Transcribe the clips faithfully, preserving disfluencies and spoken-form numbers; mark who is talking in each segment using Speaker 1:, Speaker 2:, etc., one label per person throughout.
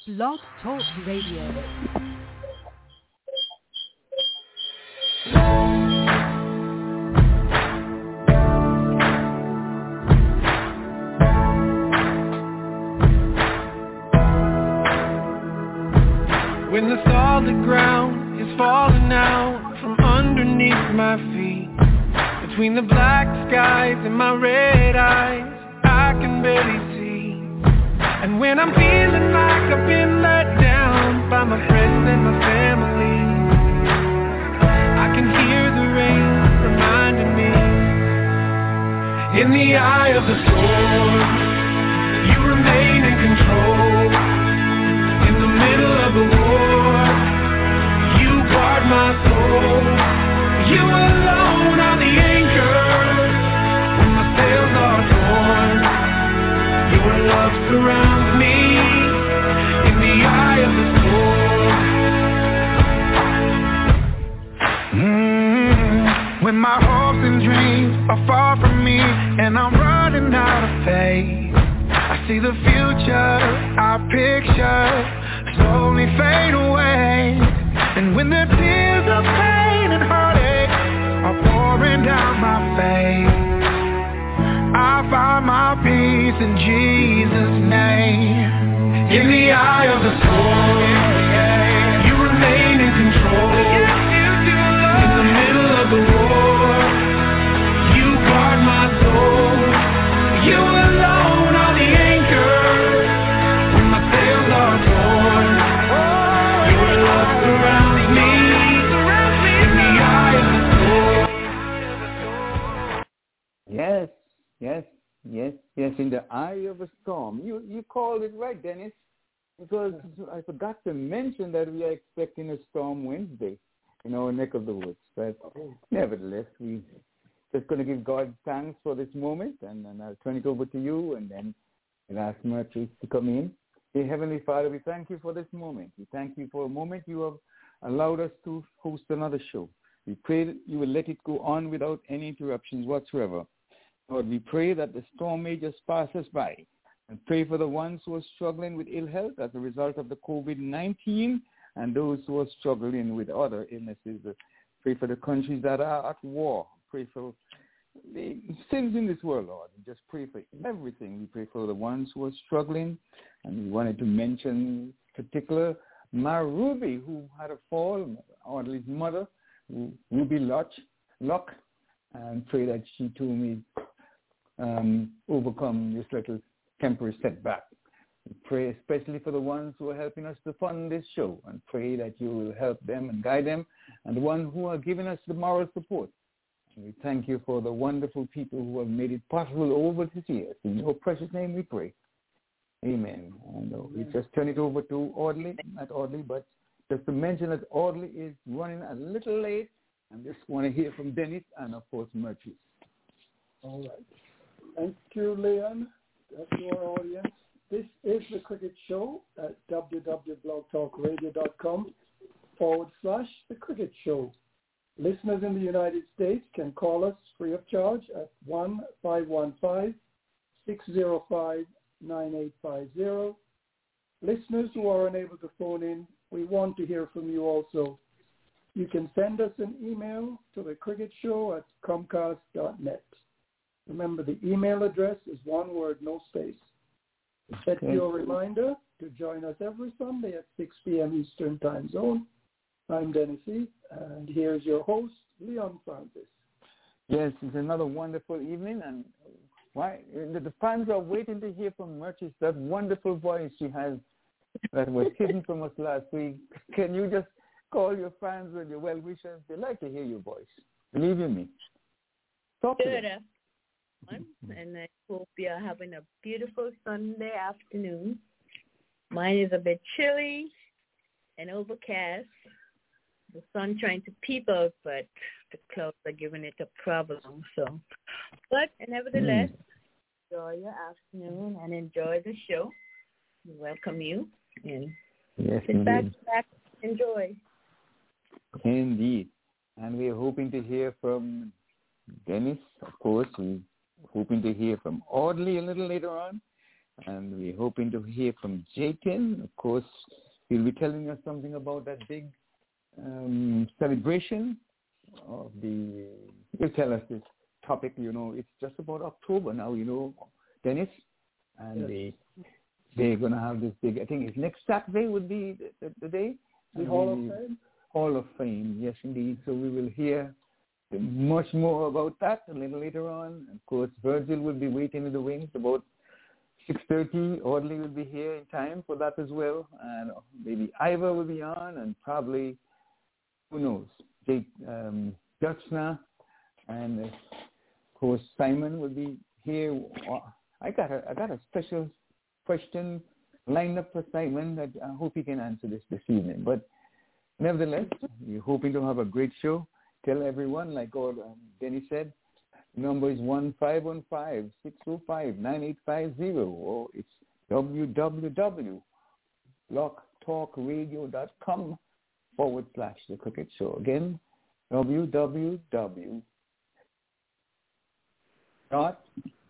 Speaker 1: Blog Talk Radio.
Speaker 2: When the solid ground is falling out from underneath my feet, between the black skies and my red eyes, I can barely see. And when I'm feeling like I've been let down by my friends and my family, I can hear the rain reminding me, in the eye of the storm, you remain in control. In the middle of the war, you guard my soul. You alone are the anchor when my sails are torn. Your love surrounds me in the eye of the storm. Mm-hmm. When my hopes and dreams are far from me and I'm running out of faith, I see the future, our picture slowly fade away. And when the tears of pain and heartache are pouring down my face, I find my peace in Jesus' name. In the eye of the storm, you remain in control. In the middle of the war, you guard my soul. You alone are the anchor when my sails are torn. Your love surrounds me in the eye of the storm.
Speaker 3: Yes, yes, yes, yes, in the eye of a storm. You you called it right, Dennis, because I forgot to mention that we are expecting a storm Wednesday in our neck of the woods. But nevertheless, we just going to give God thanks for this moment, and, and I'll turn it over to you, and then I'll ask Murtry to come in. Dear Heavenly Father, we thank you for this moment. We thank you for a moment you have allowed us to host another show. We pray that you will let it go on without any interruptions whatsoever. Lord, we pray that the storm may just pass us by, and pray for the ones who are struggling with ill health as a result of the covid nineteen, and those who are struggling with other illnesses. Pray for the countries that are at war. Pray for the sins in this world, Lord. We just pray for everything. We pray for the ones who are struggling, and we wanted to mention particular Ma Ruby, who had a fall, Audley's mother, Ruby Locke, Locke, and pray that she too may um, overcome this little temporary setback. We pray especially for the ones who are helping us to fund this show, and pray that you will help them and guide them, and the ones who are giving us the moral support. And we thank you for the wonderful people who have made it possible over this year. In your precious name we pray. Amen. And uh, we just turn it over to Audley, not Audley, but just to mention that Audley is running a little late, and just want to hear from Dennis and, of course, Murtry.
Speaker 4: All right. Thank you, Leon. To our audience. This is the Cricket Show at www.blogtalkradio.com forward slash the Cricket Show. Listeners in the United States can call us free of charge at one five one five, six zero five, nine eight five zero. Listeners who are unable to phone in, we want to hear from you also. You can send us an email to the Cricket Show at comcast dot net. Remember, the email address is one word, no space. Set you a reminder to join us every Sunday at six p.m. Eastern Time Zone. I'm Dennis E., and here's your host, Leon Francis.
Speaker 3: Yes, it's another wonderful evening, and why the fans are waiting to hear from Murtry, that wonderful voice she has that was hidden from us last week. Can you just call your fans and your well-wishers? They like to hear your voice. Believe in me. Talk to
Speaker 5: Good
Speaker 3: them.
Speaker 5: afternoon, and I hope you're having a beautiful Sunday afternoon. Mine is a bit chilly and overcast. The sun trying to peep out, but the clouds are giving it a problem. So, but nevertheless, mm. enjoy your afternoon and enjoy the show. We welcome you and
Speaker 3: yes,
Speaker 5: sit back, back, enjoy.
Speaker 3: Indeed, and we're hoping to hear from Dennis, of course. We're hoping to hear from Audley a little later on, And we're hoping to hear from Jayton. Of course, he'll be telling us something about that big um, celebration of the, he'll tell us this topic, you know, it's just about October now, you know, Dennis. And yes. they, they're going to have this big, I think it's next Saturday would be the, the, the day.
Speaker 4: The Hall of Fame?
Speaker 3: Hall of Fame, yes, indeed. So we will hear much more about that a little later on. Of course, Virgil will be waiting in the wings about six thirty. Audley will be here in time for that as well. And maybe Ivor will be on, and probably, who knows, Jake um, Dutchner, and uh, of course Simon will be here. I got a I got a special question lined up for Simon that I hope he can answer this this evening. But nevertheless, we're hoping to have a great show. Tell everyone, like all um, Denny said, the number is one five one five, six oh five, nine eight five zero, or it's www.blogtalkradio.com forward slash The Cricket Show. Again, www. dot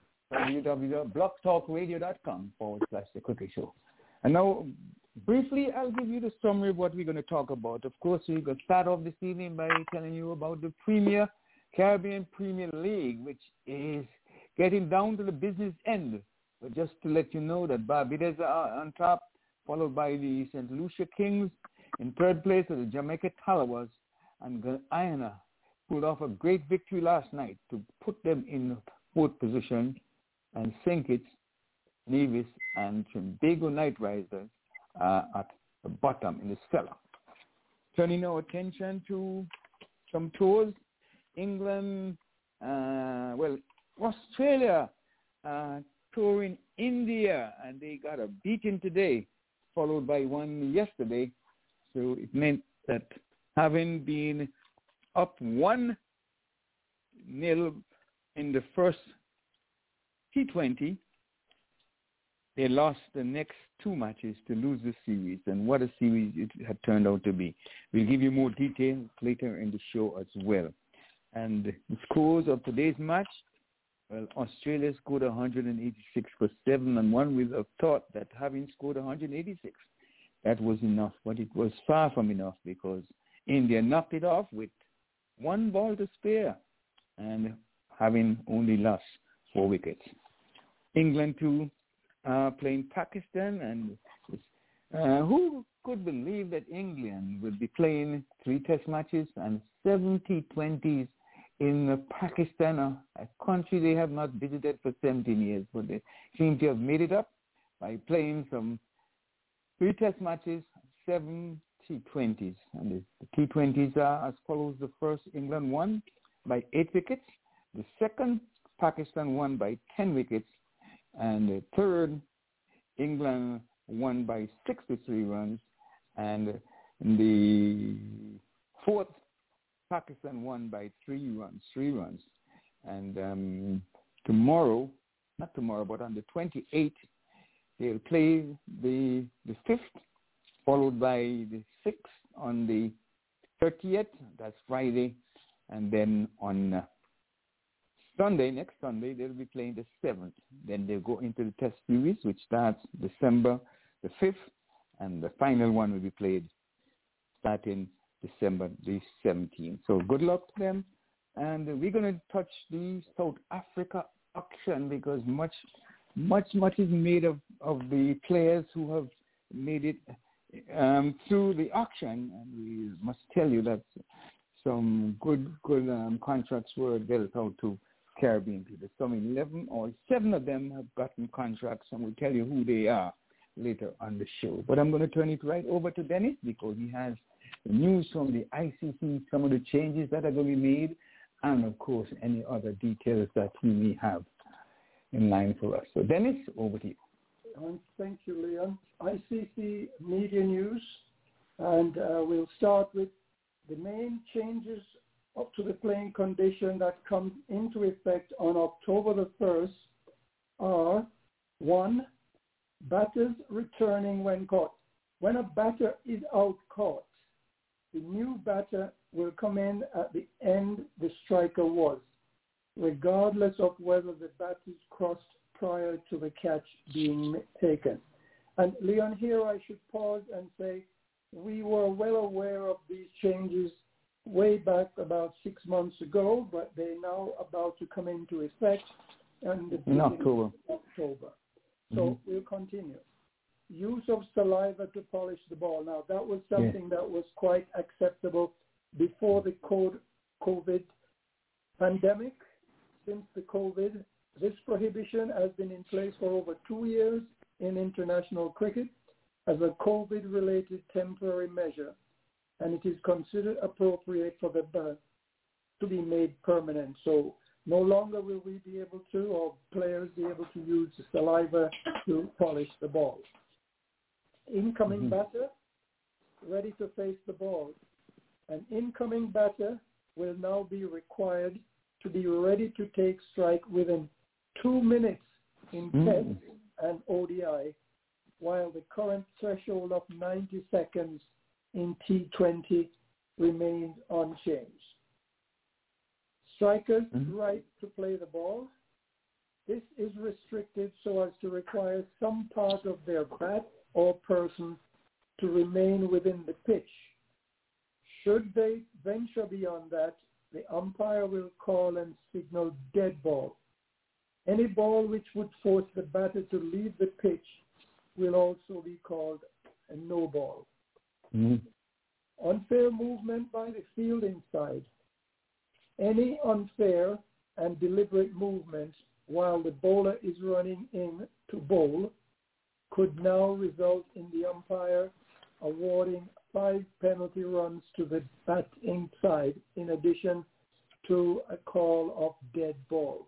Speaker 3: www.blogtalkradio.com forward slash The Cricket Show. And now, briefly, I'll give you the summary of what we're going to talk about. Of course, we're going to start off this evening by telling you about the Premier Caribbean Premier League, which is getting down to the business end. But just to let you know that Barbados are on top, followed by the Saint Lucia Kings. In third place are the Jamaica Talawas, and Guyana pulled off a great victory last night to put them in fourth position, and Saint Kitts, Nevis, and Trinbago Night Risers uh, at the bottom in the cellar. Turning our attention to some tours. England, uh, well, Australia uh, touring India, and they got a beating today, followed by one yesterday. So it meant that having been up one nil in the first T twenty, they lost the next two matches to lose the series, and what a series it had turned out to be. We'll give you more details later in the show as well. And the scores of today's match, well, Australia scored one hundred eighty-six for seven, and one would have thought that having scored one hundred eighty-six, that was enough, but it was far from enough because India knocked it off with one ball to spare and having only lost four wickets. England, too, uh, playing Pakistan, and uh, who could believe that England will be playing three test matches and seven T twenties in Pakistan, a country they have not visited for seventeen years, but they seem to have made it up by playing some three test matches, seven T twenties. And the T twenties are as follows. The first, England won by eight wickets. The second, Pakistan won by ten wickets. And the third, England won by sixty-three runs. And the fourth, Pakistan won by three runs, three runs. And um, tomorrow, not tomorrow, but on the twenty-eighth, they'll play the the fifth, followed by the sixth on the thirtieth, that's Friday, and then on uh, Sunday, next Sunday, they'll be playing the seventh. Then they'll go into the test series, which starts December the fifth, and the final one will be played starting December the seventeenth. So good luck to them. And we're going to touch the South Africa auction because much, much, much is made of, of the players who have made it um, through the auction. And we must tell you that some good, good um, contracts were dealt out to Caribbean people. Some eleven or seven of them have gotten contracts, and we'll tell you who they are later on the show. But I'm going to turn it right over to Dennis because he has the news from the I C C, some of the changes that are going to be made, and, of course, any other details that he may have in line for us. So, Dennis, over to you.
Speaker 4: Um, thank you, Leon. I C C media news, and uh, we'll start with the main changes up to the playing condition that come into effect on October the first are, one, batters returning when caught. When a batter is out caught, the new batter will come in at the end the striker was, regardless of whether the batters crossed prior to the catch being taken. And Leon, here I should pause and say we were well aware of these changes way back about six months ago, but they're now about to come into effect and
Speaker 3: in October.
Speaker 4: October. So
Speaker 3: mm-hmm.
Speaker 4: we'll continue. Use of saliva to polish the ball. Now, that was something yeah. that was quite acceptable before the COVID pandemic. Since the COVID, this prohibition has been in place for over two years in international cricket as a COVID-related temporary measure, and it is considered appropriate for the ban to be made permanent. So no longer will we be able to, or players be able to use saliva to polish the ball. Incoming mm-hmm. batter, ready to face the ball. An incoming batter will now be required to be ready to take strike within two minutes in mm-hmm. Test and O D I, while the current threshold of ninety seconds in T twenty remains unchanged. Strikers' mm-hmm. right to play the ball. This is restricted so as to require some part of their bat or person to remain within the pitch. Should they venture beyond that, the umpire will call and signal dead ball. Any ball which would force the batter to leave the pitch will also be called a no ball.
Speaker 3: Mm-hmm.
Speaker 4: Unfair movement by the fielding side. Any unfair and deliberate movement while the bowler is running in to bowl could now result in the umpire awarding five penalty runs to the batting side in addition to a call of dead ball.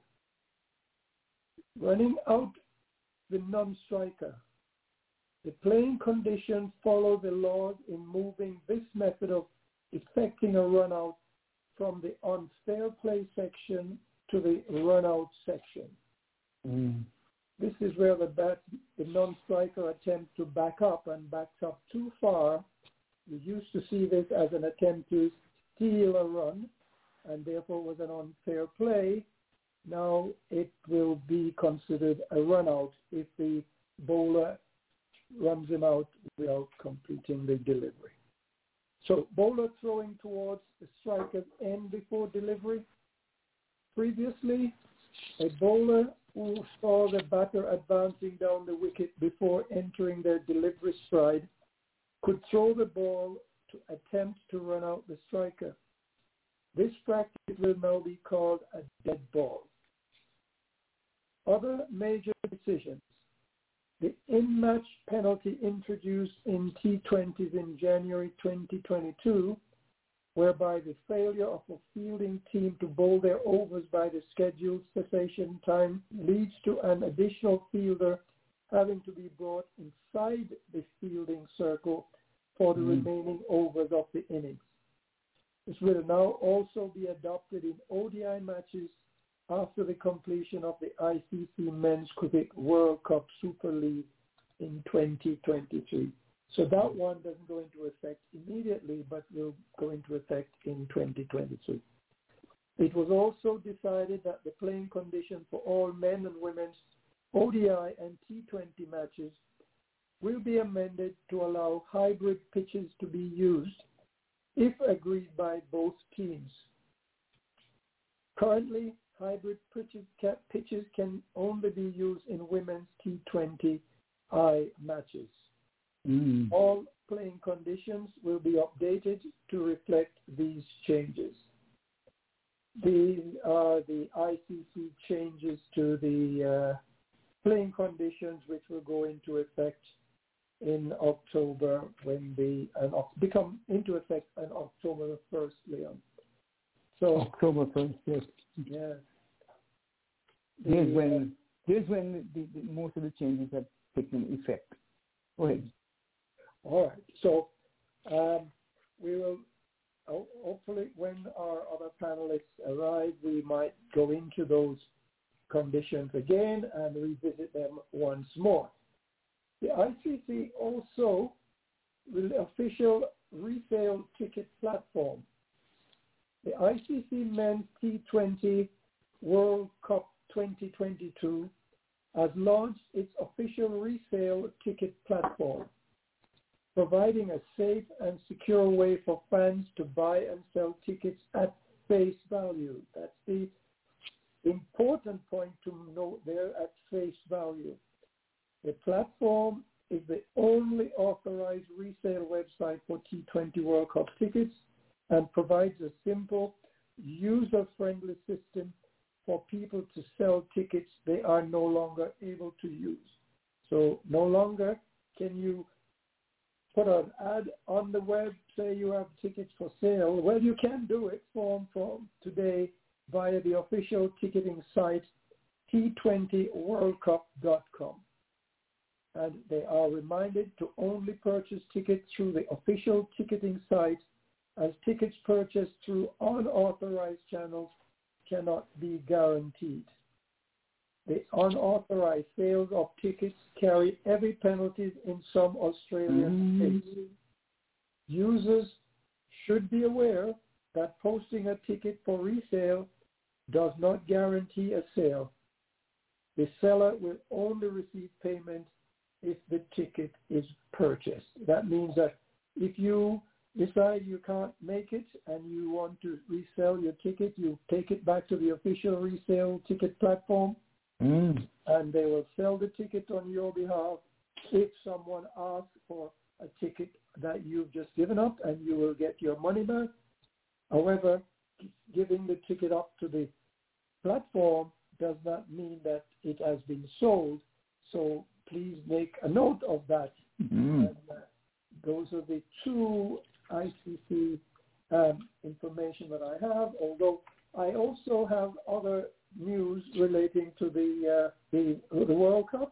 Speaker 4: Running out the non-striker. The playing conditions follow the laws in moving this method of effecting a run-out from the unfair play section to the run-out section.
Speaker 3: Mm.
Speaker 4: This is where the, bat, the non-striker attempts to back up and backs up too far. We used to see this as an attempt to steal a run, and therefore was an unfair play. Now it will be considered a run-out if the bowler runs him out without completing the delivery. So bowler throwing towards the striker's end before delivery. Previously, a bowler who saw the batter advancing down the wicket before entering their delivery stride could throw the ball to attempt to run out the striker. This practice will now be called a dead ball. Other major decisions. The in-match penalty introduced in T twenties in January twenty twenty-two, whereby the failure of a fielding team to bowl their overs by the scheduled cessation time leads to an additional fielder having to be brought inside the fielding circle for the mm. remaining overs of the innings. This will now also be adopted in O D I matches after the completion of the I C C Men's Cricket World Cup Super League in twenty twenty-three. So that one doesn't go into effect immediately, but will go into effect in twenty twenty-three. It was also decided that the playing conditions for all men and women's O D I and T twenty matches will be amended to allow hybrid pitches to be used if agreed by both teams. Currently, hybrid pitches can, pitches can only be used in women's T twenty I matches.
Speaker 3: Mm.
Speaker 4: All playing conditions will be updated to reflect these changes. These are the I C C changes to the uh, playing conditions, which will go into effect in October when the and become into effect on October the first, Leon. So
Speaker 3: October first, yes.
Speaker 4: Yeah.
Speaker 3: Here's the, when here's when the, the, most of the changes have taken effect. Go ahead.
Speaker 4: All right. So um, we will hopefully, when our other panelists arrive, we might go into those conditions again and revisit them once more. The I C C also will official resale ticket platform. The I C C Men's T twenty World Cup twenty twenty-two has launched its official resale ticket platform, providing a safe and secure way for fans to buy and sell tickets at face value. That's the important point to note there, at face value. The platform is the only authorized resale website for T twenty World Cup tickets and provides a simple, user-friendly system for people to sell tickets they are no longer able to use. So no longer can you put an ad on the web, say you have tickets for sale. Well, you can do it from, from today via the official ticketing site, T twenty world cup dot com. And they are reminded to only purchase tickets through the official ticketing site, as tickets purchased through unauthorized channels cannot be guaranteed. The unauthorized sales of tickets carry heavy penalties in some Australian mm-hmm. states. Users should be aware that posting a ticket for resale does not guarantee a sale. The seller will only receive payment if the ticket is purchased. That means that if you decide you can't make it and you want to resell your ticket, you take it back to the official resale ticket platform, mm. and they will sell the ticket on your behalf if someone asks for a ticket that you've just given up, and you will get your money back. However, giving the ticket up to the platform does not mean that it has been sold, so please make a note of that. Mm. And, uh, those are the two I C C um, information that I have, although I also have other news relating to the, uh, the, the World Cup,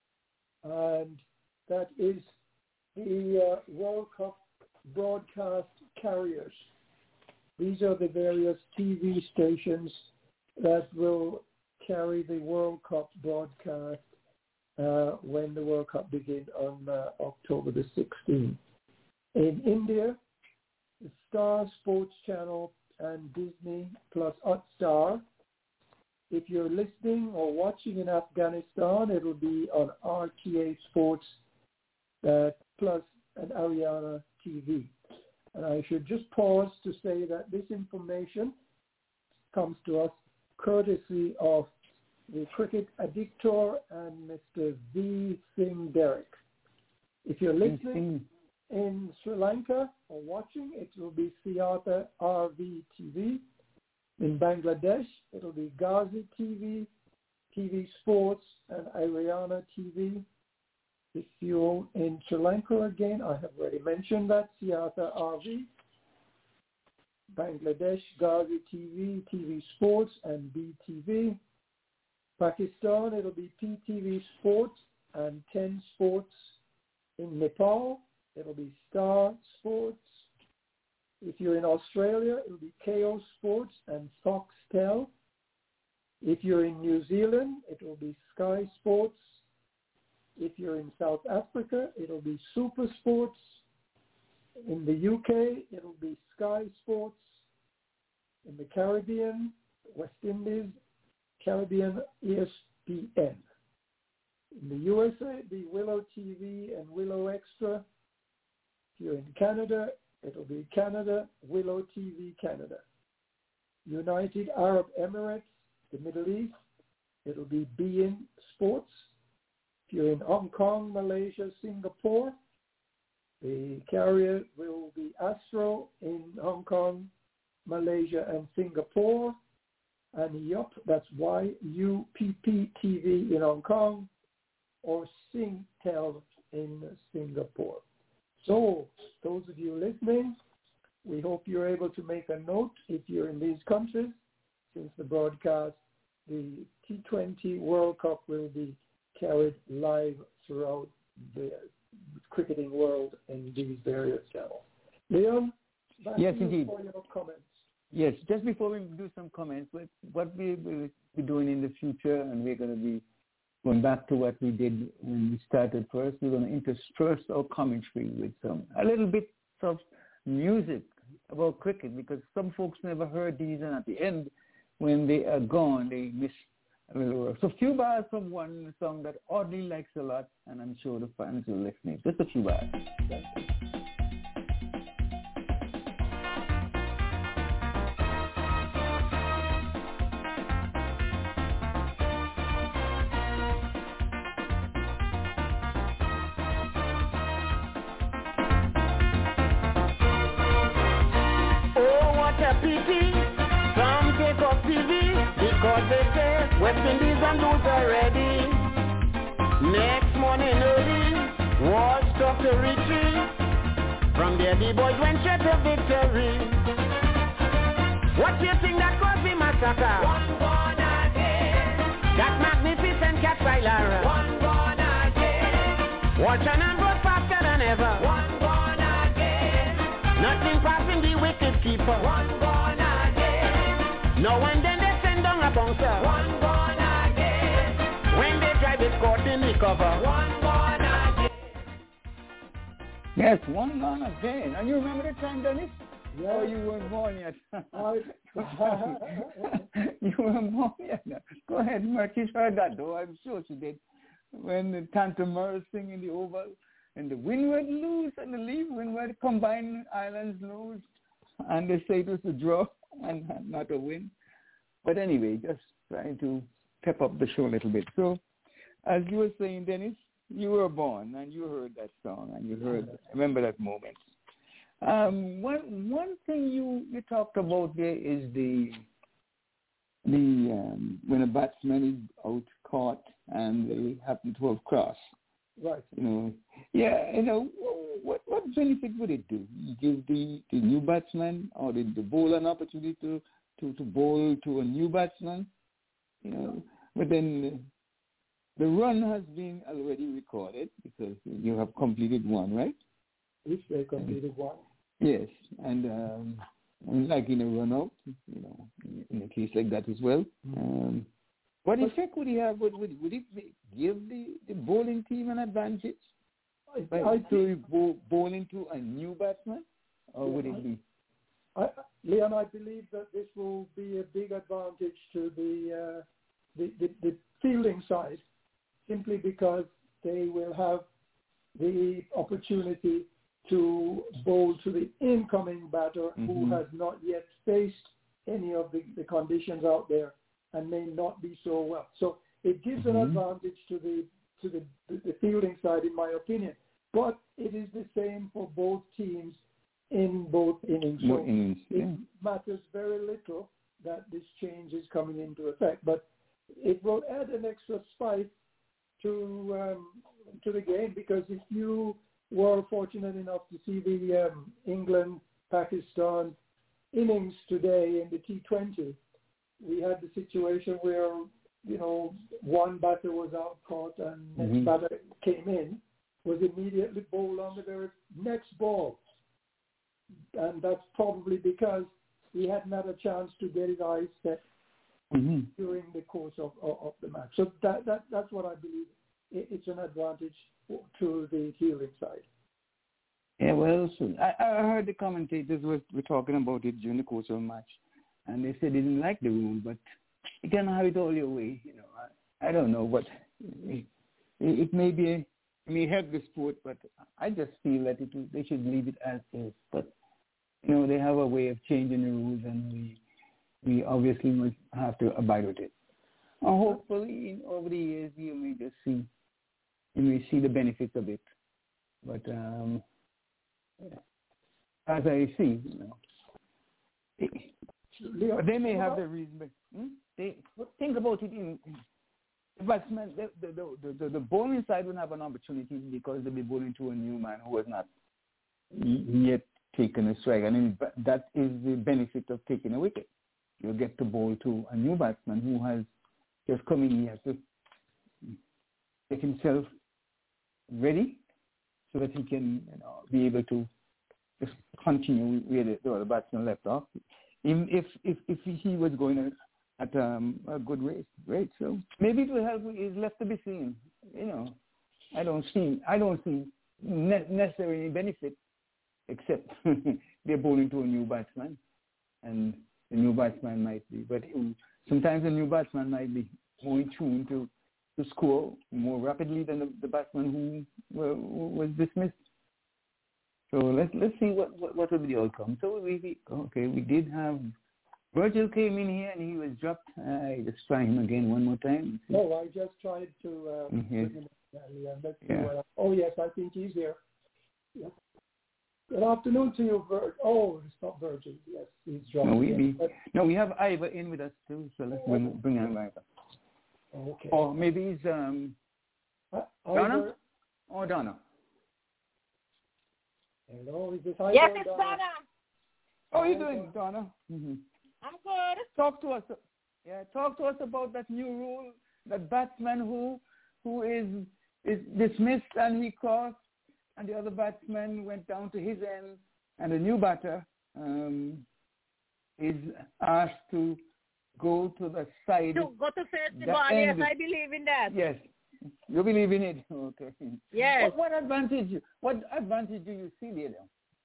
Speaker 4: and that is the uh, World Cup broadcast carriers. These are the various T V stations that will carry the World Cup broadcast uh, when the World Cup begins on uh, October the sixteenth. In India, the Star Sports Channel and Disney plus Hotstar. If you're listening or watching in Afghanistan, it will be on R T A Sports uh, plus and Ariana T V. And I should just pause to say that this information comes to us courtesy of the Cricket Addictor and Mister V. Singh Derek. If you're listening in Sri Lanka or watching, it will be Siata R V T V. In Bangladesh, it will be Ghazi T V, T V Sports, and Ariana T V. If you're in Sri Lanka again, I have already mentioned that, Siata R V. Bangladesh, Ghazi T V, T V Sports, and B T V. Pakistan, it'll be P T V Sports and ten Sports. In Nepal, it'll be Star Sports. If you're in Australia, it'll be K O Sports and Foxtel. If you're in New Zealand, it will be Sky Sports. If you're in South Africa, it'll be Super Sports. In the U K, it'll be Sky Sports. In the Caribbean, West Indies, Caribbean E S P N. In the U S A, it'll be Willow T V and Willow Extra. If you're in Canada, it'll be Canada, Willow T V Canada. United Arab Emirates, the Middle East, it'll be beIN Sports. If you're in Hong Kong, Malaysia, Singapore, the carrier will be Astro in Hong Kong, Malaysia, and Singapore. And Yup, that's Y U P P T V in Hong Kong, or Singtel in Singapore. So, those of you listening, we hope you're able to make a note if you're in these countries, since the broadcast, the T twenty World Cup will be carried live throughout the cricketing world in these various channels. Leon, back
Speaker 3: yes,
Speaker 4: to you
Speaker 3: indeed.
Speaker 4: for your comments.
Speaker 3: Yes, just before we do some comments, what we will be doing in the future, and we're going to be going back to what we did when we started first, we're going to intersperse our commentary with some, a little bit of music about cricket, because some folks never heard these, and at the end, when they are gone, they miss a little rough. So a few bars from one song that Audley likes a lot, and I'm sure the fans will listen. Just a few bars.
Speaker 6: West Indies and lose already. Next morning early, war stopped to retreat. From there the boys went straight to victory. What do you think that caused the massacre? One born again. That magnificent cat Lara. One born again. Watching and brought faster than ever. One born again. Nothing passing the wicked keeper. One born again. No one then they send down a bouncer. One born again. When they drive it caught in the cover. One born again.
Speaker 3: Yes, one born again. And you remember the time, Dennis?
Speaker 4: Yeah.
Speaker 3: Oh, you weren't born yet.
Speaker 4: I,
Speaker 3: you weren't born yet. Go ahead, Murkish heard that though. I'm sure she did. When the Tanta Merle sing in the Oval, and the Windward lose and the Leave Windward combined islands lose, and they say it was a draw and not a win. But anyway, just trying to pep up the show a little bit. So, as you were saying, Dennis, you were born and you heard that song and you heard, remember that moment. Um, one one thing you, you talked about there is the the um, when a batsman is out caught and they happen to have crossed.
Speaker 4: right.
Speaker 3: You know, yeah, you know, what what benefit would it do? You give the, the new batsman or the, the bowler an opportunity to, to, to bowl to a new batsman, you know, but then the run has been already recorded because you have completed one, right?
Speaker 4: If they completed one.
Speaker 3: Yes, and um, like in a run-out, you know, in a case like that as well. Um, what effect would he have? Would, would, would it give the, the bowling team an advantage by
Speaker 4: I, I
Speaker 3: to bowl, bowling to a new batsman, or
Speaker 4: yeah,
Speaker 3: would it be?
Speaker 4: I, Leon, I believe that this will be a big advantage to the, uh, the, the the fielding side, simply because they will have the opportunity to bowl to the incoming batter mm-hmm. who has not yet faced any of the, the conditions out there and may not be so well. So it gives mm-hmm. an advantage to the to the, the, the fielding side, in my opinion. But it is the same for both teams in both innings. So
Speaker 3: innings yeah.
Speaker 4: it matters very little that this change is coming into effect, but it will add an extra spice to um, to the game, because if you were fortunate enough to see the um, England-Pakistan innings today in the T twenty, we had the situation where, you know, one batter was out caught and next mm-hmm. batter came in, was immediately bowled on the very next ball. And that's probably because he hadn't had a chance to get his eyes set mm-hmm. during the course of, of, of the match. So that, that that's what I believe. It, it's an advantage to the fielding side.
Speaker 3: Yeah, well, so I, I heard the commentators were, were talking about it during the course of the match, and they said they didn't like the rule, but you can have it all your way. You know, I, I don't know, but it, it may be a, it may help the sport, but I just feel that it, they should leave it as is. But you know, they have a way of changing the rules, and we we obviously must have to abide with it. And hopefully, over the years, you may just see you may see the benefits of it. But um, as I see, you know, it, but they may have their reason. But hmm? they think about it in. The batsman, the, the, the, the, the bowling side will have an opportunity because they'll be bowling to a new man who has not yet taken a strike. I mean, that is the benefit of taking a wicket. You'll get to bowl to a new batsman who has just come in. He has to get himself ready so that he can, you know, be able to just continue where the, the batsman left off. Even if, if, if he was going to at um, a good rate, rate. So maybe it will help. Is left to be seen. You know, I don't see. I don't see ne- necessarily any benefit, except they're bowling to a new batsman, and the new batsman might be. But sometimes a new batsman might be more in tune to, to score more rapidly than the, the batsman who uh, was dismissed. So let's let's see what, what, what will be the outcome. So we, we okay, we did have Virgil came in here and he was dropped. I uh, just try him again one more time.
Speaker 4: No, I just tried to. Uh,
Speaker 3: mm-hmm.
Speaker 4: yeah, let's see
Speaker 3: yeah.
Speaker 4: what, oh yes, I think he's here. Yeah. Good afternoon to you, Vir. Oh, it's not Virgil. Yes, he's dropped.
Speaker 3: No, we,
Speaker 4: yes,
Speaker 3: we,
Speaker 4: but,
Speaker 3: no, we have Ivor in with us too. So let's bring bring him Ivor.
Speaker 4: Okay.
Speaker 3: Or maybe he's um,
Speaker 4: uh,
Speaker 3: Donna
Speaker 4: Ivor.
Speaker 3: or Donna.
Speaker 4: Hello, is this Ivor?
Speaker 5: Yes, it's Donna.
Speaker 3: How are you doing, Donna? Mm-hmm.
Speaker 5: I'm good.
Speaker 3: Talk to us. Yeah, talk to us about that new rule. That batsman who who is is dismissed and he crossed, and the other batsman went down to his end, and the new batter um, is asked to go to the side.
Speaker 5: To go to face the ball. Yes, I believe in that.
Speaker 3: Yes, you believe in it. Okay.
Speaker 5: Yes.
Speaker 3: What, what advantage? What advantage do you see there?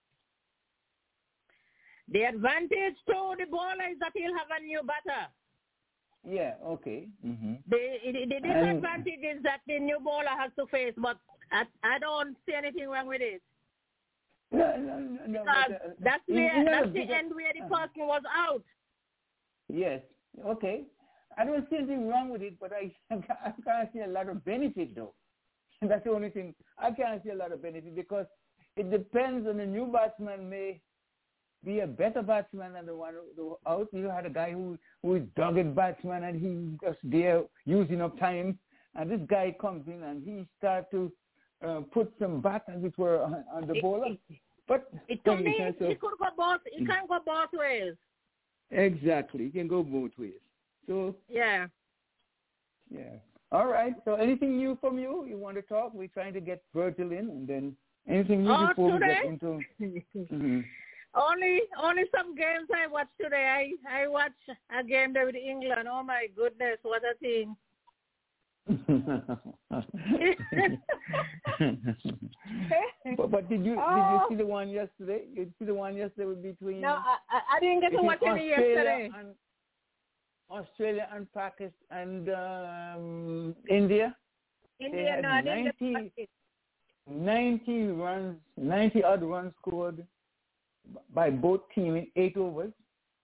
Speaker 5: The advantage to the bowler is that he'll have a new batter.
Speaker 3: Yeah, okay. Mm-hmm.
Speaker 5: The, the, the disadvantage and, is that the new bowler has to face, but I, I don't see anything wrong with it.
Speaker 3: No, no, no.
Speaker 5: Because
Speaker 3: but, uh,
Speaker 5: that's,
Speaker 3: in,
Speaker 5: where,
Speaker 3: in
Speaker 5: that's the
Speaker 3: bigger,
Speaker 5: end where the
Speaker 3: uh,
Speaker 5: person was out.
Speaker 3: Yes, okay. I don't see anything wrong with it, but I, I can't see a lot of benefit, though. That's the only thing. I can't see a lot of benefit because it depends on the new batsman may be a better batsman than the one who out. You had a guy who who is dogged batsman and he's just there using up time, and this guy comes in and he starts to uh, put some bat as it were on, on the bowler. But
Speaker 5: it to me, it could go both. It can go both ways.
Speaker 3: Exactly, it can go both ways. So
Speaker 5: yeah,
Speaker 3: yeah. All right. So anything new from you? You want to talk? We're trying to get Virgil in, and then anything new
Speaker 5: oh,
Speaker 3: before
Speaker 5: today?
Speaker 3: we get into. Mm-hmm.
Speaker 5: Only, only some games I watched today. I, I watched a game there with England. Oh my goodness, what a team!
Speaker 3: but, but did you
Speaker 5: oh.
Speaker 3: did you see the one yesterday? You see the one yesterday between?
Speaker 5: No, I, I didn't get to watch any yesterday.
Speaker 3: And Australia and Pakistan and um, India.
Speaker 5: India, no, I didn't
Speaker 3: ninety,
Speaker 5: get it.
Speaker 3: ninety runs, ninety odd runs scored by both teams in eight overs.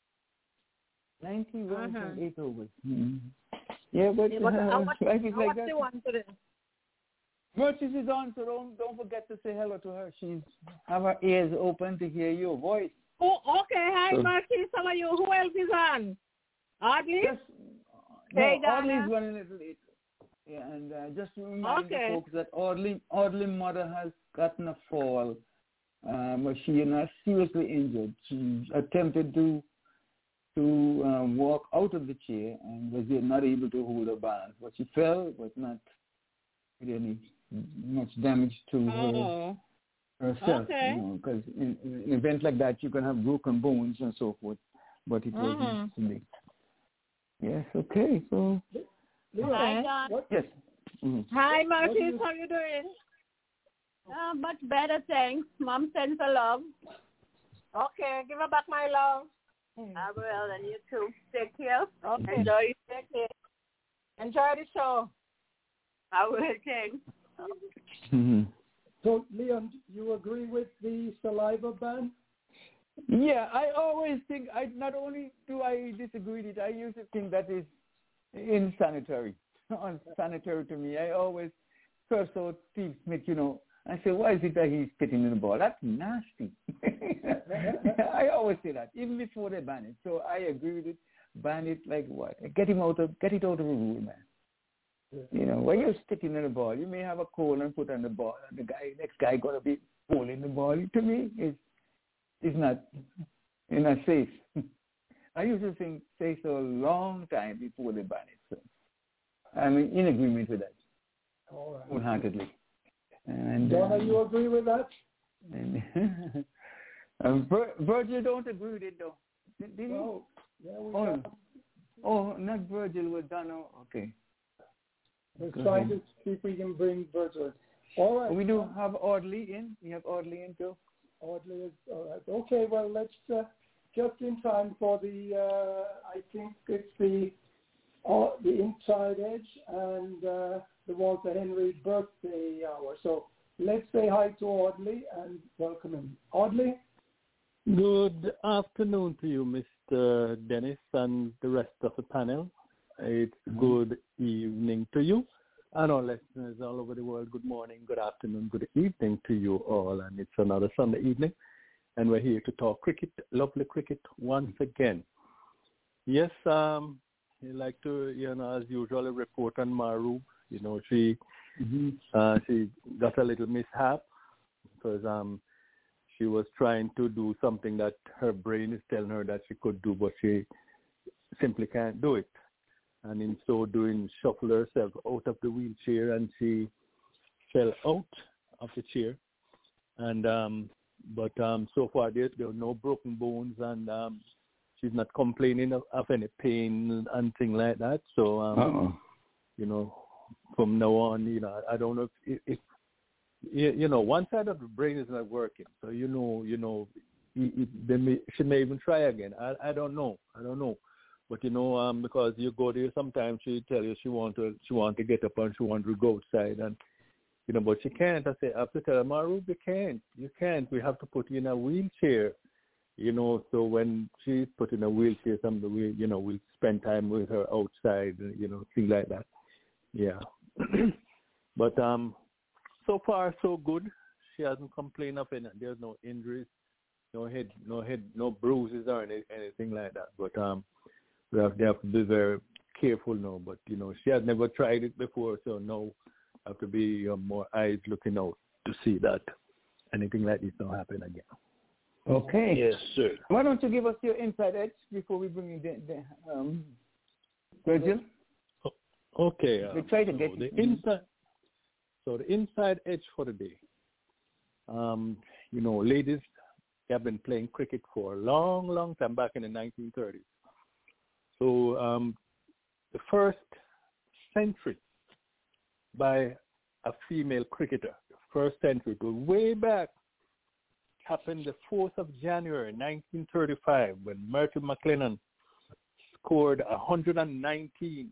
Speaker 3: ninety runs
Speaker 5: uh-huh.
Speaker 3: in eight overs. Mm-hmm. Yeah, but,
Speaker 5: yeah, but
Speaker 3: uh,
Speaker 5: I watched,
Speaker 3: like
Speaker 5: I
Speaker 3: like
Speaker 5: watched
Speaker 3: that.
Speaker 5: the one today.
Speaker 3: Mercedes is on, so don't don't forget to say hello to her. She's have her ears open to hear your voice.
Speaker 5: Oh, okay. Hi,
Speaker 3: so,
Speaker 5: Mercedes. How are you? Who else is on? Audley?
Speaker 3: Just, no,
Speaker 5: hey,
Speaker 3: Audley's running a little late. Yeah, and uh, just to remind
Speaker 5: okay.
Speaker 3: the folks that Audley, Audley mother has gotten a fall. Um, but she is not seriously injured. She attempted to to um, walk out of the chair and was not able to hold her balance. But she fell, but not with any much damage to
Speaker 5: oh.
Speaker 3: her herself.
Speaker 5: Okay.
Speaker 3: Because you know, in, in an event like that, you can have broken bones and so forth. But it
Speaker 5: mm-hmm.
Speaker 3: wasn't today. Yes. Okay. So.
Speaker 5: Hi, Don.
Speaker 3: Yes. Mm-hmm.
Speaker 5: Hi, Marcus. How are you doing?
Speaker 7: Uh, much better, thanks. Mom sends her love.
Speaker 5: Okay, give her back my love.
Speaker 7: Mm. I will, and you too. Take care.
Speaker 5: Okay.
Speaker 7: Enjoy. Take care.
Speaker 5: Enjoy the show.
Speaker 7: I will, thanks.
Speaker 3: Mm-hmm.
Speaker 4: So, Leon, you agree with the saliva ban?
Speaker 3: Yeah, I always think, I not only do I disagree with it, I used to think that is insanitary, unsanitary to me. I always curse out Steve Smith, you know, I say, why is it that he's spitting in the ball? That's nasty. I always say that, even before they ban it. So I agree with it. Ban it like what? Get him out of, get it out of the rule, man. You know, when you're sticking in the ball, you may have a coal and put on the ball, and the guy, next guy gonna be pulling the ball. To me, it's it's not, it's not safe. I used to think say so a long time before they ban it. So I'm in agreement with that.
Speaker 4: All right.
Speaker 3: Wholeheartedly. And
Speaker 4: Donna,
Speaker 3: um,
Speaker 4: you agree with that?
Speaker 3: And, um, Vir- Virgil don't agree with it though. Did, did
Speaker 4: no. Yeah, we
Speaker 3: oh,
Speaker 4: got...
Speaker 3: oh, not Virgil, with Donna. Okay.
Speaker 4: We're
Speaker 3: Go
Speaker 4: trying
Speaker 3: ahead.
Speaker 4: to see if we can bring Virgil. All right.
Speaker 3: We do have Audley in. We have Audley in too.
Speaker 4: Audley is all right. Okay, well, let's uh, just in time for the. Uh, I think it's the uh, the Inside Edge and uh, the Walter Henry birthday hour. So let's say hi to Audley and welcome him. Audley?
Speaker 8: Good afternoon to you, Mister Dennis, and the rest of the panel. It's good evening to you. And our listeners all over the world, good morning, good afternoon, good evening to you all. And it's another Sunday evening, and we're here to talk cricket, lovely cricket once again. Yes, um, I like to, you know, as usual, report on Maru. You know, she mm-hmm. uh, she got a little mishap because um, she was trying to do something that her brain is telling her that she could do, but she simply can't do it. And in so doing, shuffled herself out of the wheelchair, and she fell out of the chair. And um, but um, so far there, there are no broken bones, and um, she's not complaining of, of any pain and things like that. So um, you know, from now on, you know, I don't know if, if you know, one side of the brain is not working. So you know, you know, they may, she may even try again. I I don't know. I don't know. But you know, um, because you go there, sometimes she tell you she want to, she want to get up and she want to go outside, and you know, but she can't. I say, I have to tell her, Maru, you can't, you can't. We have to put you in a wheelchair, you know. So when she's put in a wheelchair, some we, you know, we'll spend time with her outside, you know, things like that. Yeah. But um, so far so good. She hasn't complained of any. There's no injuries, no head, no head, no bruises or any, anything like that. But um. We have, they have to be very careful now, but, you know, she had never tried it before, so now have to be uh, more eyes looking out to see that anything like this don't happen again.
Speaker 3: Okay.
Speaker 8: Yes, sir.
Speaker 3: Why don't you give us your inside edge before we bring in the, the um, Virgil?
Speaker 8: Okay. Uh,
Speaker 3: we try to
Speaker 8: so
Speaker 3: get
Speaker 8: the inside. So the inside edge for the day. Um, you know, ladies have been playing cricket for a long, long time, back in the nineteen thirties. So um, the first century by a female cricketer, the first century, goes way back, happened the fourth of January, nineteen thirty-five, when Myrtle McLennan scored one hundred nineteen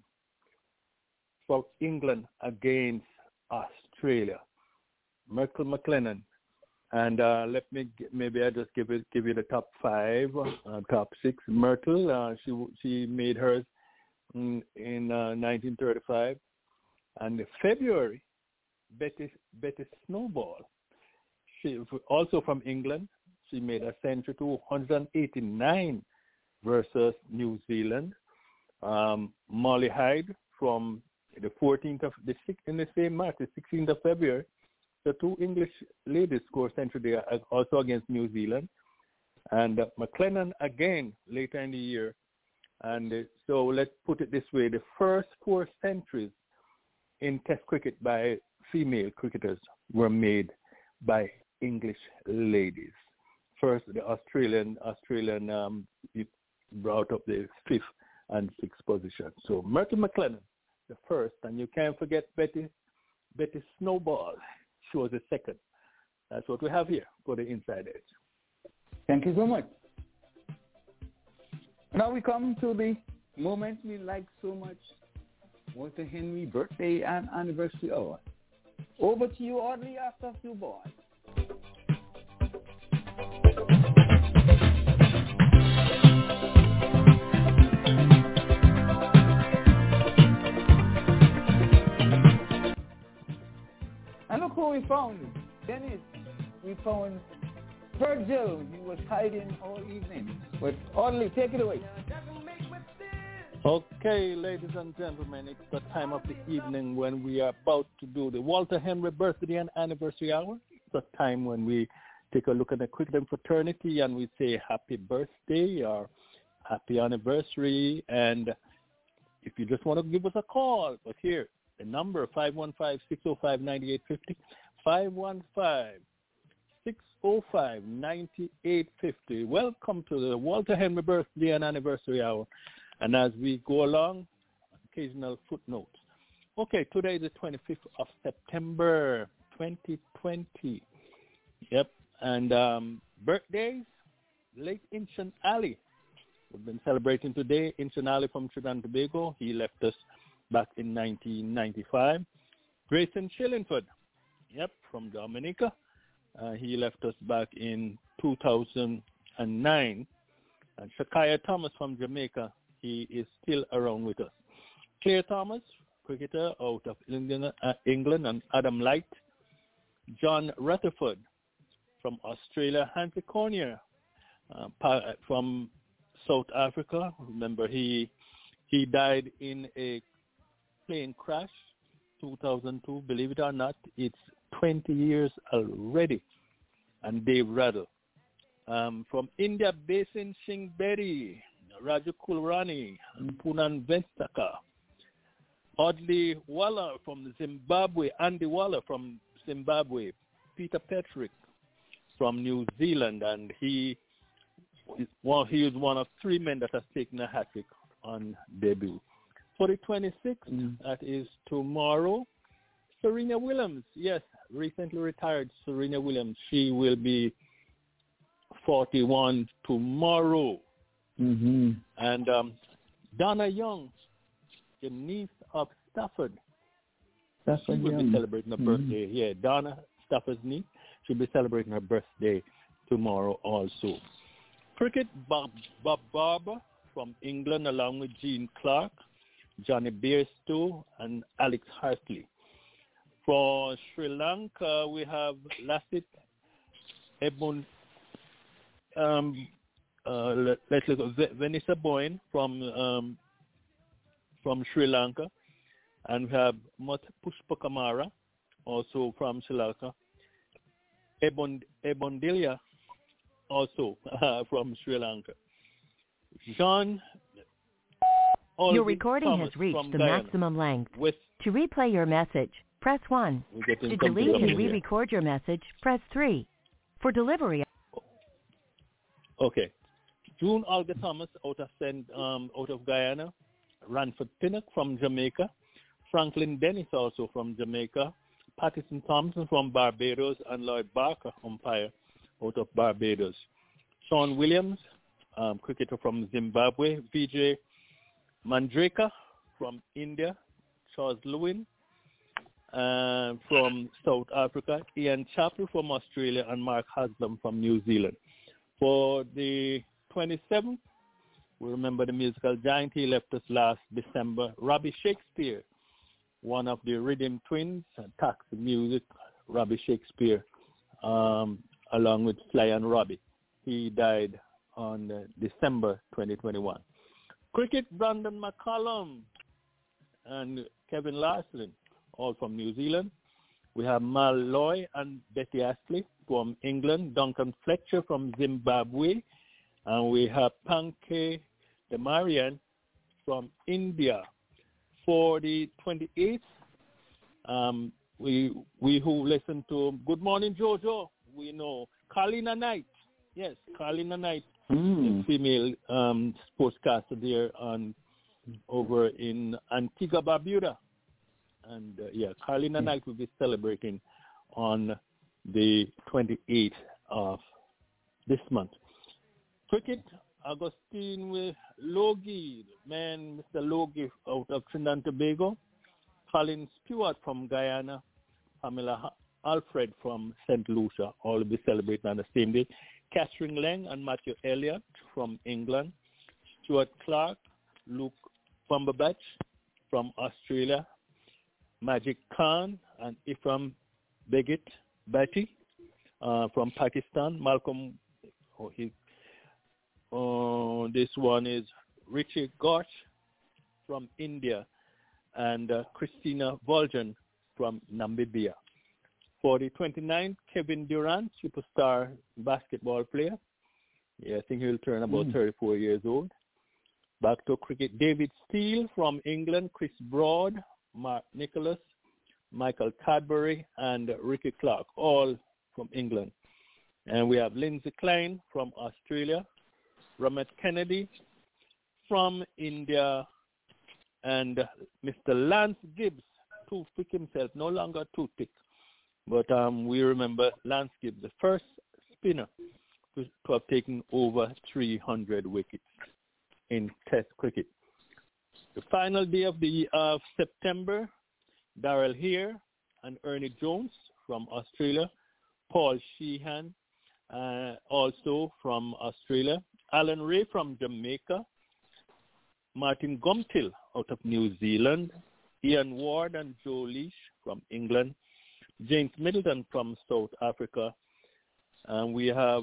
Speaker 8: for England against Australia. Myrtle McLennan. And uh, let me maybe I just give it give you the top five, uh, top six. Myrtle, uh, she she made hers in, in uh, nineteen thirty-five, and in February, Betty Betty Snowball, she also from England. She made a century to one hundred eighty-nine versus New Zealand. Um, Molly Hyde from the fourteenth of the in the same match, the sixteenth of February. The two English ladies scored century also against New Zealand, and uh, McLennan again later in the year. And uh, so let's put it this way: the first four centuries in Test cricket by female cricketers were made by English ladies. First, the Australian Australian um, brought up the fifth and sixth position. So Myrtle McLennan, the first, and you can't forget Betty Betty Snowball. She was the second. That's what we have here for the inside edge.
Speaker 3: Thank you so much. Now we come to the moment we like so much, Walter Henry birthday and anniversary hour. Over to you, Audley, after a few boys. And look who we found. Dennis, we found Virgil. He was hiding all evening. But Audley, take it away.
Speaker 8: Okay, ladies and gentlemen, it's the time of the evening when we are about to do the Walter Henry birthday and anniversary hour. It's the time when we take a look at the Cricket fraternity and we say happy birthday or happy anniversary. And if you just want to give us a call, but here, the number five one five, six oh five, nine eight five oh, five one five, six oh five, nine eight five oh. Welcome to the Walter Henry birthday and anniversary hour. And as we go along, occasional footnotes. Okay, today is the twenty-fifth of September, twenty twenty. Yep, and um, birthdays, late Inchan Ali We've been celebrating today. Incinali from Trinidad and Tobago. He left us back in nineteen ninety-five. Grayson Shillingford, yep, from Dominica. Uh, he left us back in two thousand nine. And Shakaya Thomas from Jamaica, he is still around with us. Claire Thomas, cricketer out of England, uh, England and Adam Light. John Rutherford from Australia. Hansi Cornier uh, pa- from South Africa. Remember, he he died in a plane crash, two thousand two. Believe it or not, it's twenty years already. And Dave Raddle. Um, from India Basin, Singh Berry, Raju Kulrani, Punan Vestaka. Audley Waller from Zimbabwe, Andy Waller from Zimbabwe, Peter Petrick from New Zealand, and he is well, he is one of three men that has taken a hat trick on debut. For the twenty-sixth, mm. that is tomorrow, Serena Williams, yes, recently retired Serena Williams. She will be forty-one tomorrow.
Speaker 3: Mm-hmm.
Speaker 8: And um, Donna Young, the niece of Stafford.
Speaker 3: Stafford
Speaker 8: she will
Speaker 3: Young.
Speaker 8: be celebrating her
Speaker 3: mm-hmm.
Speaker 8: birthday. Yeah, Donna, Stafford's niece. She'll be celebrating her birthday tomorrow also. Cricket, Bob, Bob Barber from England along with Gene Clark, Johnny Bairstow, and Alex Hartley. For Sri Lanka, we have Lassit Ebon, um, uh, let, let's look at Vanessa Boyne from um, from Sri Lanka, and we have Mat Pushpakamara, also from Sri Lanka. Ebon Ebondilia, also uh, from Sri Lanka. Jean.
Speaker 1: Your recording
Speaker 8: Thomas
Speaker 1: has reached the
Speaker 8: Guyana.
Speaker 1: maximum length.
Speaker 8: With
Speaker 1: to replay your message, press one. To delete and re-record your message, press three. For delivery.
Speaker 8: Okay. June Olga Thomas out of Saint, um, out of Guyana. Ranford Pinnock from Jamaica. Franklin Dennis also from Jamaica. Pattison Thompson from Barbados, and Lloyd Barker, umpire, out of Barbados. Sean Williams, um, cricketer from Zimbabwe. V J Mandraka from India. Charles Lewin uh, from South Africa. Ian Chappell from Australia, and Mark Haslam from New Zealand. For the twenty-seventh, we remember the musical giant. He left us last December. Robbie Shakespeare, one of the Rhythm Twins, Taxi Music, Robbie Shakespeare, um, along with Sly and Robbie. He died on uh, December twenty twenty-one. Cricket, Brandon McCallum and Kevin Larson, all from New Zealand. We have Mal Loy and Betty Astley from England, Duncan Fletcher from Zimbabwe, and we have Pankaj Demarian from India. For the twenty-eighth, um, we we who listen to Good Morning Jojo, we know Carlina Knight. Yes, Carlina Knight,
Speaker 3: mm.
Speaker 8: the female um, sportscaster there on over in Antigua Barbuda. And, uh, yeah, Carlina Knight will be celebrating on the twenty-eighth of this month. Cricket, Augustine Logie, man, Mister Logie out of Trinidad and Tobago. Colin Stewart from Guyana. Pamela Alfred from Saint Lucia, all will be celebrating on the same day. Catherine Lang and Matthew Elliott from England. Stuart Clark, Luke Bumberbatch from Australia. Majid Khan and Ifram Begit Bati uh, from Pakistan. Malcolm, oh, he, uh, this one is Richie Ghosh from India, and uh, Christina Voljan from Namibia. For the twenty-ninth, Kevin Durant, superstar basketball player. Yeah, I think he'll turn about mm. thirty-four years old. Back to cricket, David Steele from England, Chris Broad, Mark Nicholas, Michael Cadbury, and Ricky Clark, all from England. And we have Lindsay Klein from Australia, Ramet Kennedy from India, and Mister Lance Gibbs, toothpick himself, no longer toothpick. But um, we remember Lance Gibbs, the first spinner to, to have taken over three hundred wickets. Test cricket. The final day of the of September, Darrell Hare and Ernie Jones from Australia, Paul Sheehan uh, also from Australia, Alan Ray from Jamaica, Martin Gumtill out of New Zealand, Ian Ward and Joe Leash from England, James Middleton from South Africa, and we have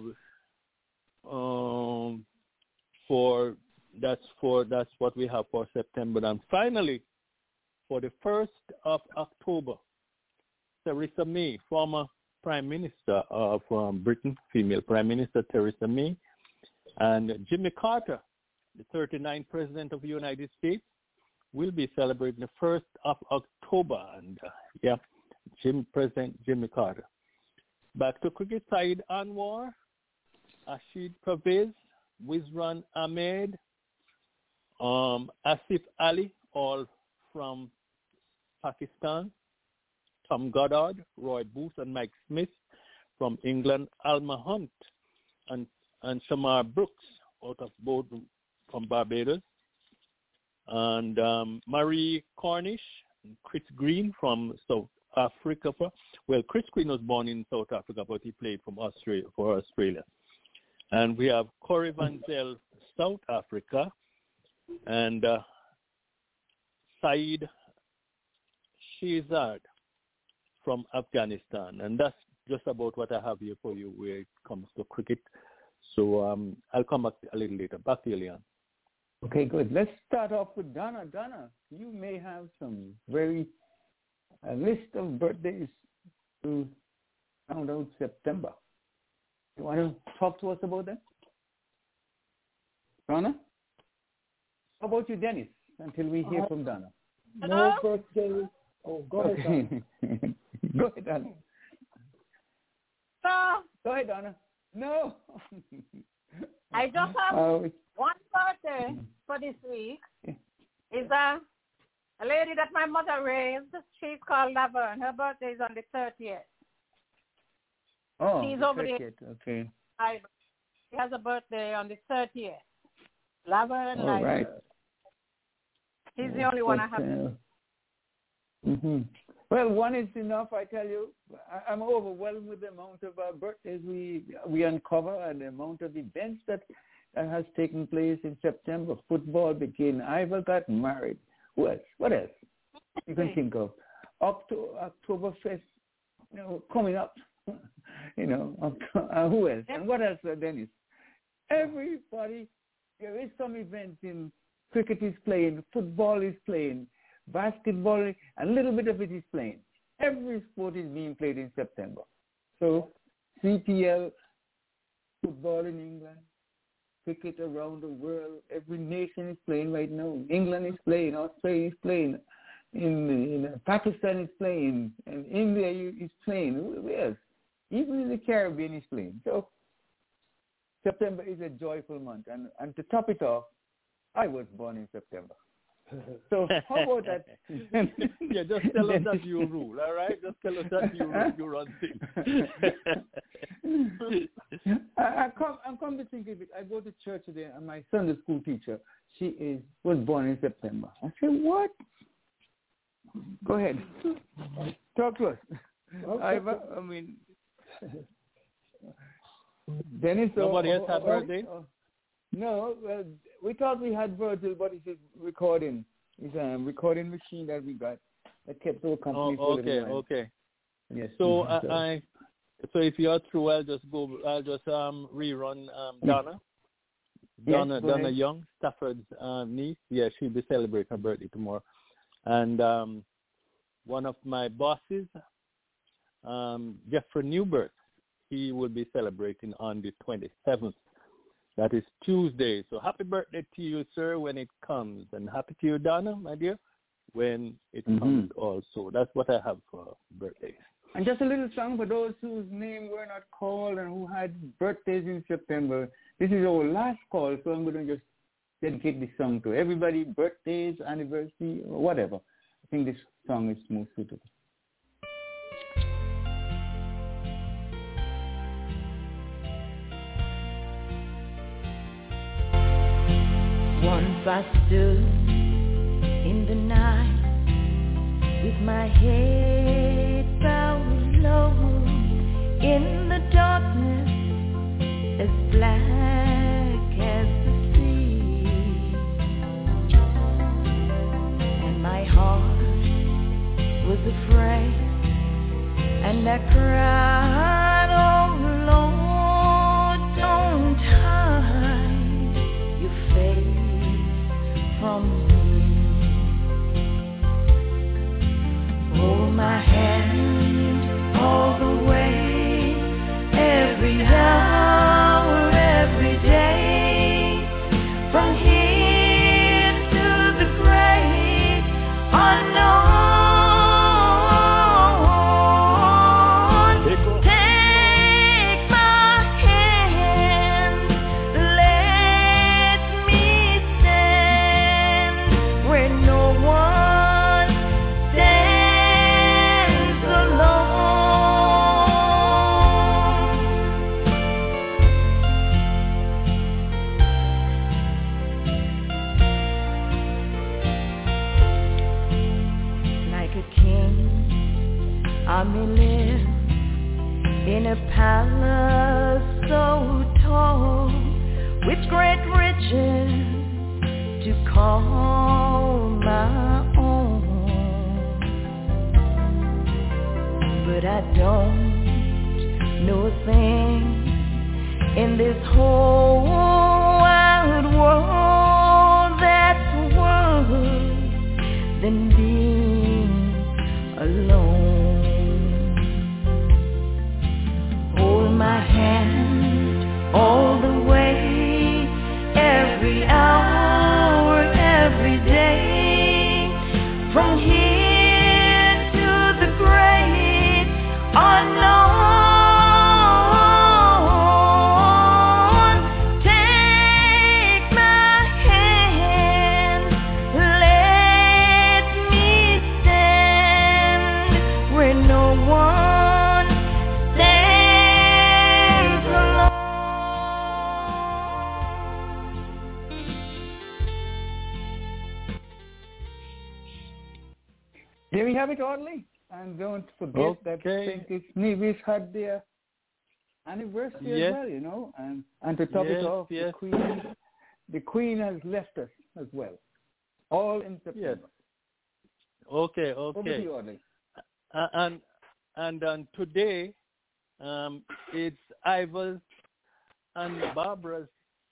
Speaker 8: um, for that's for that's what we have for September. And finally, for the first of October, Theresa May, former Prime Minister of um, Britain, female Prime Minister Theresa May, and Jimmy Carter, the thirty-ninth President of the United States, will be celebrating the first of October. And uh, yeah, Jim, President Jimmy Carter. Back to cricket side, Anwar, Ashid Pervez, Wizran Ahmed, um, Asif Ali, all from Pakistan, Tom Goddard, Roy Booth, and Mike Smith from England, Alma Hunt and, and Shamar Brooks out of both from Barbados, and um, Marie Cornish, and Chris Green from South Africa. Well, Chris Green was born in South Africa, but he played from Australia for Australia. And we have Corey Van Zel, South Africa, and uh, Saeed Shehzad from Afghanistan. And that's just about what I have here for you where it comes to cricket. So um, I'll come back a little later. Back to you, Leon.
Speaker 3: Okay, good. Let's start off with Donna. Donna, you may have some very a list of birthdays to round out September. You want to talk to us about that? Donna? How about you, Dennis, until we hear uh, from Donna?
Speaker 4: No birthdays. Oh, go ahead, Donna.
Speaker 3: Go ahead, Donna.
Speaker 7: No.
Speaker 3: Go ahead, Donna. No.
Speaker 7: I just have oh, one birthday for this week. Is a, a lady that my mother raised. She's called Laverne. Her birthday is on the thirtieth.
Speaker 3: Oh,
Speaker 7: she's
Speaker 3: the
Speaker 7: over
Speaker 3: thirtieth.
Speaker 7: there.
Speaker 3: Okay.
Speaker 7: She has a birthday on the thirtieth. Laverne.
Speaker 3: All Laverne. Right.
Speaker 7: She's the only one I have.
Speaker 3: Uh, mm-hmm. Well, one is enough, I tell you. I, I'm overwhelmed with the amount of uh, birthdays we we uncover and the amount of events that uh, has taken place in September. Football began. Ivor got married. Who else? What else you can think of? October, Oktoberfest, you know, coming up. You know, uh, who else? And what else, uh, Dennis? Everybody, there is some events in cricket is playing, football is playing, basketball, a little bit of it is playing. Every sport is being played in September. So C P L, football in England, cricket around the world, every nation is playing right now. England is playing, Australia is playing, in, in Pakistan is playing, and India is playing. Where else? Even in the Caribbean is playing. So September is a joyful month. And, and to top it off, I was born in September. So how about that?
Speaker 8: Yeah, just tell us that you rule, all right? Just tell us that you rule, you run things.
Speaker 3: I, I come, I come to think of it. I go to church today, and my Sunday school teacher, she is was born in September. I said, what? Go ahead, talk to us. Okay. I, I mean, Dennis.
Speaker 8: Nobody
Speaker 3: oh,
Speaker 8: else had
Speaker 3: oh,
Speaker 8: birthday.
Speaker 3: Oh, no, well, we thought we had Virgil, but it's a recording. It's a recording machine that we got that kept our company.
Speaker 8: Oh, okay, okay.
Speaker 3: Yes.
Speaker 8: So,
Speaker 3: mm-hmm.
Speaker 8: I, I, so if you're through, I'll just go. I'll just um rerun um Donna.
Speaker 3: Yes,
Speaker 8: Donna Donna
Speaker 3: ahead.
Speaker 8: Young, Stafford's uh, niece. Yeah, she'll be celebrating her birthday tomorrow, and um, one of my bosses, um, Jeffrey Newbert, he will be celebrating on the twenty-seventh. That is Tuesday. So happy birthday to you, sir, when it comes. And happy to you, Donna, my dear, when it mm-hmm. comes also. That's what I have for birthdays.
Speaker 3: And just a little song for those whose name were not called and who had birthdays in September. This is our last call, so I'm going to just dedicate this song to everybody, birthdays, anniversary, or whatever. I think this song is most suitable.
Speaker 2: One
Speaker 9: If I stood in the night with my head bowed low in the darkness as black as the sea, and my heart was afraid, and I cried, oh Lord, don't hide your face from me. Hold my hand all the way, every hour, every day, from here to the great unknown. I may live in a palace so tall, with great riches to call my own, but I don't know a thing in this whole wide world that's worse than being alone. Hold my hand all the way, every hour, every day, from here to the great unknown. Take my hand, let me stand where no one stands alone.
Speaker 3: There we have it, Audley. And don't forget
Speaker 8: Okay.
Speaker 3: that Saint Nevis had their anniversary
Speaker 8: Yes.
Speaker 3: as well, you know. And and to top
Speaker 8: Yes,
Speaker 3: it off,
Speaker 8: yes.
Speaker 3: the Queen, the Queen has left us as well, all in September.
Speaker 8: Yes. Okay,
Speaker 3: Over to
Speaker 8: okay.
Speaker 3: you, Audley.
Speaker 8: Uh, and and um, today, um, it's Iva's and Barbara's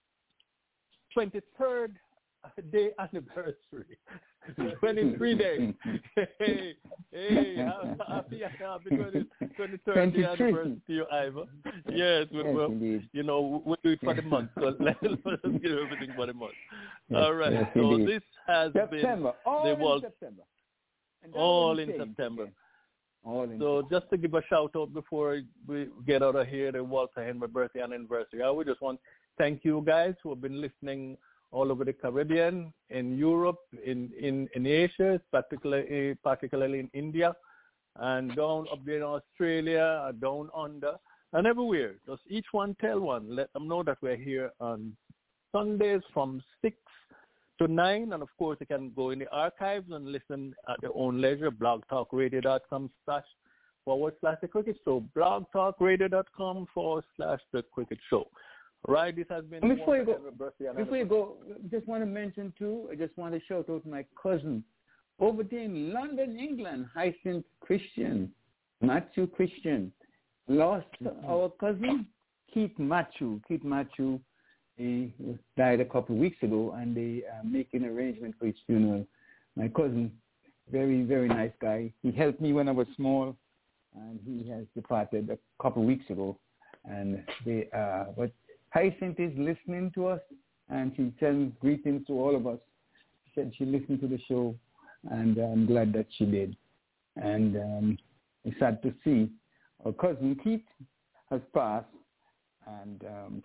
Speaker 8: twenty-third day anniversary. twenty-three days. Hey, hey, happy, happy twenty, twenty-third day anniversary to you, Iva. Yes, we,
Speaker 3: Yes,
Speaker 8: we,
Speaker 3: indeed.
Speaker 8: you know, we do it for the month, so let's give everything for the month.
Speaker 3: Yes,
Speaker 8: All right,
Speaker 3: yes,
Speaker 8: so
Speaker 3: indeed.
Speaker 8: this has
Speaker 3: September, all
Speaker 8: been the
Speaker 3: in
Speaker 8: Walt,
Speaker 3: September. And that
Speaker 8: all
Speaker 3: wouldn't
Speaker 8: in
Speaker 3: change
Speaker 8: September.
Speaker 3: again. All in
Speaker 8: So just to give a shout out before we get out of here, the Walter Henry birthday and anniversary. I would just want to thank you guys who have been listening all over the Caribbean, in Europe, in, in, in Asia, particularly particularly in India, and down up there in Australia, down under, and everywhere. Just each one tell one. Let them know that we're here on Sundays from six to nine, and of course you can go in the archives and listen at their own leisure. blogtalkradio.com slash forward slash the cricket show. blogtalkradio.com forward slash the cricket show. Right, this has been.
Speaker 3: And before you go,
Speaker 8: birthday
Speaker 3: before you go, just want to mention too. I just want to shout out my cousin over there in London, England, Hyacinth Christian, Matthew Christian, lost mm-hmm. our cousin Keith Matthew. Keith Matthew, he died a couple of weeks ago, and they are making arrangement for his funeral. My cousin, very very nice guy. He helped me when I was small, and he has departed a couple of weeks ago, and they uh, but. Hyacinth is listening to us, and she sends greetings to all of us. She said she listened to the show, and I'm glad that she did. And um, it's sad to see our cousin Keith has passed, and um,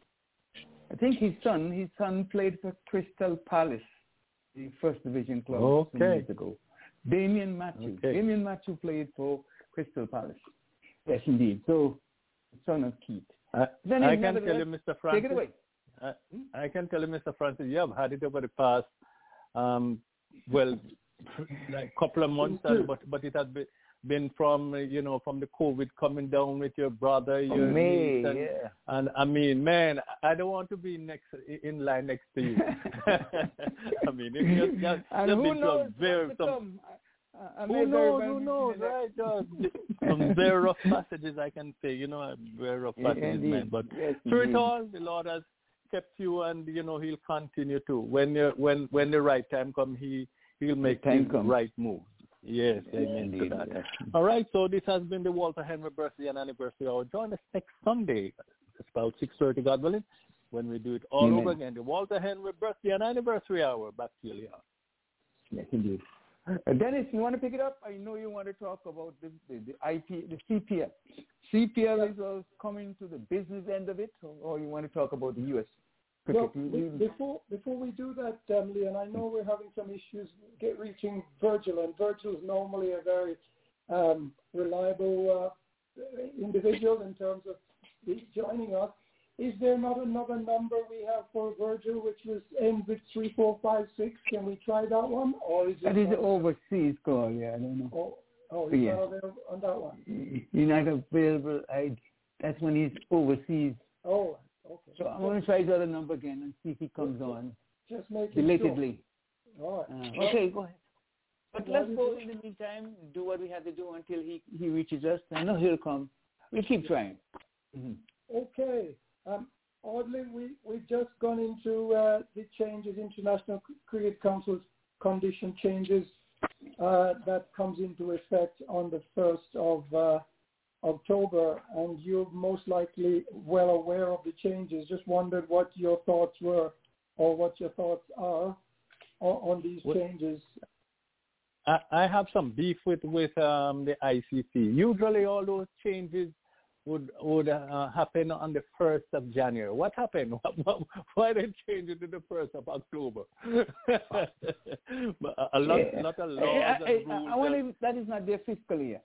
Speaker 3: I think his son, his son played for Crystal Palace, the first division club
Speaker 8: okay.
Speaker 3: some years ago. Damien Matthew.
Speaker 8: Okay.
Speaker 3: Damien Matthew played for Crystal Palace. Yes, indeed. So, the son of Keith.
Speaker 8: I, I can tell you, Mister Francis.
Speaker 3: Take it away.
Speaker 8: I, I can tell you, Mister Francis, you have had it over the past, um, well, like couple of months, and, but but it has been been from you know from the COVID coming down with your brother, your
Speaker 3: May,
Speaker 8: niece, and,
Speaker 3: yeah.
Speaker 8: and I mean, man, I don't want to be next in line next to you. I mean, it's just, just,
Speaker 3: and
Speaker 8: just
Speaker 3: who knows
Speaker 8: very,
Speaker 3: what
Speaker 8: some,
Speaker 3: I, I
Speaker 8: who knows, who knows, right? Just some very rough passages, I can say, you know, very rough passages,
Speaker 3: yeah,
Speaker 8: man. But
Speaker 3: yes,
Speaker 8: through it
Speaker 3: indeed.
Speaker 8: all, the Lord has kept you, and you know He'll continue to. When you when when the right time comes, He He'll make the right move. Yes, amen to that. Yes. All right, so this has been the Walter Henry birthday and anniversary hour. Join us next Sunday. It's about six thirty, God willing, when we do it all amen. Over again. The Walter Henry birthday and anniversary hour. Back to you, Leon.
Speaker 3: Yes, indeed. Uh, Dennis, you want to pick it up? I know you want to talk about the, the, the I P, the C P L. C P L is uh, coming to the business end of it, or, or you want to talk about the U S cricket?
Speaker 4: Well, we, before before we do that, um, Leon, I know we're having some issues get reaching Virgil, and Virgil is normally a very um, reliable uh, individual in terms of joining us. Is there not another number we have for Virgil, which was ends with three four five six? Can we try that one, or is it
Speaker 3: that is an overseas call? Yeah, I don't know.
Speaker 4: Oh, oh he's
Speaker 3: yeah.
Speaker 4: not available on that one.
Speaker 3: He's not available. I, that's when he's overseas.
Speaker 4: Oh. Okay.
Speaker 3: So I'm going to try the other number again and see if he comes just, on.
Speaker 4: Just make it
Speaker 3: belatedly.
Speaker 4: Sure. All right.
Speaker 3: Uh, okay, go ahead. But let's go in the meantime, do what we have to do until he, he reaches us. I know he'll come. We'll keep trying.
Speaker 4: Mm-hmm. Okay. Um, oddly, we, we've just gone into uh, the changes, International Cricket Council's condition changes uh, that comes into effect on the first of uh, October, and you're most likely well aware of the changes. Just wondered what your thoughts were, or what your thoughts are on, on these what, changes.
Speaker 8: I, I have some beef with with um, the I C C. Usually, all those changes would would uh, happen on the first of January. What happened? Why they change it to the first of October? But a lot,
Speaker 3: yeah.
Speaker 8: lot of laws
Speaker 3: I,
Speaker 8: and
Speaker 3: I,
Speaker 8: rules.
Speaker 3: I, I wonder that is not their fiscal year.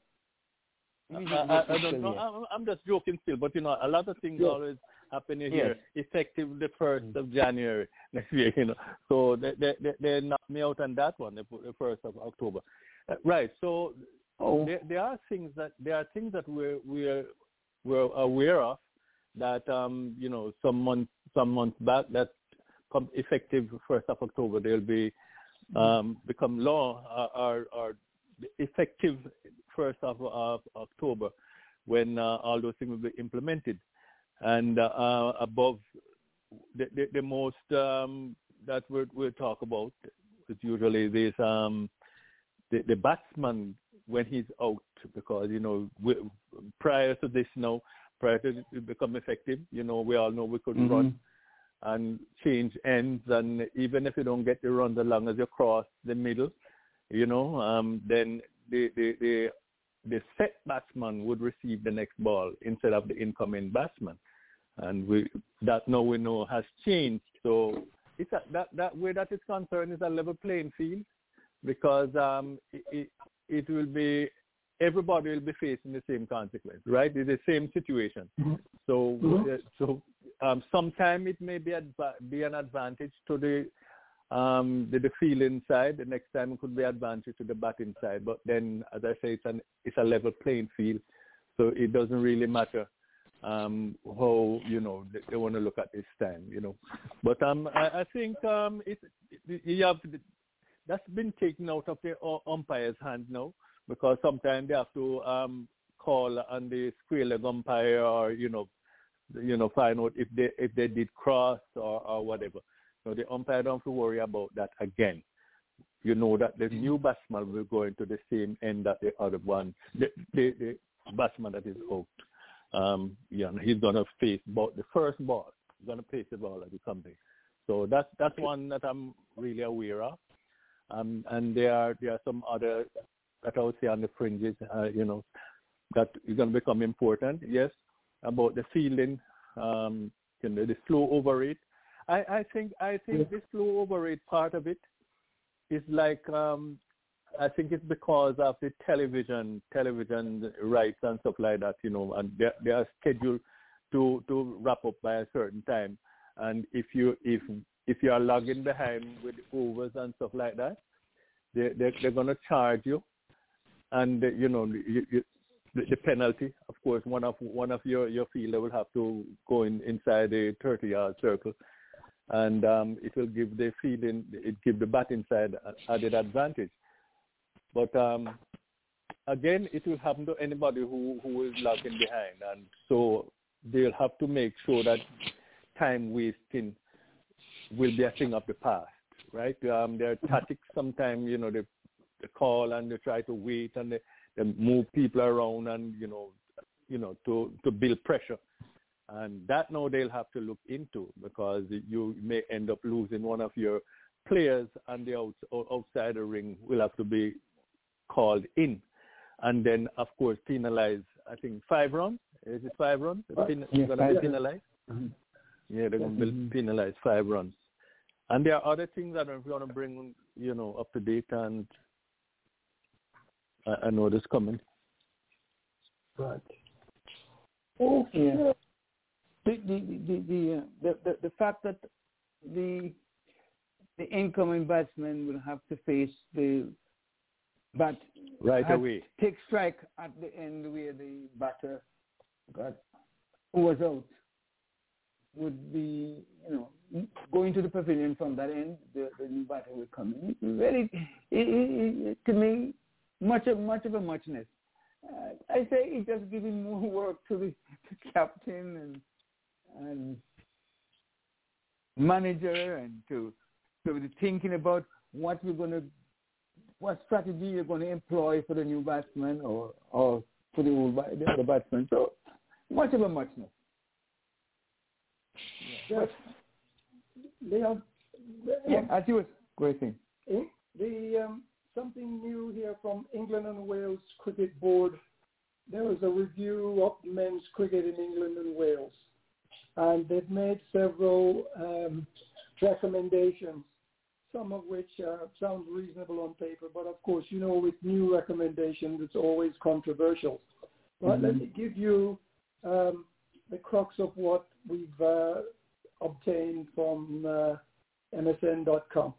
Speaker 8: I, I, I don't know. I'm, I'm just joking still, but you know, a lot of things yes. always happen here, yes. effective the first of January next year. You know, so they they they, they knocked me out on that one, the, the first of October. Uh, right. So oh. there, there are things that there are things that we're we're we're aware of that um you know some months some months back that come effective first of October they'll be um become law uh, or or effective first of, of October, when uh, all those things will be implemented, and uh, above the, the, the most um, that we we'll talk about is usually this um, the, the batsman when he's out, because you know we, prior to this now prior to it become effective, you know we all know we could mm-hmm. run and change ends, and even if you don't get the runs as long as you cross the middle, you know um, then the the, the the set batsman would receive the next ball instead of the incoming batsman, and we that now we know has changed. So it's a, that that way that is concerned is a level playing field, because um, it, it it will be everybody will be facing the same consequence, right? It's the same situation. Mm-hmm. So mm-hmm. uh, so um, sometimes it may be adva- be an advantage to the Um, the, the fielding side. The next time it could be advantage to the batting side. But then, as I say, it's an it's a level playing field, so it doesn't really matter um, how you know they, they want to look at this time, you know. But um, I, I think um, it, it you have that's been taken out of the umpire's hand now, because sometimes they have to um, call on the square leg umpire, or you know, you know, find out if they if they did cross or, or whatever. So the umpire don't have to worry about that again. You know that the new batsman will go into the same end that the other one, the, the, the batsman that is out. Um, yeah, he's going to face ball, the first ball. He's going to face the ball at the company. So that's that's one that I'm really aware of. Um, and there are there are some other that I would say on the fringes, uh, you know, that is going to become important. Yes, about the fielding, um, you know, the slow over rate. I, I think I think yeah. this slow over rate part of it is like um, I think it's because of the television television rights and stuff like that, you know, and they they are scheduled to to wrap up by a certain time, And if you if if you are lagging behind with overs and stuff like that, they they they're gonna charge you, and you know you, you, the, the penalty. Of course, one of one of your your fielder will have to go in inside a thirty-yard circle, and um, it will give the fielding it give the batting side added advantage. But um, again, it will happen to anybody who, who is lagging behind, and so they'll have to make sure that time wasting will be a thing of the past, right? Um, there are tactics sometimes, you know, they, they call and they try to wait and they, they move people around and, you know, you know, to, to build pressure. And that now they'll have to look into, because you may end up losing one of your players, and the outs, outside the ring will have to be called in. And then, of course, penalize, I think, five runs. Is it five runs?
Speaker 3: Uh,
Speaker 8: Pen-
Speaker 3: yeah,
Speaker 8: going to
Speaker 3: be
Speaker 8: penalized? Mm-hmm. Yeah, they're going to mm-hmm. penalize five runs. And there are other things that I'm going to bring, you know, up to date, and I, I know this coming.
Speaker 3: Right. Oh, yeah. The the the the, uh, the the the fact that the the incoming batsman will have to face the bat
Speaker 8: right away,
Speaker 3: take strike at the end where the batter got who was out would be, you know, going to the pavilion from that end. The, the new batter will come in. It's very, it, it, it, to me, much of much of a muchness. Uh, I say it's just giving more work to the, the captain and and manager, and to to be thinking about what we're going to, what strategy you're going to employ for the new batsman or or for the old the other batsman. So much of a muchness.
Speaker 4: Yes. Leon,
Speaker 3: yeah, as you were great thing.
Speaker 4: The um, something new here from England and Wales Cricket Board. There was a review of men's cricket in England and Wales, and they've made several um, recommendations, some of which uh, sound reasonable on paper, but of course, you know, with new recommendations, it's always controversial. But mm-hmm. let me give you um, the crux of what we've uh, obtained from uh, M S N dot com.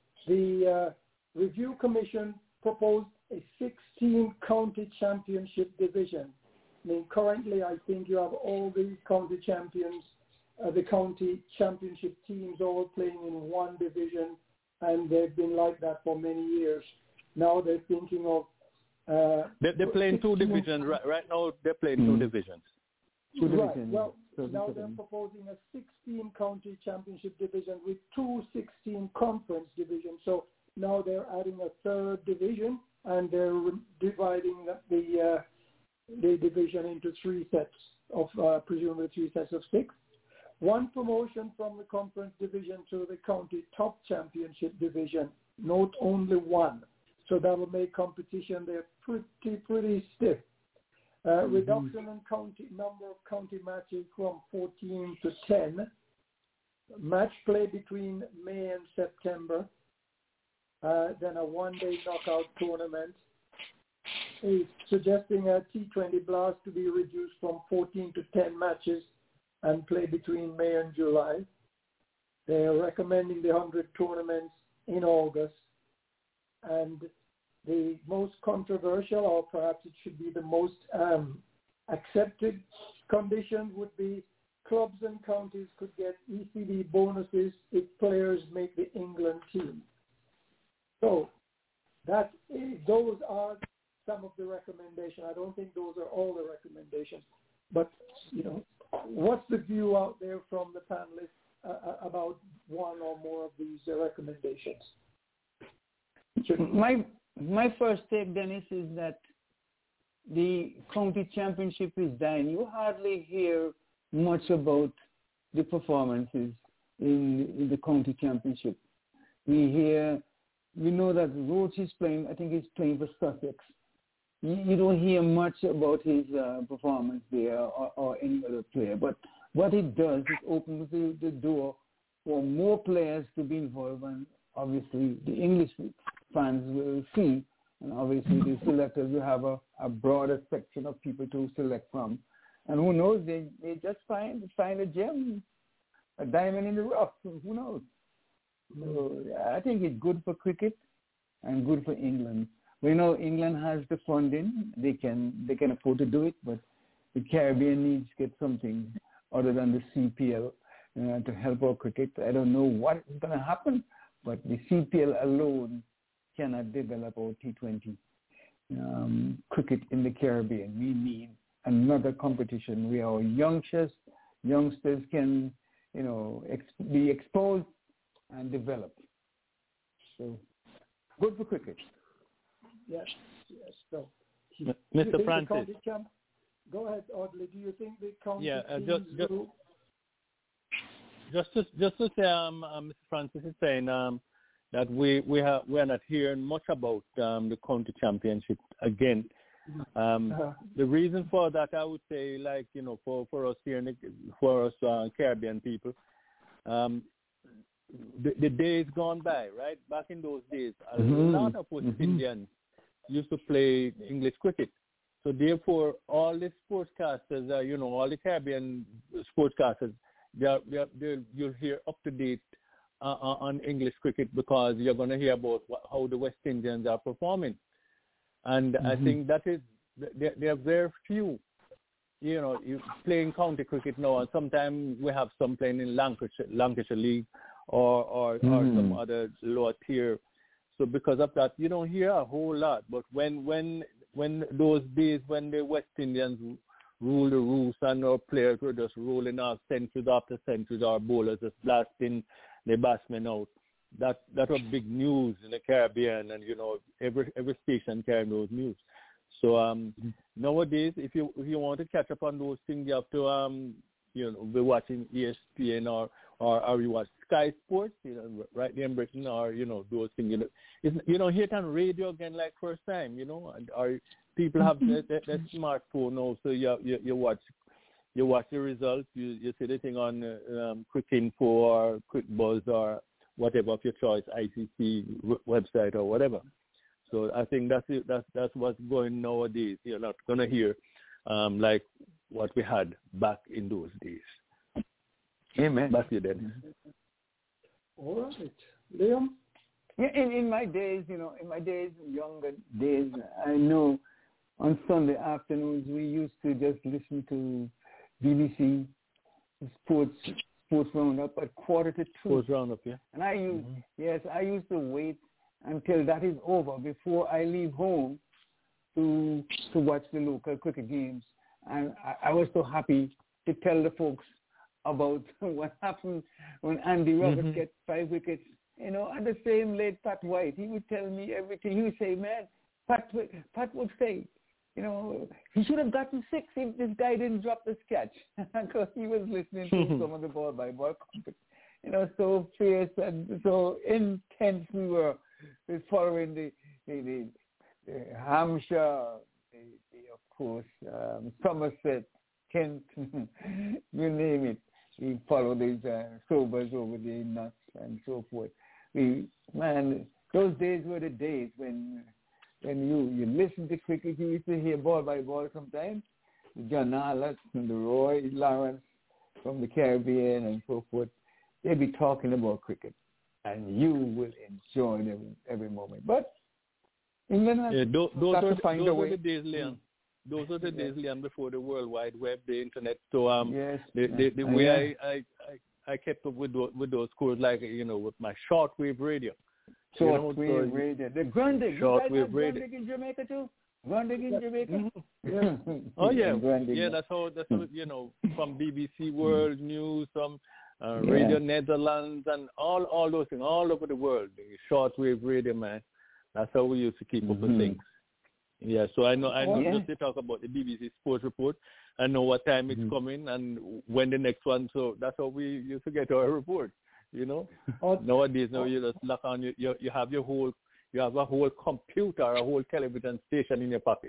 Speaker 4: The uh, Review Commission proposed a sixteen county championship division. I mean, currently, I think you have all the county champions, uh, the county championship teams all playing in one division, and they've been like that for many years. Now they're thinking of... Uh,
Speaker 8: they, they're playing two divisions. Right, right now, they're playing mm-hmm. two divisions.
Speaker 4: Two right. divisions. Well, now they're proposing a sixteen county championship division with two sixteen conference divisions. So now they're adding a third division, and they're dividing the uh, the division into three sets of, uh, presumably three sets of six. One promotion from the conference division to the county top championship division. Note only one. So that will make competition there pretty, pretty stiff. Uh, mm-hmm. Reduction in county number of county matches from fourteen to ten. Match play between May and September. Uh, then a one-day knockout tournament. He's suggesting a T twenty Blast to be reduced from fourteen to ten matches and play between May and July. They are recommending the one hundred tournaments in August. And the most controversial, or perhaps it should be the most um, accepted condition, would be clubs and counties could get E C D bonuses if players make the England team. So that is, those are some of the recommendations. I don't think those are all the recommendations, but you know, what's the view out there from the panelists uh, about one or more of these uh, recommendations?
Speaker 3: My my first take, Dennis, is that the county championship is dying. You hardly hear much about the performances in, in the county championship. We hear, we know that Roach is playing, I think he's playing for Sussex. You, you don't hear much about his uh, performance there or, or any other player. But what it does, it opens the, the door for more players to be involved, and obviously the English fans will see, and obviously the selectors will have a, a broader section of people to select from. And who knows, they, they just find find a gem a diamond in the rough. Who knows? So I think it's good for cricket and good for England. We know England has the funding; they can they can afford to do it, but the Caribbean needs to get something other than the C P L uh, to help our cricket. I don't know what is going to happen, but the C P L alone cannot develop our T twenty um, cricket in the Caribbean. We need another competition where our youngsters youngsters can, you know, ex- be exposed and develop. So good for cricket.
Speaker 4: Yes, yes. So,
Speaker 8: Mister Francis.
Speaker 4: Camp, go ahead, Audley. Do you think the county
Speaker 8: yeah, uh,
Speaker 4: teams
Speaker 8: just, just,
Speaker 4: will...
Speaker 8: just to just to say, um, uh, Mister Francis is saying um, that we we have we are not hearing much about um, the county championship again. Um, uh-huh. The reason for that, I would say, like you know, for, for us here, in the, for us uh, Caribbean people, um, the, the days gone by, right? Back in those days, a
Speaker 3: mm-hmm.
Speaker 8: lot of West mm-hmm. Indians used to play English cricket. So therefore, all the sportscasters, uh, you know, all the Caribbean sportscasters, they are, they are, they're, you'll hear up to date uh, on English cricket because you're going to hear about what, how the West Indians are performing. And mm-hmm. I think that is, there, there are very few, you know, you playing county cricket now, and sometimes we have some playing in Lancashire, Lancashire League or or, mm-hmm. or some other lower tier. So because of that, you don't hear a whole lot. But when when when those days when the West Indians rule the roost and our players were just rolling off centuries after centuries, our bowlers just blasting the batsmen out, that that was big news in the Caribbean, and you know every every station carrying those news. So um, nowadays, if you if you want to catch up on those things, you have to um, you know be watching E S P N or or, or you watch Sky Sports, you know, right there in Britain, or you know those things. You know, it's, you know hear it on radio again like first time. You know, and or people have that, that, that smartphone now, so you, you you watch you watch the results. You you see the thing on uh, um, Quick Info or Quick Buzz or whatever of your choice, I C C website or whatever. So I think that's it, that's that's what's going nowadays. You're not going to hear um, like what we had back in those days.
Speaker 3: Amen.
Speaker 8: Back to you then.
Speaker 4: All right, Liam.
Speaker 3: Yeah, in, in my days, you know, in my days, younger days, I know on Sunday afternoons we used to just listen to B B C Sports Sports Roundup at quarter to two.
Speaker 8: Sports Roundup, yeah.
Speaker 3: And I used,
Speaker 8: mm-hmm.
Speaker 3: yes, I used to wait until that is over before I leave home to to watch the local cricket games. And I, I was so happy to tell the folks about what happened when Andy Roberts mm-hmm. gets five wickets. You know, and the same late Pat White, he would tell me everything. He would say, man, Pat, Pat would say, you know, he should have gotten six if this guy didn't drop the catch, because he was listening to some of the ball by ball competition. You know, so fierce and so intense we were following the, the, the, the Hampshire, the, the, of course, um, Somerset, Kent, you name it. We follow these uh, Sobers over the nuts and so forth. We, man, those days were the days when when you, you listen to cricket, you used to hear ball by ball sometimes. John Arlott and the Roy Lawrence from the Caribbean and so forth. They'd be talking about cricket, and you will enjoy every, every moment. But England has
Speaker 8: yeah, those, those
Speaker 3: got
Speaker 8: are,
Speaker 3: to find
Speaker 8: those
Speaker 3: a way.
Speaker 8: Are the days, Leon. Those are the days, Leon, before the World Wide Web, the internet. So um,
Speaker 3: yes,
Speaker 8: the, the, the
Speaker 3: uh,
Speaker 8: way
Speaker 3: yeah.
Speaker 8: I, I, I kept up with those, with those scores, like, you know, with my shortwave radio.
Speaker 3: Shortwave
Speaker 8: you know, so
Speaker 3: radio. The Grundig.
Speaker 8: Shortwave radio.
Speaker 3: Grundig in Jamaica too? Grundig in Jamaica?
Speaker 8: Mm-hmm. Yeah. Oh, yeah.
Speaker 3: Grundig,
Speaker 8: yeah, that's how, that's how, you know, from B B C World News, from uh,
Speaker 3: yeah.
Speaker 8: Radio Netherlands, and all, all those things, all over the world. The shortwave radio, man. That's how we used to keep mm-hmm. up with things. Yeah, so I know, I know
Speaker 3: oh, yeah.
Speaker 8: just to talk about the B B C Sports Report. I know what time it's mm-hmm. coming and when the next one. So that's how we used to get our report. You know, oh, nowadays now oh. you just lock on. You, you you have your whole you have a whole computer, a whole television station in your pocket.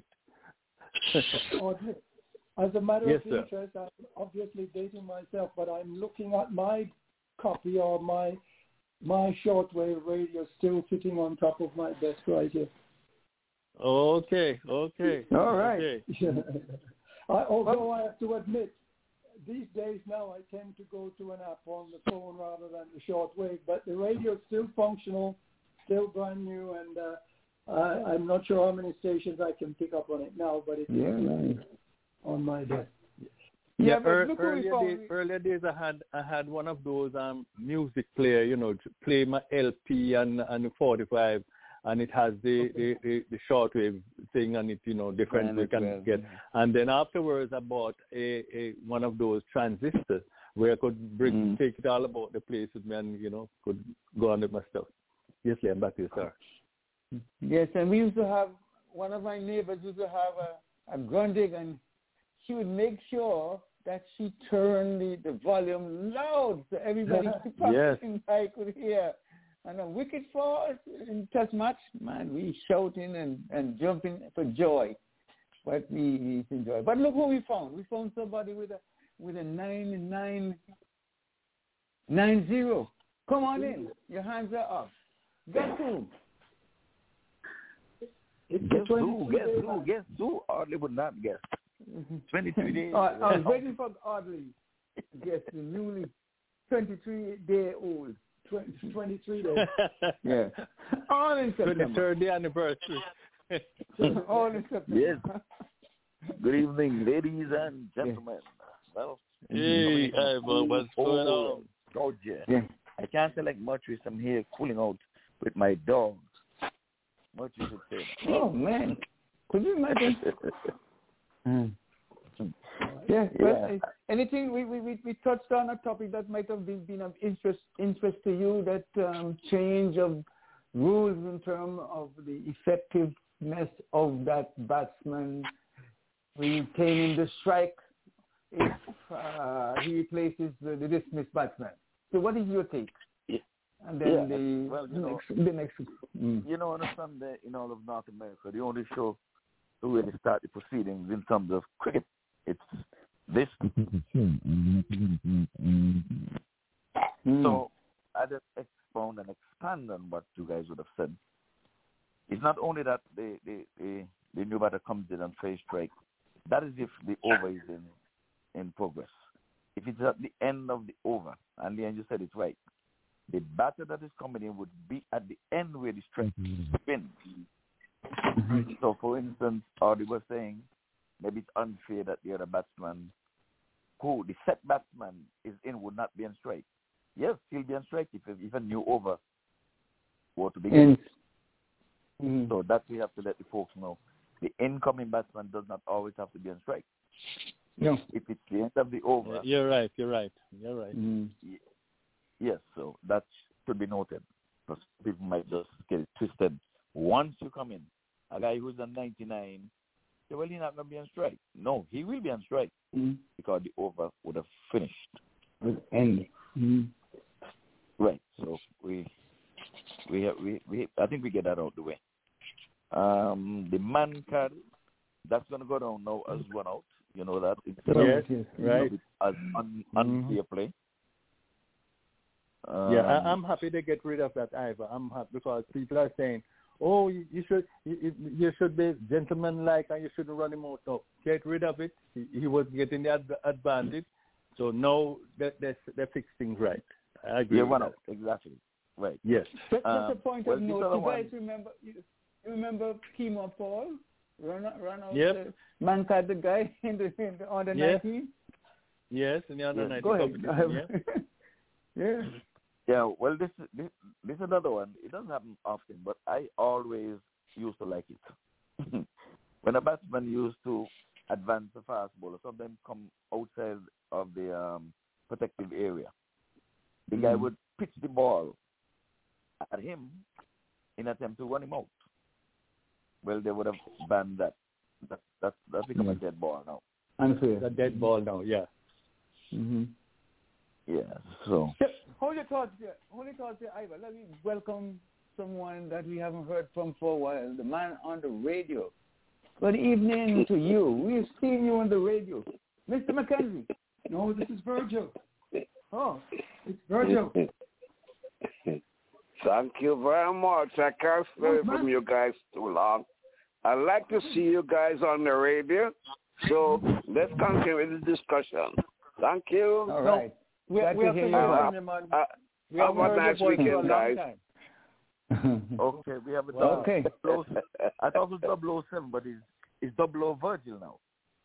Speaker 4: As a matter
Speaker 8: yes,
Speaker 4: of interest, sir. I'm obviously dating myself, but I'm looking at my copy or my my shortwave radio still sitting on top of my desk right here.
Speaker 8: Okay, okay.
Speaker 3: All right.
Speaker 8: Okay.
Speaker 4: I, although I have to admit, these days now I tend to go to an app on the phone rather than the shortwave. But the radio is still functional, still brand new, and uh, I, I'm not sure how many stations I can pick up on it now, but it's
Speaker 3: yeah, nice.
Speaker 4: on my desk.
Speaker 8: Yeah, yeah er, earlier, days, earlier days I had I had one of those um music player, you know, to play my L P and and forty-five, and it has the the, the, the shortwave thing on it, you know, different we can well. get. And then afterwards I bought a, a one of those transistors where I could bring mm. take it all about the place with me and, you know, could go on with my stuff. Yes, I'm back to you, sir.
Speaker 3: Yes, and we used to have one of my neighbors used to have a, a Grundig, and she would make sure that she turned the, the volume loud so everybody
Speaker 8: yes.
Speaker 3: I could hear. And a Wicked Falls in test match, man, we shouting and, and jumping for joy. But we, we enjoy. But look who we found. We found somebody with a with a nine nine nine zero. Come on in. Your hands are up. Guess who?
Speaker 10: Guess who? Guess who? Guess who? Hardly would not guess. twenty-three days.
Speaker 3: uh, I was waiting for Audley to guess the newly twenty-three day old.
Speaker 4: twenty-three days.
Speaker 3: Yeah. All in September.
Speaker 8: twenty-third anniversary.
Speaker 3: All in September.
Speaker 10: Yes. Good evening, ladies and gentlemen. Yeah. Well,
Speaker 8: hey, hey, well, what's going on?
Speaker 10: Georgia.
Speaker 3: Yeah.
Speaker 10: I can't select much with I'm here cooling out with my dogs. What you should say.
Speaker 3: Oh, man. Could you imagine? Mm. Yeah, well, yeah. Anything we, we, we touched on a topic that might have been, been of interest interest to you, that um, change of rules in terms of the effectiveness of that batsman retaining the strike if uh, he replaces the, the dismissed batsman. So what is your take?
Speaker 10: Yeah.
Speaker 3: And then
Speaker 10: yeah.
Speaker 3: the,
Speaker 10: well, you
Speaker 3: next,
Speaker 10: know,
Speaker 3: the next... Mm.
Speaker 10: You know, on a Sunday in all of North America, the only show to really start the proceedings in terms of cricket, it's this. Mm. So I just expound and expand on what you guys would have said. It's not only that the the, the, the new batter comes in and face strike. That is if the over is in, in progress. If it's at the end of the over, and Leon, you said it right, the batter that is coming in would be at the end where the strike spins. Mm-hmm. So, for instance, Audie was saying maybe it's unfair that the other batsman, who the set batsman is in, would not be on strike. Yes, he'll be on strike if, if a new over were to begin. Mm-hmm. So that we have to let the folks know. The incoming batsman does not always have to be on strike.
Speaker 3: No.
Speaker 10: If it's the end of the over.
Speaker 8: You're right, you're right, you're right.
Speaker 3: Mm-hmm.
Speaker 10: Yes, so that should be noted. Because people might just get it twisted. Once you come in, a guy who's on ninety-nine, say, well, he's not going to be on strike. No, he will be on strike
Speaker 3: mm-hmm.
Speaker 10: because the over would have finished.
Speaker 3: Would end. Mm-hmm.
Speaker 10: Right, so we, we, have, we, we, I think we get that out of the way. Um, the man card, that's going to go down now as one out. You know that? It's
Speaker 8: yes, yes, right.
Speaker 10: As un, unfair mm-hmm. play. Um,
Speaker 8: yeah, I, I'm happy to get rid of that, Ivor. I'm happy because people are saying, "Oh, you, you should, you, you should be gentleman-like, and you shouldn't run him out." No, get rid of it. He, he was getting the ad- advantage, so now they they they fix things right. I agree.
Speaker 10: Yeah,
Speaker 8: with
Speaker 10: one
Speaker 8: that.
Speaker 10: out exactly. Right.
Speaker 8: Yes.
Speaker 3: Just,
Speaker 10: um,
Speaker 3: just a point
Speaker 10: well,
Speaker 3: of note. You
Speaker 10: one.
Speaker 3: guys remember? You, you remember Kimo Paul? Run out, run out.
Speaker 8: Yep.
Speaker 3: The man card the guy in the, in the under
Speaker 8: yes.
Speaker 3: nineteen.
Speaker 8: Yes, in the under
Speaker 3: yes.
Speaker 8: nineteen.
Speaker 3: Go ahead.
Speaker 8: Yeah.
Speaker 3: yeah.
Speaker 10: Yeah, well, this, this this is another one. It doesn't happen often, but I always used to like it. When a batsman used to advance a fast bowler, sometimes come outside of the um, protective area, the mm-hmm. guy would pitch the ball at him in attempt to run him out. Well, they would have banned that. That that that's become mm-hmm. a dead ball now.
Speaker 3: Unfair.
Speaker 8: A dead ball now, yeah.
Speaker 3: Mm-hmm.
Speaker 10: Yeah, so.
Speaker 3: Hold your thoughts there. Hold your thoughts there, Ivor. Let me welcome someone that we haven't heard from for a while, the man on the radio. Good evening to you. We've seen you on the radio. Mister McKenzie.
Speaker 4: No, this is Virgil.
Speaker 3: Oh,
Speaker 4: it's Virgil.
Speaker 11: Thank you very much. I can't stay from you guys too long. I like to see you guys on the radio, so let's continue with the discussion. Thank you.
Speaker 3: All right.
Speaker 8: No, we, we have to hear
Speaker 11: uh,
Speaker 8: from man.
Speaker 11: Uh,
Speaker 8: we
Speaker 11: have a nice weekend, guys.
Speaker 10: Okay, we have a
Speaker 3: wow. Okay.
Speaker 10: double, I thought it was double oh seven, but it's, it's double O Virgil now.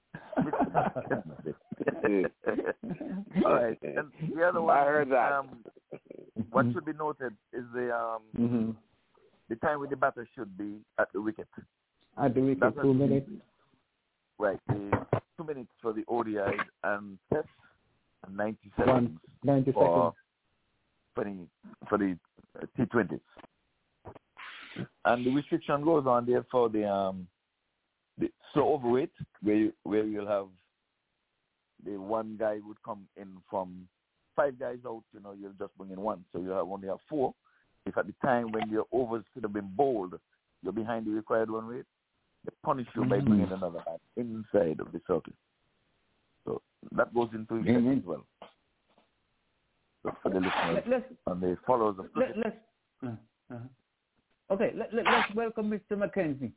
Speaker 10: All right. And the other one,
Speaker 11: I heard that.
Speaker 10: Um, what should be noted is the um,
Speaker 3: mm-hmm.
Speaker 10: the time with the batter should be at the wicket.
Speaker 3: At the wicket, That's two minutes.
Speaker 10: Right. The two minutes for the O D Is and tests, and ninety seconds
Speaker 3: One, ninety
Speaker 10: for,
Speaker 3: seconds.
Speaker 10: for the for the uh, T twenties. And the restriction goes on there for the um the slow overweight, where you, where you'll have the one guy would come in from five guys out, you know, you'll just bring in one, so you have only have four. If at the time when your overs could have been bowled, you're behind the required run rate, they punish you mm-hmm. by bringing another man inside of the circle. So that goes into effect mm-hmm. as well. So for the listeners
Speaker 3: let's,
Speaker 10: and the followers of
Speaker 3: let, let's uh, uh, okay, let, let, let's welcome Mister Mackenzie.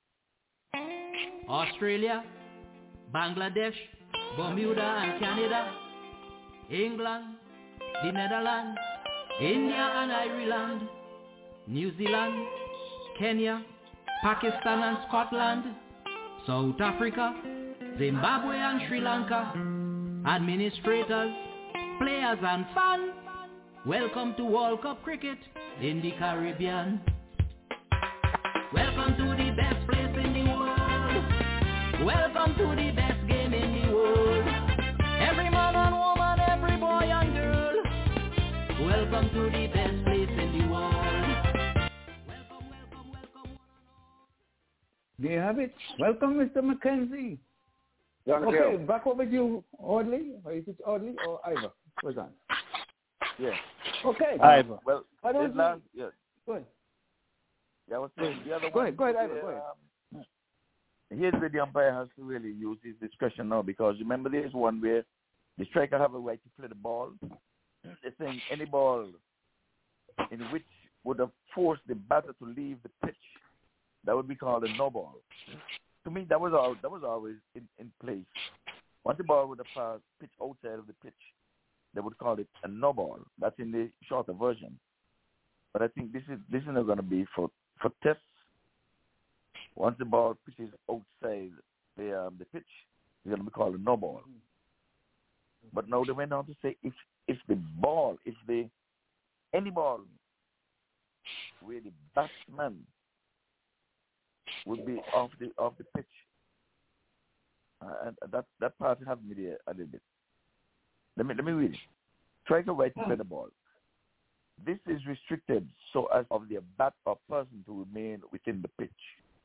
Speaker 12: Australia, Bangladesh, Bermuda and Canada, England, the Netherlands, India and Ireland, New Zealand, Kenya, Pakistan and Scotland, South Africa, Zimbabwe and Sri Lanka, administrators, players and fans, welcome to World Cup cricket in the Caribbean. Welcome to the best place in the world. Welcome to the best game in the world. Every man and woman, every boy and girl. Welcome to the best place in the world. Welcome, welcome, welcome.
Speaker 3: There you have it. Welcome, Mister Mackenzie.
Speaker 11: Thank
Speaker 3: okay,
Speaker 11: you.
Speaker 3: back over to you, Audley. Or is it Audley or Ivor? What's on?
Speaker 10: Yeah.
Speaker 3: Okay.
Speaker 10: Ivor. Well,
Speaker 3: I don't
Speaker 10: last, yeah.
Speaker 3: Go ahead.
Speaker 10: Yeah, I was saying the other
Speaker 3: go
Speaker 10: one.
Speaker 3: Ahead, go ahead, Ivor.
Speaker 10: Uh,
Speaker 3: Go ahead.
Speaker 10: Um, here's where the umpire has to really use his discretion now, because remember there's one where the striker have a right to play the ball. They're saying any ball in which would have forced the batter to leave the pitch, that would be called a no ball. To me, that was all. That was always in, in place. Once the ball would have passed pitch outside of the pitch, they would call it a no ball. That's in the shorter version. But I think this is this is not going to be for for tests. Once the ball pitches outside the um, the pitch, it's going to be called a no ball. But now they went on to say if if the ball, if the any ball where the batsman would be off the off the pitch, uh, and that that part has me there a little bit. Let me let me read it. Striker right to play the ball. This is restricted so as of the bat or person to remain within the pitch.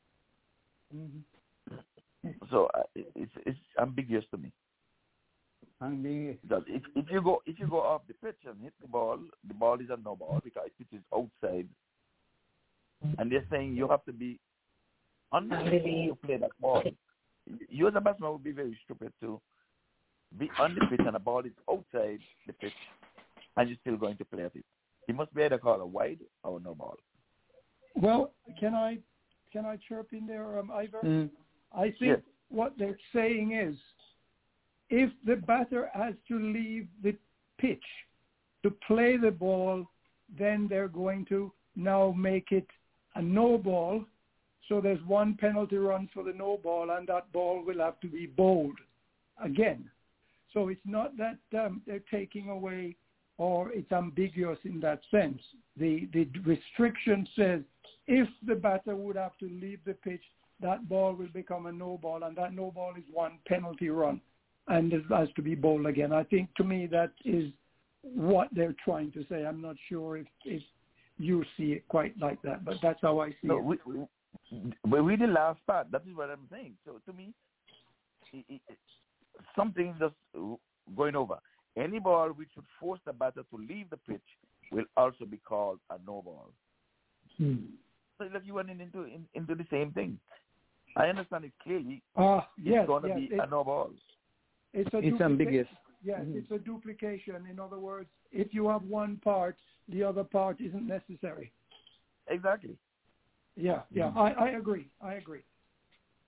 Speaker 10: Mm-hmm. So uh, it's it's ambiguous to me.
Speaker 3: Ambiguous.
Speaker 10: Because if if you go if you go off the pitch and hit the ball, the ball is a no ball because it is outside, and they're saying you have to be on the pitch to play that ball. You as a batsman would be very stupid to be on the pitch and the ball is outside the pitch, and you're still going to play at it. You must be either call a wide or no ball.
Speaker 4: Well, can I can I chirp in there, um, Ivor?
Speaker 3: Mm.
Speaker 4: I think
Speaker 10: yes.
Speaker 4: what they're saying is, if the batter has to leave the pitch to play the ball, then they're going to now make it a no ball. So there's one penalty run for the no ball, and that ball will have to be bowled again. So it's not that um, they're taking away, or it's ambiguous in that sense. The the restriction says if the batter would have to leave the pitch, that ball will become a no ball, and that no ball is one penalty run, and it has to be bowled again. I think to me that is what they're trying to say. I'm not sure if, if you see it quite like that, but that's how I see
Speaker 10: no,
Speaker 4: it.
Speaker 10: We, we, but read the last part. That is what I'm saying. So to me, it, it, something just going over. Any ball which would force the batter to leave the pitch will also be called a no ball.
Speaker 4: Hmm.
Speaker 10: So look, you went into in, into the same thing. I understand it clearly.
Speaker 4: Uh, yes,
Speaker 10: it's going to
Speaker 4: yes,
Speaker 10: be
Speaker 4: it,
Speaker 10: a no ball.
Speaker 4: It's, a
Speaker 3: it's ambiguous.
Speaker 4: Yes,
Speaker 3: mm-hmm.
Speaker 4: it's a duplication. In other words, if you have one part, the other part isn't necessary.
Speaker 10: Exactly.
Speaker 4: Yeah, yeah, mm-hmm. I, I agree. I agree.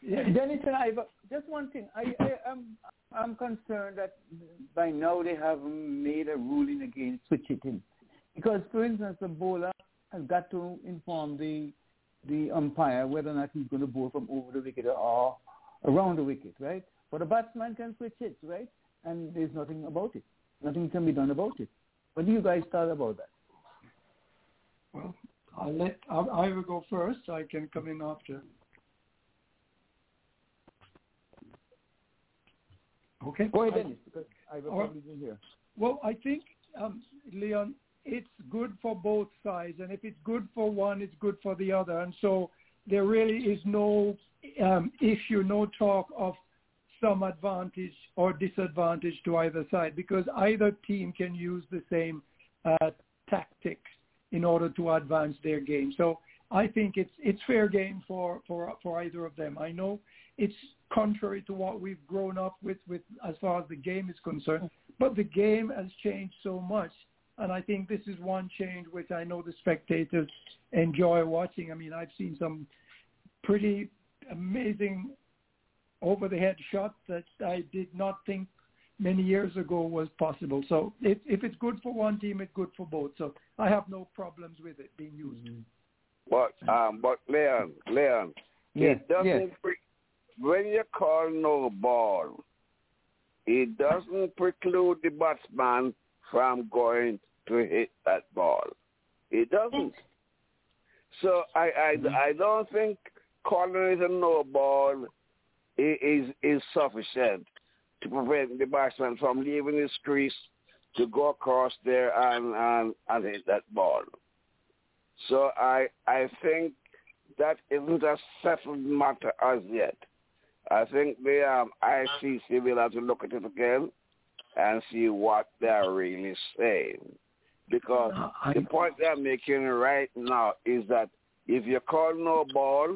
Speaker 3: Yeah, Dennis and I, just one thing. I, I, I'm, I'm concerned that by now they have made a ruling against switch hitting. Because, for instance, the bowler has got to inform the the umpire whether or not he's going to bowl from over the wicket or around the wicket, right? But a batsman can switch hits, right? And there's nothing about it. Nothing can be done about it. What do you guys thought about that?
Speaker 4: Well, I'll let I will go first. I can come in after. Okay.
Speaker 3: Go ahead, Dennis, because I will probably be here.
Speaker 4: Well, I think, um, Leon, it's good for both sides, and if it's good for one, it's good for the other. And so there really is no um, issue, no talk of some advantage or disadvantage to either side, because either team can use the same uh, tactics in order to advance their game. So I think it's it's fair game for, for, for either of them. I know it's contrary to what we've grown up with, with as far as the game is concerned, but the game has changed so much. And I think this is one change which I know the spectators enjoy watching. I mean, I've seen some pretty amazing over-the-head shots that I did not think many years ago was possible. So if, if it's good for one team, it's good for both. So I have no problems with it being used.
Speaker 11: But, um, but Leon, Leon,
Speaker 3: yes,
Speaker 11: it doesn't
Speaker 3: yes.
Speaker 11: pre- when you call no ball, it doesn't preclude the batsman from going to hit that ball. It doesn't. So I I, mm-hmm. I don't think calling it a no ball is is sufficient to prevent the batsman from leaving his crease to go across there and, and, and hit that ball. So I I think that isn't a settled matter as yet. I think the um, I C C will have to look at it again and see what they're really saying. Because no, I... the point they're making right now is that if you call no ball,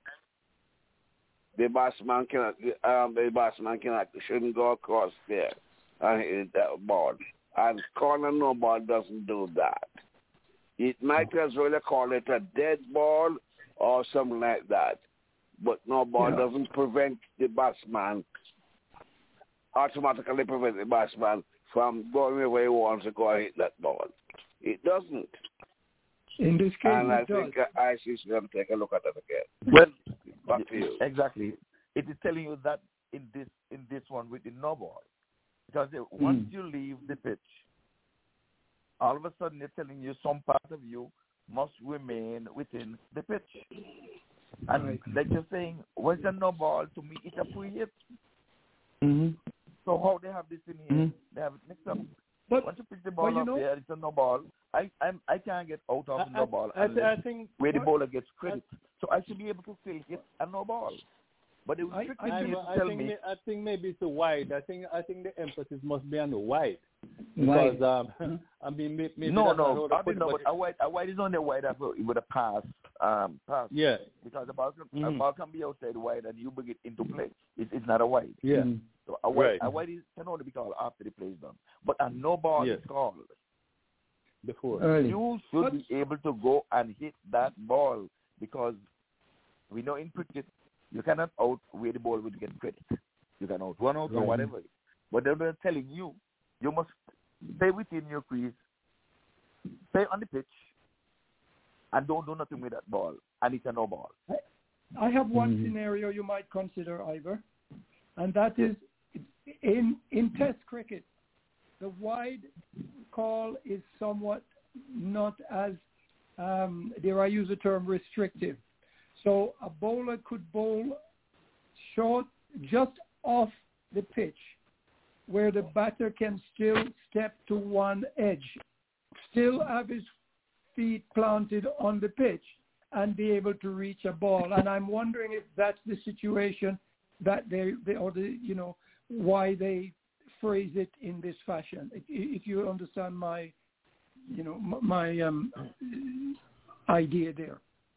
Speaker 11: the batsman cannot, um, the batsman cannot, shouldn't go across there and hit that ball. And calling no ball doesn't do that. It might as well call it a dead ball or something like that. But no ball yeah. doesn't prevent the batsman, automatically prevent the batsman from going where he wants to go and hit that ball. It doesn't.
Speaker 4: In this case,
Speaker 11: and
Speaker 4: it
Speaker 11: I
Speaker 4: does.
Speaker 11: think I C C will take a look at it again.
Speaker 10: Well,
Speaker 11: back to you.
Speaker 10: Exactly. It is telling you that in this in this one with the no ball, because mm. once you leave the pitch, all of a sudden they're telling you some part of you must remain within the pitch. And right. they're just saying, where's the no ball? To me, it's a free hit.
Speaker 3: Mm-hmm.
Speaker 10: So how they have this in here? Mm-hmm. They have it mixed up. But once you pitch the ball up know, there, it's a no ball. I I'm, I can't get out of the no ball
Speaker 8: I, I, I think
Speaker 10: where the bowler gets credit. I, so I should be able to still hit a no ball. But it was
Speaker 8: I,
Speaker 10: strictly
Speaker 8: I,
Speaker 10: to
Speaker 8: I
Speaker 10: tell
Speaker 8: think
Speaker 10: me.
Speaker 8: I think maybe it's a wide. I think I think the emphasis must be on the wide.
Speaker 3: Wide.
Speaker 8: Because um, I mean maybe, maybe
Speaker 10: no
Speaker 8: that's
Speaker 10: no
Speaker 8: I
Speaker 10: mean, no but a wide a wide is only a wide with a pass um pass.
Speaker 8: Yeah.
Speaker 10: Because the ball can,
Speaker 8: mm-hmm.
Speaker 10: a ball can be outside wide and you bring it into play. It, it's not a wide.
Speaker 8: Yeah.
Speaker 10: Mm-hmm. So a wide
Speaker 8: right.
Speaker 10: a wide is, can only be called after the play is done. But a no ball
Speaker 8: yes.
Speaker 10: is called
Speaker 8: before.
Speaker 3: Early.
Speaker 10: You should what? be able to go and hit that ball, because we know in cricket you cannot out where the ball would get credit. You can out one out right. or whatever. But they're telling you you must stay within your crease, stay on the pitch, and don't do nothing with that ball. And it's a no ball.
Speaker 4: I have one
Speaker 3: mm-hmm.
Speaker 4: scenario you might consider, Ivor, and that is in in Test cricket, the wide call is somewhat not as, um, dare I use the term, restrictive. So a bowler could bowl short just off the pitch where the batter can still step to one edge, still have his feet planted on the pitch and be able to reach a ball. And I'm wondering if that's the situation that they, they or the, you know, why they phrase it in this fashion. If, if you understand my, you know, my um, idea there.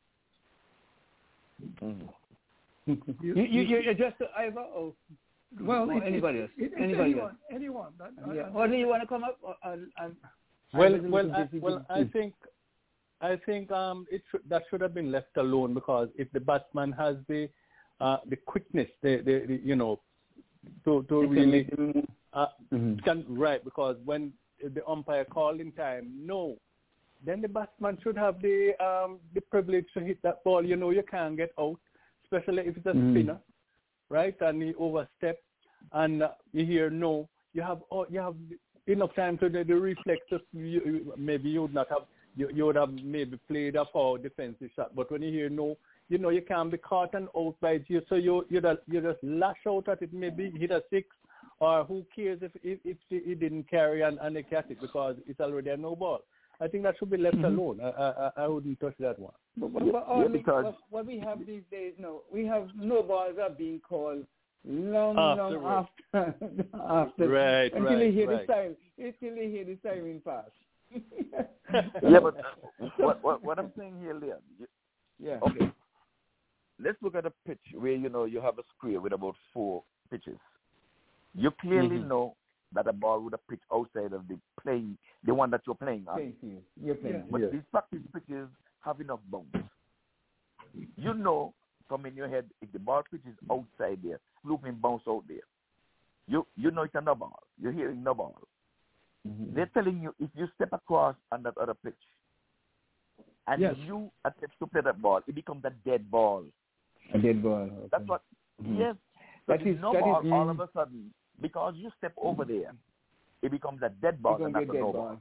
Speaker 3: Mm-hmm. you, you, you just Ivor or
Speaker 4: well,
Speaker 3: or
Speaker 4: it,
Speaker 3: anybody
Speaker 4: it,
Speaker 3: else?
Speaker 4: It,
Speaker 3: anybody
Speaker 4: anyone,
Speaker 3: else?
Speaker 4: anyone. That,
Speaker 3: Yeah.
Speaker 4: I,
Speaker 3: Or do you want to come up? Or, or, or,
Speaker 8: well, well, I, well, I think, I think um, it should, that should have been left alone, because if the batsman has the uh, the quickness, the, the, the you know, to to really uh, mm-hmm. can, right, because when the umpire called in time, no, then the batsman should have the um, the privilege to hit that ball. You know, you can't get out, especially if it's a mm-hmm. spinner, right? And he overstepped, and uh, you hear no. You have oh, you have enough time to the, the reflexes. You, maybe you would not have you, you would have maybe played a power defensive shot, but when you hear no, you know you can't be caught and out by you. So you you just you just lash out at it. Maybe hit a six, or who cares if if, if he didn't carry and, and they catch it because it's already a no ball. I think that should be left mm-hmm. alone. I, I I wouldn't touch that one.
Speaker 3: But, but, but yeah, because what, what we have these days, no, we have no balls are being called long,
Speaker 8: after
Speaker 3: long after, after
Speaker 8: right,
Speaker 3: until
Speaker 8: right,
Speaker 3: you hear
Speaker 8: right.
Speaker 3: the siren, until you hear the siren pass.
Speaker 10: yeah, but uh, what, what what I'm saying here, Leon. You,
Speaker 3: yeah.
Speaker 10: Okay. Let's look at a pitch where you know you have a square with about four pitches. You clearly mm-hmm. know that a ball would have pitched outside of the playing, the one that you're playing on.
Speaker 3: Playing field. You're playing.
Speaker 10: Yeah. But
Speaker 3: yeah.
Speaker 10: these practice pitches have enough bounce. You know from in your head if the ball pitches outside there, looping bounce out there. You you know it's a no ball. You're hearing no ball. Mm-hmm. They're telling you if you step across on that other pitch and
Speaker 3: yes.
Speaker 10: you attempt to play that ball, it becomes a dead ball.
Speaker 3: A dead ball. Okay.
Speaker 10: That's what. Mm-hmm. Yes. So that is no that ball is, all mm, of a sudden because you step over there, it becomes a dead ball and not a no ball. ball.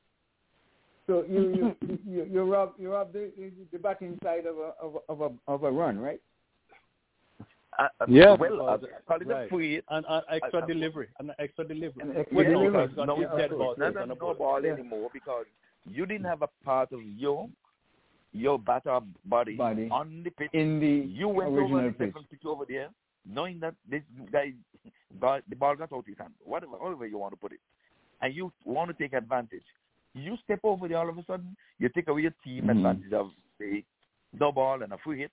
Speaker 3: So you you you you rob you rob the the batting side of a of a of a, of a run, right?
Speaker 10: Uh, uh,
Speaker 8: yeah,
Speaker 10: well, uh, call it
Speaker 8: right.
Speaker 10: a free
Speaker 8: and uh, extra uh, delivery, an extra delivery.
Speaker 3: An extra
Speaker 10: yeah,
Speaker 3: delivery.
Speaker 10: No, no, no, dead ball, not a no ball, ball yeah. anymore because you didn't have a part of your your batter body,
Speaker 3: body
Speaker 10: on the pitch.
Speaker 3: In the
Speaker 10: you went
Speaker 3: original
Speaker 10: over the
Speaker 3: pitch.
Speaker 10: second pitch over there, knowing that this guy, got, the ball got out of his hand, whatever, however you want to put it, and you want to take advantage. You step over there all of a sudden, you take away your team mm-hmm. advantage of a no ball and a free hit.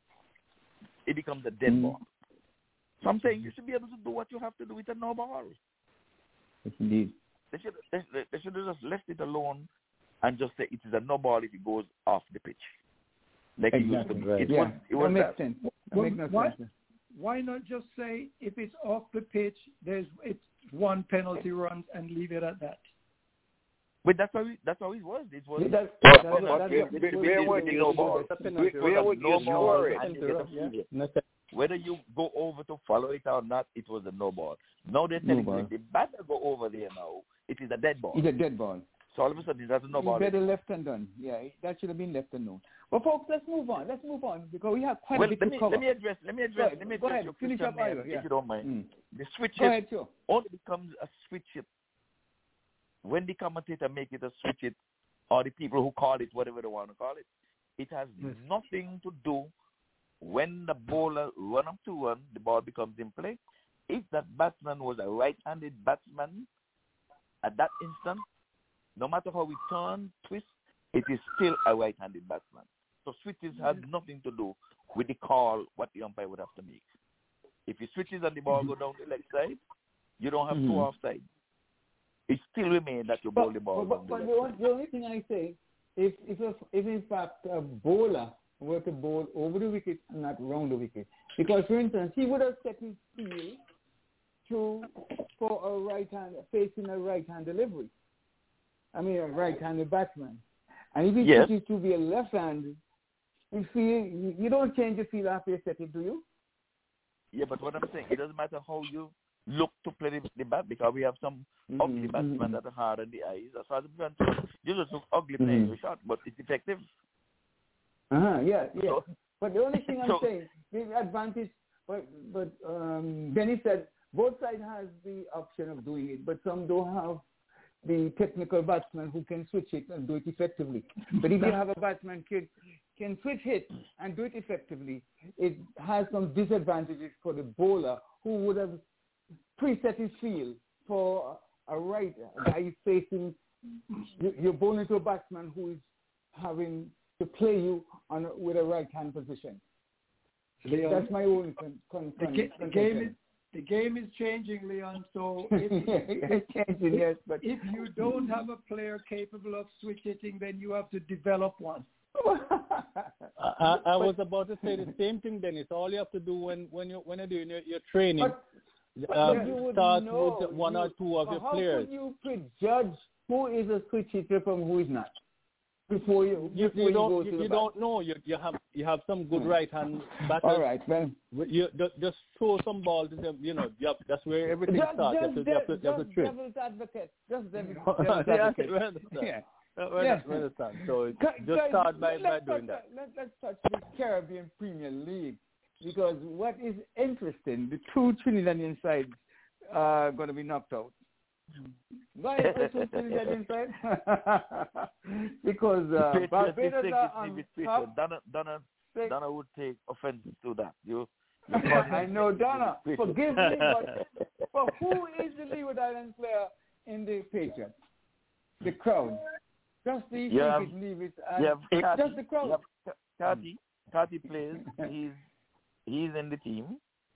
Speaker 10: It becomes a dead mm-hmm. ball. So I'm saying you should be able to do what you have to do with a no ball.
Speaker 3: Yes, indeed.
Speaker 10: They should, they, they should have just left it alone and just say it is a no ball if it goes off the pitch. Like
Speaker 3: exactly.
Speaker 10: it used to.
Speaker 3: Right.
Speaker 10: It
Speaker 3: yeah.
Speaker 10: was, it was
Speaker 3: that makes
Speaker 10: that.
Speaker 3: sense. That
Speaker 4: well,
Speaker 3: makes no
Speaker 4: why,
Speaker 3: sense.
Speaker 4: Why not just say if it's off the pitch, there's it's one penalty run and leave it at that?
Speaker 10: But that's how it, that's how it was. It was.
Speaker 3: Yeah, that's,
Speaker 11: well,
Speaker 3: that's,
Speaker 11: well,
Speaker 3: that's,
Speaker 11: where,
Speaker 3: that's,
Speaker 11: where, where would you no ball? Where would you score it?
Speaker 10: Whether you go over to follow it or not, it was a no ball. Now they're telling
Speaker 3: no
Speaker 10: you if the batter go over there now, it is a dead ball.
Speaker 3: It's a dead ball.
Speaker 10: So all of a sudden, that's a no
Speaker 3: it's
Speaker 10: ball.
Speaker 3: Better left and done. Yeah, that should have been left and known. But folks, let's move on. Let's move on because we have quite
Speaker 10: well,
Speaker 3: a bit
Speaker 10: let
Speaker 3: to
Speaker 10: me,
Speaker 3: cover.
Speaker 10: Let me address. Let me address.
Speaker 3: Go
Speaker 10: let me
Speaker 3: go
Speaker 10: address
Speaker 3: ahead.
Speaker 10: your
Speaker 3: Finish
Speaker 10: question,
Speaker 3: up, Ira,
Speaker 10: man,
Speaker 3: yeah.
Speaker 10: if you don't mind.
Speaker 3: Mm.
Speaker 10: The switch
Speaker 3: go
Speaker 10: hit
Speaker 3: ahead, sure.
Speaker 10: only becomes a switch hit when the commentator make it a switch hit, or the people who call it whatever they want to call it. It has yes. nothing to do when the bowler run up to one, the ball becomes in play. If that batsman was a right-handed batsman at that instant, no matter how we turn, twist, it is still a right-handed batsman. So switches has nothing to do with the call, what the umpire would have to make. If he switches and the ball go down the leg side, you don't have mm-hmm. two offside. It still remains that you bowl the ball
Speaker 3: but,
Speaker 10: down
Speaker 3: but,
Speaker 10: the
Speaker 3: but
Speaker 10: leg
Speaker 3: the, the only thing I say, if, if, if in fact a bowler were to bowl over the wicket and not round the wicket, because for instance, he would have set his field to for a right hand facing a right hand delivery. I mean a right handed batsman. And if he
Speaker 10: yes.
Speaker 3: switches to be a left hand, you feel you don't change your field after you set it, do you?
Speaker 10: Yeah, but what I'm saying, it doesn't matter how you look to play the, the bat because we have some mm-hmm. ugly batsmen mm-hmm. that are hard on the eyes. As far as I'm concerned, you just look ugly playing mm-hmm. your shot, but it's effective.
Speaker 3: Uh-huh, yeah, yeah.
Speaker 10: So,
Speaker 3: but the only thing I'm
Speaker 10: so,
Speaker 3: saying, the advantage, but, but um, Benny said both sides has the option of doing it, but some don't have the technical batsman who can switch it and do it effectively. But if you have a batsman kid can switch it and do it effectively, it has some disadvantages for the bowler who would have preset his field for a right a guy facing, you're bowling to a batsman who is having to play you on a, with a right-hand position.
Speaker 4: Leon,
Speaker 3: that's my own con, con,
Speaker 4: the,
Speaker 3: con,
Speaker 4: ga- the game is the game is changing, Leon. So if,
Speaker 3: it's changing,
Speaker 4: if,
Speaker 3: yes, but
Speaker 4: if you don't have a player capable of switch hitting, then you have to develop one.
Speaker 8: I, I was about to say the same thing, Dennis. All you have to do when, when, you, when you're doing your, your training,
Speaker 3: but,
Speaker 8: um,
Speaker 3: but you
Speaker 8: start
Speaker 3: know,
Speaker 8: with one
Speaker 3: you,
Speaker 8: or two of your
Speaker 3: how
Speaker 8: players.
Speaker 3: How can you prejudge who is a switch hitter from who is not? Before you,
Speaker 8: you,
Speaker 3: before
Speaker 8: you
Speaker 3: you
Speaker 8: don't,
Speaker 3: go
Speaker 8: you,
Speaker 3: to the
Speaker 8: you
Speaker 3: bat.
Speaker 8: don't know. You, you have you have some good
Speaker 3: hmm.
Speaker 8: right hand batters.
Speaker 3: All right, well,
Speaker 8: you just throw some ball to them. You know, yep, that's where everything
Speaker 3: just,
Speaker 8: starts.
Speaker 3: Just,
Speaker 8: you have to, you have to,
Speaker 3: just
Speaker 8: train.
Speaker 3: devil's advocate. Just devil's,
Speaker 8: yeah,
Speaker 3: devil's advocate.
Speaker 8: we understand.
Speaker 3: Yeah.
Speaker 8: We
Speaker 3: yeah.
Speaker 8: understand. So
Speaker 3: Guys,
Speaker 8: just start by, by doing
Speaker 3: touch,
Speaker 8: that.
Speaker 3: Let, let's touch the Caribbean Premier League, because what is interesting, the two Trinidadian sides are going to be knocked out. Why is the two Trinidadian sides? Because uh,
Speaker 10: Patriots,
Speaker 3: Barbados
Speaker 10: take
Speaker 3: are
Speaker 10: it,
Speaker 3: on top.
Speaker 10: Donna, Donna, Donna would take offense to that. You, you
Speaker 3: I know, Donna. Forgive me, but, but who is the Leeward Island player in the Patriots? The crowd. Just the
Speaker 10: yeah,
Speaker 3: think it leave it.
Speaker 10: Yeah,
Speaker 3: just the crowd.
Speaker 10: Yeah, Tati, Tati plays. He's he's in the team.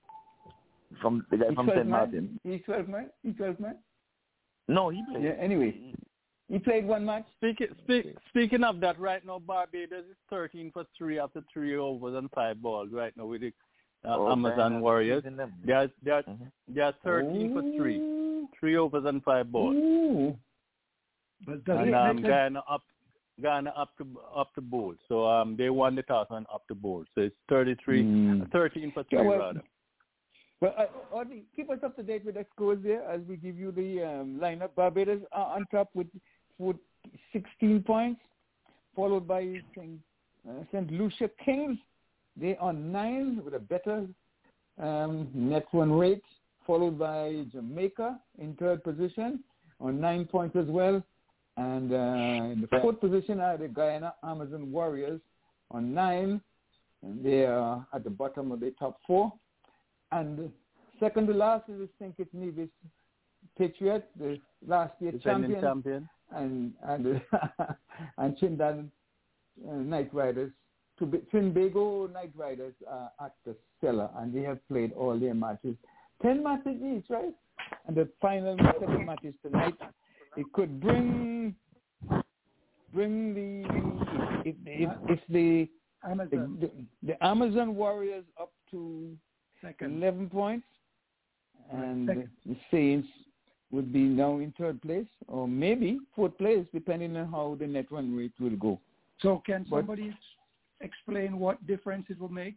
Speaker 10: From the guy
Speaker 3: He's
Speaker 10: from Saint Martin.
Speaker 3: Man? He's twelve man. He's twelve man.
Speaker 10: No, he played.
Speaker 3: Yeah. Anyway, he played one match.
Speaker 8: Speaking speak, speaking of that, right now Barbados is thirteen for three after three overs and five balls. Right now with the uh, oh, Amazon Warriors, they are they are mm-hmm. they are thirteen Ooh. for three, three overs and five balls.
Speaker 3: Ooh.
Speaker 8: But and um, Guyana up, Guyana up to up to bowl. So um, they won the toss and up to bowl. So it's thirty-three, mm. thirteen for three yeah, well, rather.
Speaker 3: Well, uh, Audrey, keep us up to date with the scores there as we give you the um, lineup. Barbados are on top with, with sixteen points, followed by Saint Uh, Saint Lucia Kings. They are nine with a better um, net run rate, followed by Jamaica in third position on nine points as well. And uh, in the fourth position are the Guyana Amazon Warriors on nine, and they are at the bottom of the top four. And second to last is the Saint Kitts Nevis Patriots, the last year champion,
Speaker 8: champion,
Speaker 3: and and and Trinidad uh, Night Riders, Trinbago Night Riders uh, at the cellar, and they have played all their matches, ten matches each, right? And the final seven matches tonight. It could bring bring the if if, if the,
Speaker 4: Amazon.
Speaker 3: the the Amazon Warriors up to
Speaker 4: second.
Speaker 3: eleven points, and
Speaker 4: second.
Speaker 3: the Saints would be now in third place, or maybe fourth place, depending on how the net run rate will go.
Speaker 4: So, can
Speaker 3: but,
Speaker 4: somebody explain what difference it will make?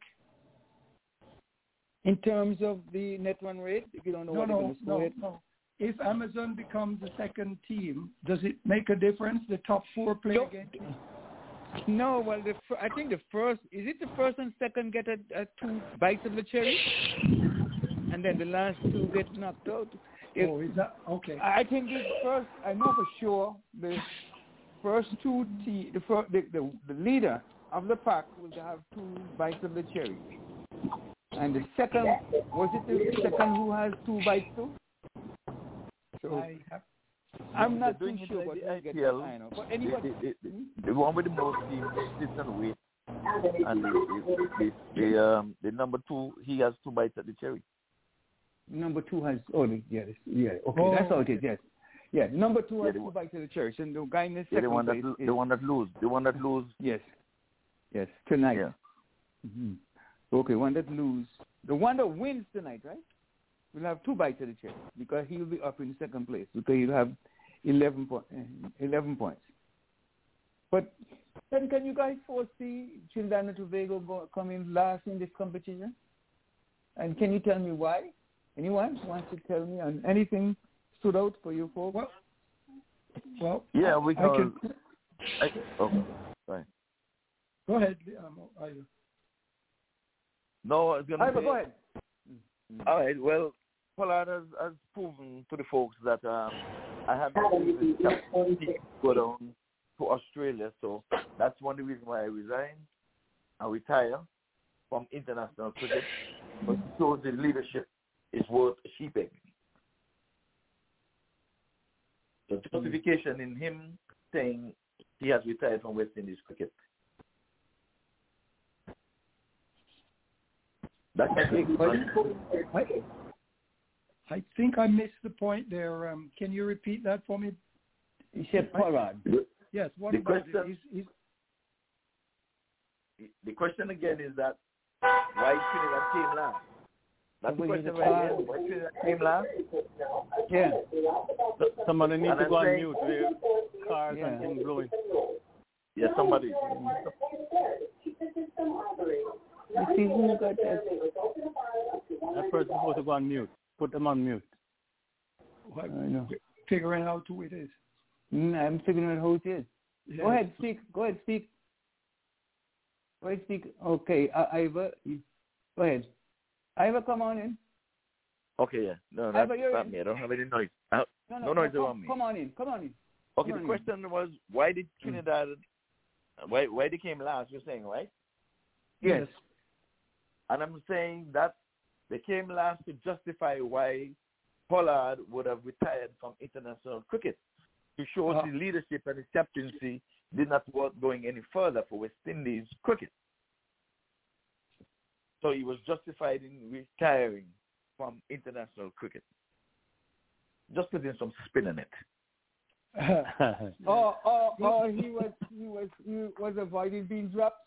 Speaker 3: In terms of the net run rate, if you don't know
Speaker 4: no,
Speaker 3: what
Speaker 4: no,
Speaker 3: they're going to
Speaker 4: no,
Speaker 3: it.
Speaker 4: no. If Amazon becomes the second team, does it make a difference? The top four play
Speaker 3: no,
Speaker 4: again?
Speaker 3: No, well, the, I think the first, is it the first and second get a, a two bites of the cherry? And then the last two get knocked out? If,
Speaker 4: oh, is that, okay.
Speaker 3: I think the first, I know for sure, the first two, te- the, first, the, the, the leader of the pack will have two bites of the cherry. And the second, was it the second who has two bites too? So
Speaker 4: I have,
Speaker 3: I'm not
Speaker 10: too
Speaker 3: sure
Speaker 10: like
Speaker 3: what
Speaker 10: the
Speaker 3: you get
Speaker 10: I P L,
Speaker 3: I know. But anybody,
Speaker 10: the, the, the, the one with the most teams sits and wait, and the the, the, the, um, the number two, he has two bites at the cherry.
Speaker 3: Number two has oh yeah yeah okay
Speaker 4: oh,
Speaker 3: that's how it is, yes yeah number two
Speaker 10: yeah,
Speaker 3: has
Speaker 10: the,
Speaker 3: two bites of the cherry, and the guy in the
Speaker 10: yeah,
Speaker 3: second
Speaker 10: the one
Speaker 3: place
Speaker 10: that
Speaker 3: is,
Speaker 10: the one that lose the one that lose
Speaker 3: yes yes tonight
Speaker 10: yeah.
Speaker 3: Mm-hmm. Okay, one that lose, the one that wins tonight, right, will have two bites of the cherry because he'll be up in second place because he'll have eleven point eleven points. But then, can you guys foresee Trinidad and Tobago go, coming last in this competition? And can you tell me why? Anyone wants to tell me on anything stood out for you folks?
Speaker 4: Well, well
Speaker 10: yeah, we
Speaker 4: I can.
Speaker 10: I, okay, right.
Speaker 4: Go ahead. Um, I,
Speaker 10: no, I was going to say.
Speaker 3: Go ahead.
Speaker 10: All right. Well, Pollard has, has proven to the folks that um, I have to go down to Australia, so that's one of the reasons why I resign and retire from international cricket. But so the leadership is worth a sheep egg. The justification in him saying he has retired from West Indies cricket. That's
Speaker 4: I, I think I missed the point there. Um, can you repeat that for me?
Speaker 3: He said Pollard.
Speaker 4: Yes. What
Speaker 10: the
Speaker 4: about
Speaker 10: question,
Speaker 4: it? He's, he's...
Speaker 10: the question again is that why Trinidad came last? That's the question right here. Why Trinidad came last?
Speaker 3: Yeah.
Speaker 8: Somebody needs
Speaker 10: And
Speaker 8: to
Speaker 10: I'm
Speaker 8: go on
Speaker 10: saying-
Speaker 8: mute. Where cars
Speaker 3: Yeah.
Speaker 8: and things blowing.
Speaker 10: Yeah, somebody.
Speaker 3: You see who got that?
Speaker 8: That person's supposed to go on mute. Put them on mute.
Speaker 4: What,
Speaker 3: I know.
Speaker 4: figuring out who it is.
Speaker 3: Mm, I'm figuring out who it is.
Speaker 4: Yeah.
Speaker 3: Go ahead, speak. Go ahead, speak. Go ahead, speak. Okay, uh, Ivor, you- go ahead. Ivor, come on in.
Speaker 10: Okay, yeah. No,
Speaker 3: Ivor,
Speaker 10: that's
Speaker 3: you're
Speaker 10: not
Speaker 3: in.
Speaker 10: me. I don't have any noise. I,
Speaker 3: No,
Speaker 10: no,
Speaker 3: no,
Speaker 10: noise
Speaker 3: come,
Speaker 10: around me.
Speaker 3: come on in. Come on in.
Speaker 10: Okay,
Speaker 3: Come
Speaker 10: the
Speaker 3: on in.
Speaker 10: question was why did Trinidad, why why they came last? You're saying, right?
Speaker 3: Yes.
Speaker 10: And I'm saying that they came last to justify why Pollard would have retired from international cricket, to show
Speaker 4: Uh-huh.
Speaker 10: his leadership and his captaincy did not work going any further for West Indies cricket. So he was justified in retiring from international cricket. Just putting some spin on it.
Speaker 3: Oh, oh, oh, he was, he was, he was avoiding being dropped.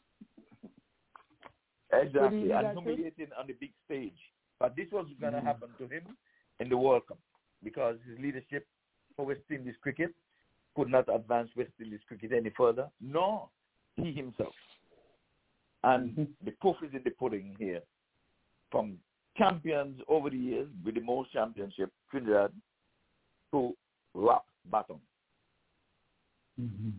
Speaker 10: Exactly,
Speaker 3: do
Speaker 10: and
Speaker 3: that too?
Speaker 10: humiliating on the big stage. But this was going to
Speaker 3: Mhm.
Speaker 10: happen to him in the World Cup because his leadership for West Indies cricket could not advance West Indies cricket any further, nor he himself. And
Speaker 3: Mhm.
Speaker 10: the proof is in the pudding here. From champions over the years with the most championship, Trinidad, to rock bottom.
Speaker 3: Mm-hmm.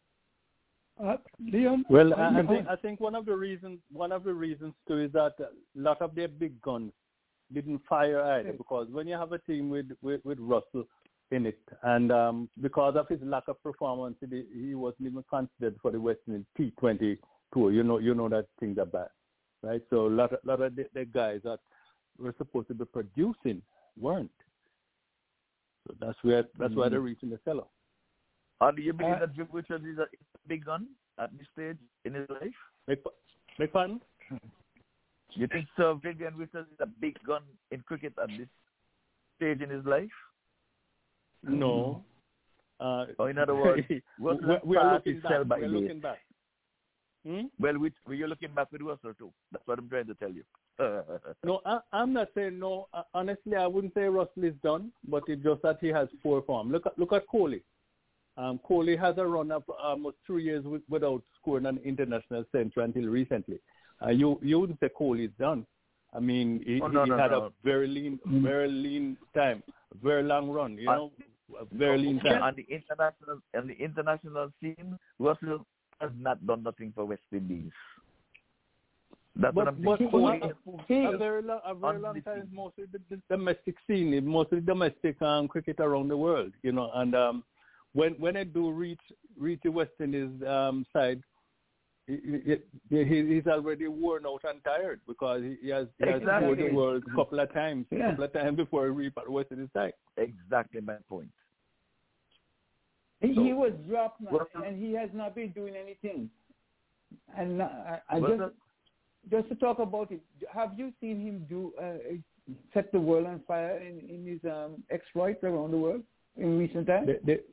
Speaker 4: Uh, Leon?
Speaker 8: Well, I, I think I think one of the reasons one of the reasons too is that a lot of their big guns didn't fire either, because when you have a team with with, with Russell in it, and um, because of his lack of performance, he, he wasn't even considered for the West Indies T twenty tour. You know, you know that things are bad, right? So a lot of, lot of the, the guys that were supposed to be producing weren't. So that's where that's mm-hmm. why they're reaching the cellar.
Speaker 10: Uh, do you believe
Speaker 8: uh,
Speaker 10: that Viv Richards is a big gun at this stage in his life?
Speaker 8: Big, big fun?
Speaker 10: You think Sir Vivian Richards is a big gun in cricket at this stage in his life?
Speaker 8: No. Uh,
Speaker 10: or in other words,
Speaker 8: we're, we're looking back. We're day. looking back. Hmm?
Speaker 10: Well, we, you're looking back with Russell too. That's what I'm trying to tell you.
Speaker 8: No, I, I'm not saying no. Uh, honestly, I wouldn't say Russell is done, but it's just that he has poor form. Look at look at Kohli. Um, Kohli has a run of almost three years with, without scoring an international century until recently. Uh, you you wouldn't say Kohli is done. I mean, he,
Speaker 10: oh, no,
Speaker 8: he
Speaker 10: no,
Speaker 8: had
Speaker 10: no.
Speaker 8: a very lean, very lean time, very long run. You know, a very lean time.
Speaker 10: On the international on the international scene, Russell has not done nothing for West Indies. That's
Speaker 8: but,
Speaker 10: what I'm
Speaker 8: but
Speaker 10: saying.
Speaker 8: a, a very long, a very long time, mostly the, the domestic scene, mostly domestic um, cricket around the world. You know, and um, when when I do reach reach the West Indies um, side, he, he, he's already worn out and tired because he, he has he has
Speaker 10: exactly.
Speaker 8: toured the world a couple of times, a
Speaker 3: yeah.
Speaker 8: couple of times before he reached the West Indies side.
Speaker 10: Exactly my point.
Speaker 3: He,
Speaker 10: so,
Speaker 3: he was dropped, man,
Speaker 10: well,
Speaker 3: and he has not been doing anything. And uh, I
Speaker 10: well,
Speaker 3: just just to talk about it, have you seen him do uh, set the world on fire in, in his um, exploits around the world in recent times?
Speaker 8: The, the,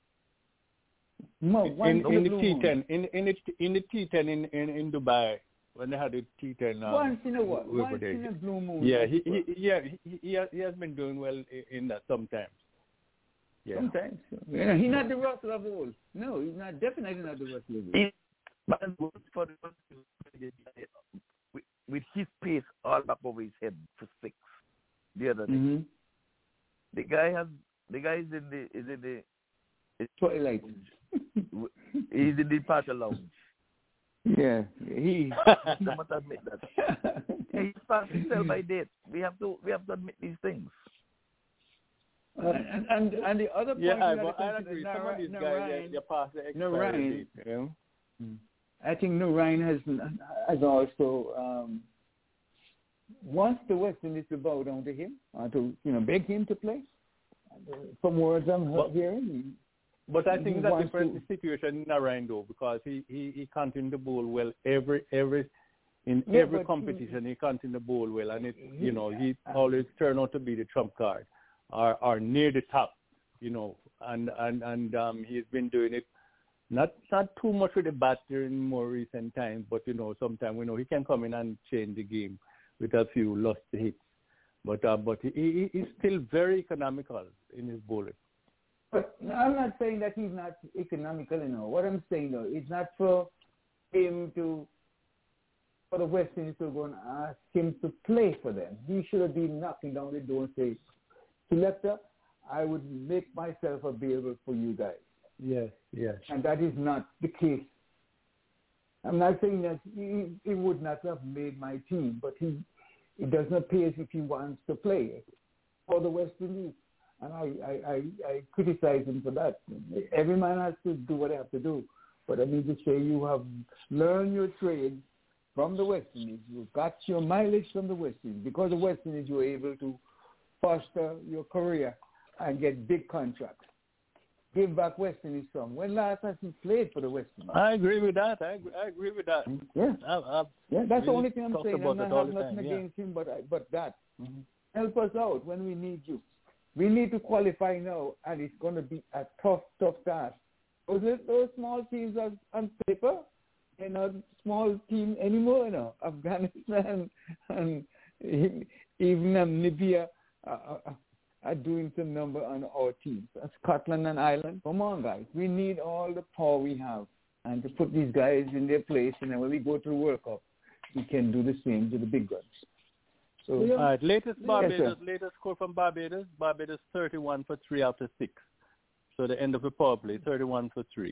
Speaker 3: no,
Speaker 8: in, in, in the T ten, in in the in the T ten in, in, in Dubai when they had the T ten. Um,
Speaker 3: once in a while, once
Speaker 8: day.
Speaker 3: in a blue moon.
Speaker 8: Yeah, he, he yeah he, he has, he has been doing well in, in that sometimes. Yeah.
Speaker 3: Sometimes, yeah, he's not the Russell of old. No, he's not definitely not the Russell of old.
Speaker 10: But for the, with, with his pace all up over his head for six the other day.
Speaker 3: Mm-hmm.
Speaker 10: The guy has the guy is in the is in the is,
Speaker 3: twilight.
Speaker 10: He's in the party lounge.
Speaker 3: Yeah, he.
Speaker 10: I must admit that. He's past his sell by date. We have to we have to admit these things.
Speaker 3: Uh, and, and and the other point,
Speaker 8: yeah, I,
Speaker 3: I,
Speaker 8: I agree. Some of these
Speaker 3: Narayan,
Speaker 8: guys, they pass the expiry
Speaker 3: Narayan,
Speaker 8: date. You know?
Speaker 3: mm. I think Narayan has has also um, wants the West Indies to bow down to him, uh, to you know beg him to play. From words I'm
Speaker 8: but,
Speaker 3: hearing.
Speaker 8: But I think that's a different
Speaker 3: to,
Speaker 8: situation in Narayan though, because he he he continued to bowl well every every in
Speaker 3: yeah,
Speaker 8: every competition. He, he continued to bowl well, and it you know he always turned out to be the trump card. Are are near the top, you know, and and and um, he's been doing it Not not too much with the batter in more recent times, but you know, sometimes we know he can come in and change the game with a few lost hits. But uh, but he, he he's still very economical in his bowling.
Speaker 3: But I'm not saying that he's not economical, you know. What I'm saying though, it's not for him to for the West Indies to go and ask him to play for them. He should have been knocking down the door and say, Selector, I would make myself available for you guys.
Speaker 8: Yes, yes.
Speaker 3: And that is not the case. I'm not saying that he, he would not have made my team, but he it does not pay as if he wants to play for the West Indies. And I, I, I, I criticize him for that. Every man has to do what they have to do. But I mean to say you have learned your trade from the West Indies. You got your mileage from the West Indies. Because of the West Indies, you were able to foster your career and get big contracts. Give back West Indies some. When last has he played for the West Indies?
Speaker 8: I agree with that. I agree, I agree with that.
Speaker 3: Yeah,
Speaker 8: I've, I've
Speaker 3: yeah. That's
Speaker 8: really
Speaker 3: the only thing I'm saying. I'm not having nothing
Speaker 8: time,
Speaker 3: against
Speaker 8: yeah.
Speaker 3: him, but I, but that mm-hmm. help us out when we need you. We need to qualify now, and it's going to be a tough, tough task. Those, those small teams are on paper. They're not small team anymore. You know, Afghanistan and even Namibia are, are doing some number on our teams. Scotland and Ireland. Come on, guys. We need all the power we have, and to put these guys in their place. And then when we go to the World Cup, we can do the same to the big guns. So,
Speaker 8: all right, latest Barbados,
Speaker 3: yes,
Speaker 8: latest score from Barbados. Barbados thirty-one for three after six. So the end of the power play, thirty-one for three.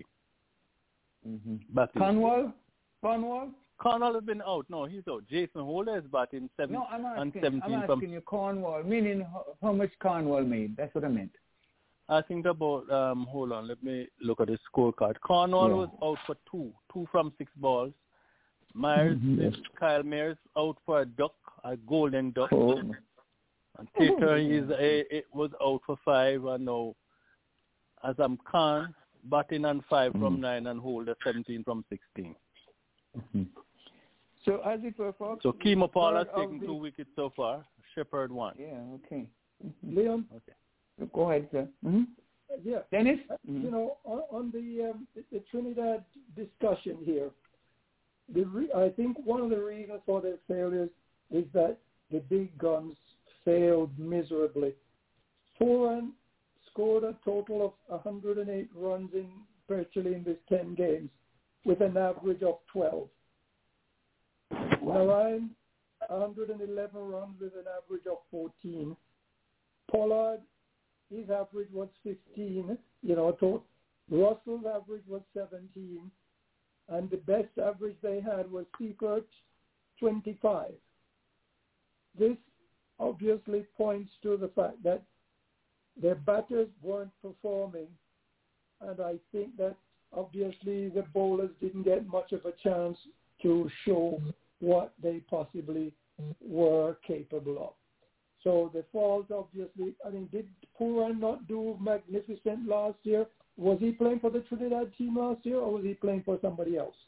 Speaker 3: Mm-hmm. Cornwall, Cornwall.
Speaker 8: Cornwall has been out. No, he's out. Jason Holder is batting seven
Speaker 3: no, I'm asking,
Speaker 8: and seventeen
Speaker 3: I'm
Speaker 8: from.
Speaker 3: asking you Cornwall, meaning how, how much Cornwall made. That's what I meant.
Speaker 8: I think about. Um, hold on, let me look at the scorecard. Cornwall
Speaker 3: yeah.
Speaker 8: was out for two, two from six balls. Myers,
Speaker 3: mm-hmm.
Speaker 8: Kyle Myers out for a duck, a golden duck.
Speaker 3: Oh.
Speaker 8: And Tater is a, it was out for five, and now Azam Khan batting on five mm-hmm. from nine and Holder seventeen from sixteen.
Speaker 3: Mm-hmm. So as it were, folks.
Speaker 8: So Kimo Paul has taken the... two wickets so far. Shepherd one.
Speaker 3: Yeah. Okay. Mm-hmm.
Speaker 4: Leon.
Speaker 3: Okay. Go ahead, sir. Mm-hmm.
Speaker 4: Yeah.
Speaker 3: Dennis.
Speaker 4: Mm-hmm. You know, on, on the, um, the Trinidad discussion here. The re- I think one of the reasons for their failures is that the big guns failed miserably. Pooran scored a total of one hundred eight runs in virtually in these ten games with an average of twelve. Narayan, one hundred eleven runs with an average of fourteen. Pollard, his average was fifteen. You know, to- Russell's average was seventeen. And the best average they had was Seifert, twenty-five. This obviously points to the fact that their batters weren't performing, and I think that obviously the bowlers didn't get much of a chance to show what they possibly were capable of. So the fault obviously, I mean, did Pooran not do magnificent last year? Was he playing for the Trinidad team last year, or was he playing for somebody else?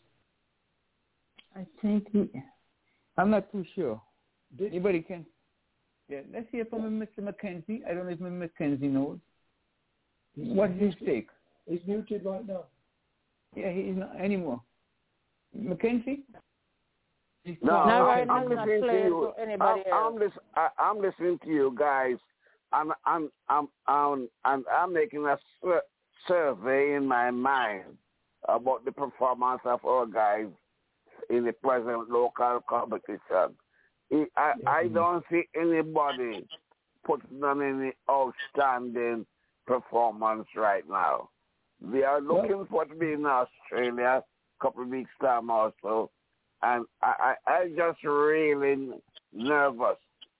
Speaker 3: I think he, I'm not too sure.
Speaker 4: Did,
Speaker 3: Anybody can. Yeah, let's hear from Mister McKenzie. I don't know if Mister McKenzie knows. What's his take?
Speaker 4: He's muted right now.
Speaker 3: Yeah, he's not anymore. McKenzie?
Speaker 11: No,
Speaker 7: no
Speaker 11: I'm,
Speaker 7: I'm,
Speaker 11: I'm listening to you. I'm, I'm, listen, I, I'm listening to you guys. I'm, I'm, I'm, I'm, I'm, I'm making a sur- survey in my mind about the performance of our guys in the present local competition. I, I don't see anybody putting on any outstanding performance right now. We are looking for to be in Australia a couple of weeks time also, and I, I, I just really nervous.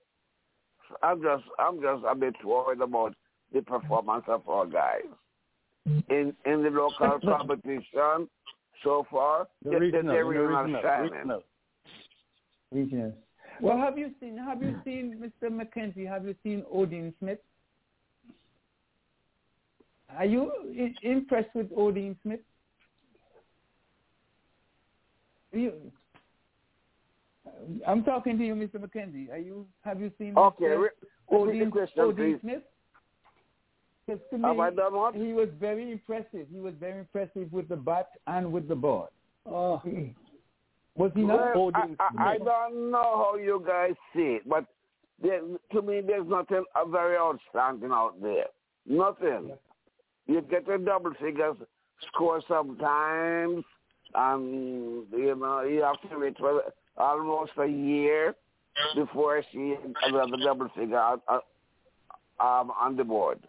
Speaker 11: I'm just I'm just a bit worried about the performance of our guys in in the local competition so far.
Speaker 8: The regional,
Speaker 11: they're really not
Speaker 8: regional,
Speaker 11: shining.
Speaker 8: regional.
Speaker 3: Regional. Well, have you seen? Have you seen Mister McKenzie? Have you seen Odin Smith? Are you in, impressed with Odin Smith? You, I'm talking to you, Mister McKenzie. Are you? Have you seen?
Speaker 11: Okay,
Speaker 3: Mister
Speaker 11: re-
Speaker 3: Odin,
Speaker 11: question,
Speaker 3: Odin
Speaker 11: please.
Speaker 3: Smith? Because to
Speaker 11: Have
Speaker 3: me,
Speaker 11: I done what?
Speaker 3: he was very impressive. He was very impressive with the bat and with the ball.
Speaker 4: Oh.
Speaker 3: Was he not?
Speaker 11: Well, I, I, I don't know how you guys see it, but there, to me, there's nothing uh, very outstanding out there. Nothing. You get a double figure score sometimes, and you know you have to wait for almost a year before I see another double figure uh, uh, um, on the board.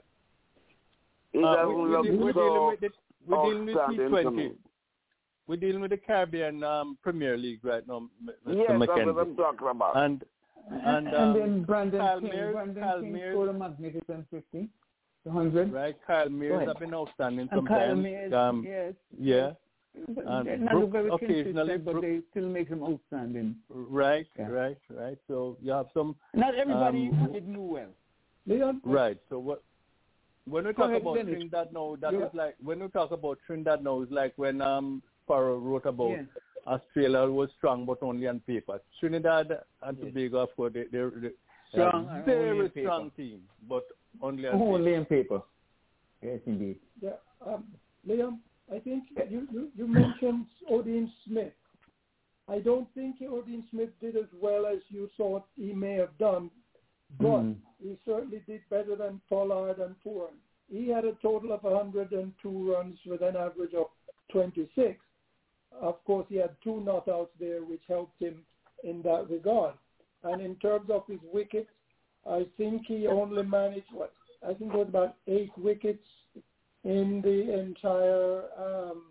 Speaker 11: It
Speaker 8: uh,
Speaker 11: doesn't
Speaker 8: we,
Speaker 11: look
Speaker 8: we, we're
Speaker 11: so
Speaker 8: dealing with the, we're dealing with T
Speaker 11: outstanding to me.
Speaker 8: twenty. We're dealing with the Caribbean um, Premier League right now, Mister
Speaker 11: Yes,
Speaker 8: McKenzie.
Speaker 11: that's what I'm talking about.
Speaker 8: And and, um,
Speaker 3: and then Brandon
Speaker 8: Kyle
Speaker 3: King,
Speaker 8: Mears,
Speaker 3: Brandon
Speaker 8: Kyle
Speaker 3: King
Speaker 8: Mears,
Speaker 3: scored a magnificent fifty, one hundred.
Speaker 8: Right, Kyle Mears have been outstanding
Speaker 3: and Kyle
Speaker 8: sometimes.
Speaker 3: Mears,
Speaker 8: um,
Speaker 3: yes.
Speaker 8: Yeah.
Speaker 3: But
Speaker 8: And
Speaker 3: they're not
Speaker 8: Brooks
Speaker 3: very
Speaker 8: occasionally,
Speaker 3: consistent, but
Speaker 8: Brooks,
Speaker 3: they still make them outstanding.
Speaker 8: Right,
Speaker 3: yeah.
Speaker 8: right, right. So you have some.
Speaker 3: Not everybody
Speaker 8: um,
Speaker 3: did do well.
Speaker 4: Leon?
Speaker 8: Right. So what? When we
Speaker 3: Go
Speaker 8: talk
Speaker 3: ahead,
Speaker 8: about
Speaker 3: Dennis.
Speaker 8: Trinidad now, that
Speaker 3: Yeah.
Speaker 8: is like when we talk about Trinidad now, it's like when um Sparrow wrote about
Speaker 3: Yeah.
Speaker 8: Australia was strong but only on paper. Trinidad and
Speaker 3: Yes.
Speaker 8: Tobago, of course, they they're, they're
Speaker 3: Strong
Speaker 8: a
Speaker 3: and only
Speaker 8: very
Speaker 3: on paper.
Speaker 8: strong team, but only on
Speaker 3: Only
Speaker 8: paper.
Speaker 3: on paper. Yes, indeed.
Speaker 4: Yeah, um, Liam, I think you, you, you mentioned Odin Smith. I don't think Odin Smith did as well as you thought he may have done, but
Speaker 3: Mm.
Speaker 4: he certainly did better than Pollard and Pooran. He had a total of one hundred two runs with an average of twenty-six. Of course, he had two not outs there, which helped him in that regard. And in terms of his wickets, I think he only managed, what, I think it was about eight wickets in the entire um,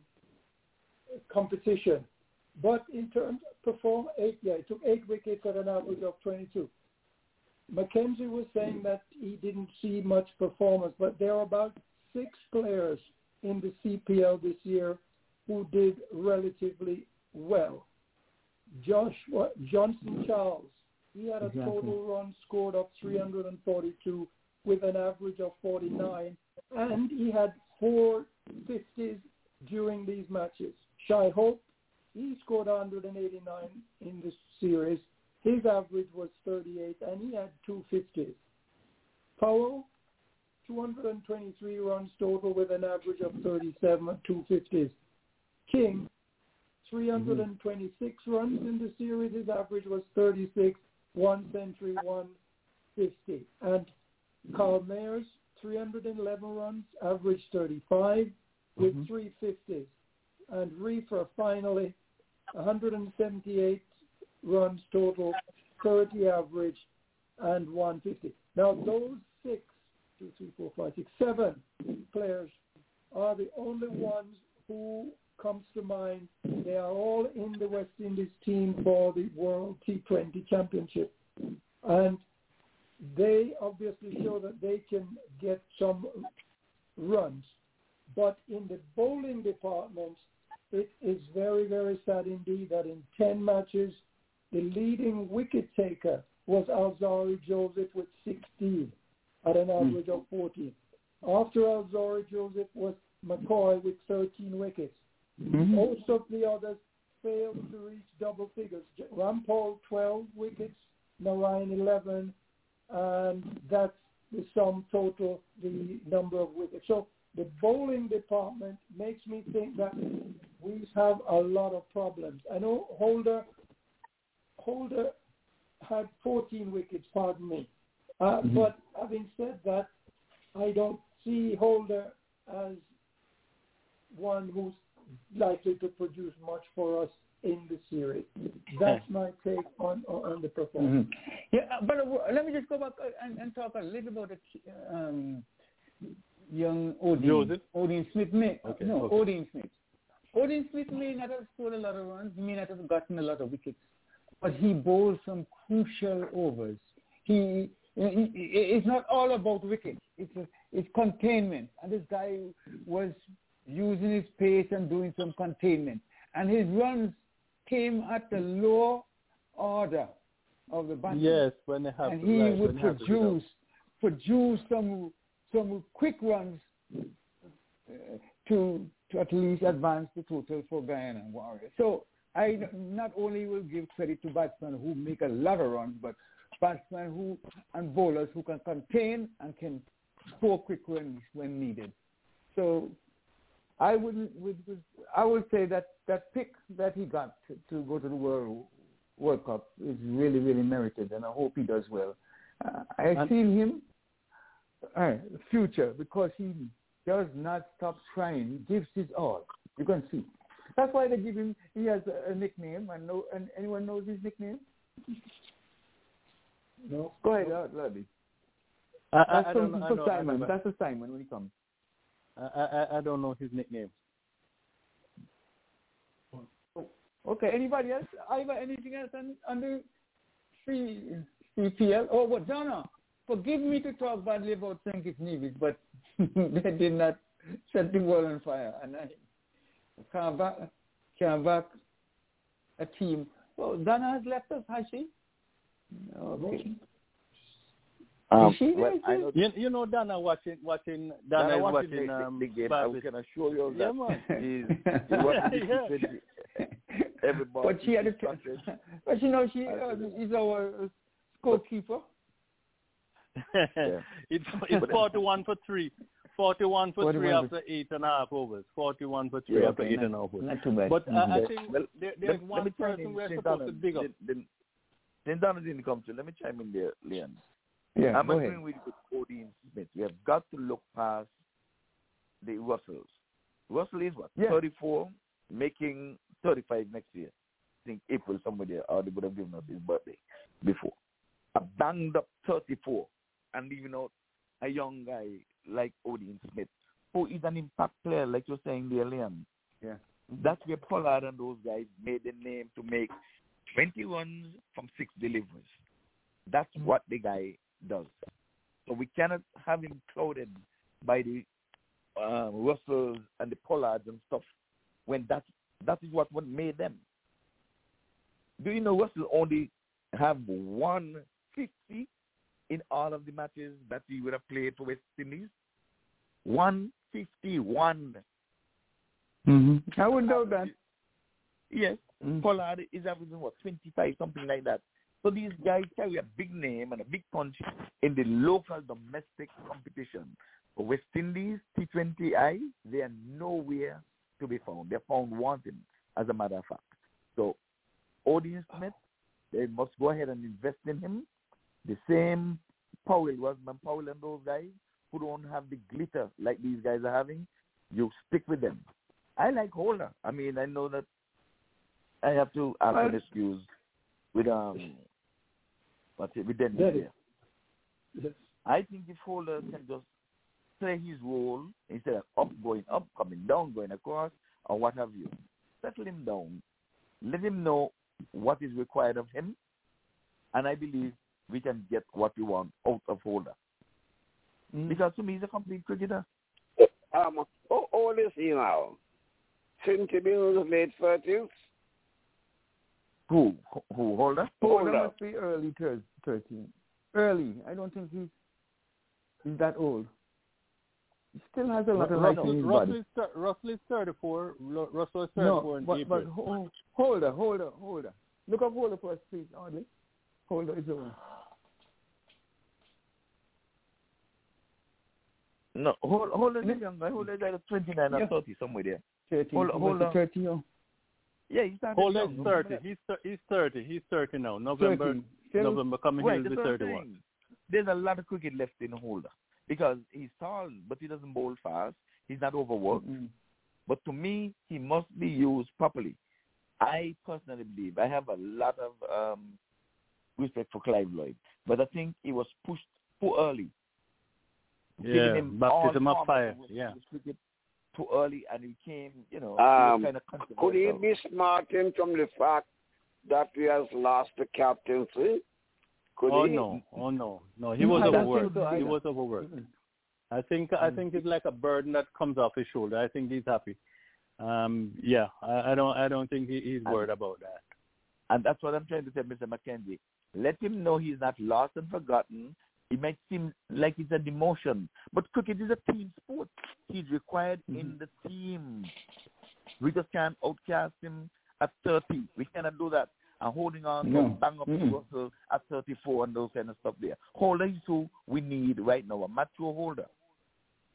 Speaker 4: competition. But in terms of perform, eight, yeah, he took eight wickets at an average of twenty-two. McKenzie was saying that he didn't see much performance, but there are about six players in the C P L this year who did relatively well. Josh Johnson Charles, he had a
Speaker 3: Exactly.
Speaker 4: total run scored of three hundred forty-two with an average of forty-nine, and he had four fifties during these matches. Shai Hope, he scored one hundred eighty-nine in the series. His average was thirty-eight, and he had two fifties. Powell, two hundred twenty-three runs total with an average of thirty-seven and two fifties. King, three hundred twenty-six runs in the series. His average was thirty-six, one century, one fifty. And Carl Mayers, three hundred eleven runs, average thirty-five with mm-hmm. three fifties. And Reefer, finally, one hundred seventy-eight runs total, thirty average, and one fifty. Now, those six, two, three, four, five, six, seven players are the only ones who comes to mind. They are all in the West Indies team for the World T twenty Championship. And they obviously show that they can get some runs. But in the bowling department, it is very, very sad indeed that in ten matches, the leading wicket taker was Alzari Joseph with sixteen at an average mm. of fourteen. After Alzari Joseph was McCoy with thirteen wickets. Mm-hmm. Most of the others failed to reach double figures. Rampal, twelve wickets, Narayan, eleven, and that's the sum total, the number of wickets. So the bowling department makes me think that we have a lot of problems. I know Holder Holder had fourteen wickets, pardon me. Uh, mm-hmm. But having said that, I don't see Holder as one who's likely to produce much for us in the series. That's my take on on the performance.
Speaker 3: Mm-hmm. Yeah, but uh, let me just go back and, and talk a little about the um, young Odin.
Speaker 8: Joseph?
Speaker 3: Odin Smith may
Speaker 8: okay,
Speaker 3: no
Speaker 8: okay.
Speaker 3: Odin Smith. Odin Smith may not have scored a lot of runs, may not have gotten a lot of wickets, but he bowled some crucial overs. He, he it's not all about wickets. It's a, it's containment, and this guy was using his pace and doing some containment, and his runs came at the lower order of the batsman.
Speaker 8: Yes, when they have
Speaker 3: and
Speaker 8: to,
Speaker 3: he
Speaker 8: right,
Speaker 3: would produce produce some some quick runs uh, to to at least advance the total for Guyana Warriors. So I not only will give credit to batsmen who make a lot of runs, but batsmen who and bowlers who can contain and can score quick when when needed. So I wouldn't would, would I would say that that pick that he got to, to go to the World World Cup is really really merited, and I hope he does well. Uh, I've seen him uh, future because he does not stop trying. He gives his all. You can see. That's why they give him. He has a, a nickname. And know. And anyone knows his nickname?
Speaker 4: No.
Speaker 3: Go ahead, Lobby.
Speaker 8: I,
Speaker 3: That's
Speaker 8: I, I
Speaker 3: from,
Speaker 8: don't, I
Speaker 3: for
Speaker 8: don't,
Speaker 3: Simon.
Speaker 8: I don't,
Speaker 3: That's for Simon when he comes.
Speaker 8: I, I, I don't know his nickname.
Speaker 3: Okay. Anybody else? Iva, anything else on, on the C P L? Oh, what, Donna? Forgive me to talk badly about Saint Kitts Nevis, but they did not set the world on fire, and I can't back, can't back a team. Well, Donna has left us, has she? Okay.
Speaker 10: Um,
Speaker 3: she
Speaker 10: well, I know
Speaker 8: you, you know Donna watching watching Donna,
Speaker 10: Donna
Speaker 8: is
Speaker 10: watching,
Speaker 8: watching
Speaker 10: the,
Speaker 8: um,
Speaker 10: the game. I can assure you of that.
Speaker 8: Yeah, man.
Speaker 10: He's, he's watching
Speaker 8: yeah.
Speaker 10: everybody.
Speaker 3: But she had a, but you know she uh, is our uh, scorekeeper.
Speaker 8: yeah. It's it's forty-one for three. Forty-one for three after eight and a half overs. Forty-one for three
Speaker 3: yeah,
Speaker 8: after
Speaker 3: okay,
Speaker 8: eight
Speaker 3: not,
Speaker 8: and a half overs.
Speaker 3: Not too bad.
Speaker 8: But uh,
Speaker 10: mm-hmm.
Speaker 8: I think
Speaker 10: well,
Speaker 8: there, there's
Speaker 10: let,
Speaker 8: one
Speaker 10: let
Speaker 8: person we're supposed
Speaker 10: Donna,
Speaker 8: to big up.
Speaker 10: Then, then Donna didn't come to. Let me chime in there, Leon.
Speaker 3: Yeah,
Speaker 10: I'm
Speaker 3: go
Speaker 10: agreeing with Odin Smith. We have got to look past the Russells. Russell is what?
Speaker 3: Yeah.
Speaker 10: thirty-four, making thirty-five next year. I think April somewhere there, or they would have given us his birthday before. A banged up thirty-four, and leaving out a young guy like Odin Smith, who is an impact player, like you're saying there, Leon.
Speaker 3: Yeah.
Speaker 10: That's where Pollard and those guys made the name to make twenty runs from six deliveries. That's what the guy does. So we cannot have him clouded by the uh, Russells and the Pollards and stuff when that that is what, what made them. Do you know Russell only have one fifty in all of the matches that he would have played for West Indies? one fifty-one.
Speaker 3: Mm-hmm. I would know that.
Speaker 10: Yes.
Speaker 3: Mm-hmm.
Speaker 10: Pollard is averaging, what, twenty-five, something like that. So these guys carry a big name and a big punch in the local domestic competition. For West Indies, T twenty I, they are nowhere to be found. They're found wanting, as a matter of fact. So Odin Smith, they must go ahead and invest in him. The same Powell, Wasman Powell and those guys who don't have the glitter like these guys are having, you stick with them. I like Holder. I mean, I know that I have to ask an excuse with um, what's it, with Dennis there.
Speaker 4: Yes.
Speaker 10: I think if Holder can just play his role instead of up, going up, coming down, going across, or what have you, settle him down, let him know what is required of him, and I believe we can get what we want out of Holder. Mm. Because to me, he's a complete cricketer.
Speaker 11: Um, how old is he now? Shouldn't he be in his late thirties?
Speaker 10: Who? Who? Holder?
Speaker 3: Holder must be early thirteen. Early. I don't think he's he's that old. He still has a lot of life in his body.
Speaker 8: Russell is thirty-four. Russell is thirty-four
Speaker 3: no,
Speaker 8: in
Speaker 3: but,
Speaker 8: April.
Speaker 3: But Holder, Holder, Holder. Look up Holder for us, please, Audley. Holder is over.
Speaker 10: No, hold, hold on, young guy. Hold on, like twenty-nine or thirty, somewhere there.
Speaker 3: thirty.
Speaker 10: Hold, hold on.
Speaker 3: thirty, oh.
Speaker 10: Yeah, he's
Speaker 8: hold on, thirty. He's he's thirty. He's thirty now. November,
Speaker 3: thirty.
Speaker 8: November coming.
Speaker 10: Right,
Speaker 8: he'll be thirty-one.
Speaker 10: There's a lot of cricket left in Holder because he's tall, but he doesn't bowl fast. He's not overworked. Mm-hmm. But to me, he must be used properly. I personally believe I have a lot of um, respect for Clive Lloyd, but I think he was pushed too early.
Speaker 8: Yeah,
Speaker 10: him
Speaker 8: baptism of fire. Yeah,
Speaker 10: too early, and he came, you know,
Speaker 11: um,
Speaker 10: kind of
Speaker 11: could he be smarting from the fact that he has lost the captaincy? Could
Speaker 8: oh
Speaker 11: he?
Speaker 8: no, oh no, no, he was overworked. He was overworked. I think I think it's like a burden that comes off his shoulder. I think he's happy. Um, yeah, I, I don't I don't think he, he's worried about that.
Speaker 10: And that's what I'm trying to say, Mister McKenzie. Let him know he's not lost and forgotten. It might seem like it's a demotion, but cricket is a team sport. He's required mm-hmm. in the team. We just can't outcast him at thirty. We cannot do that. And holding on
Speaker 3: no.
Speaker 10: to bang up
Speaker 3: mm-hmm.
Speaker 10: to Russell at thirty-four and those kind of stuff there. Holder is who we need right now, a mature Holder.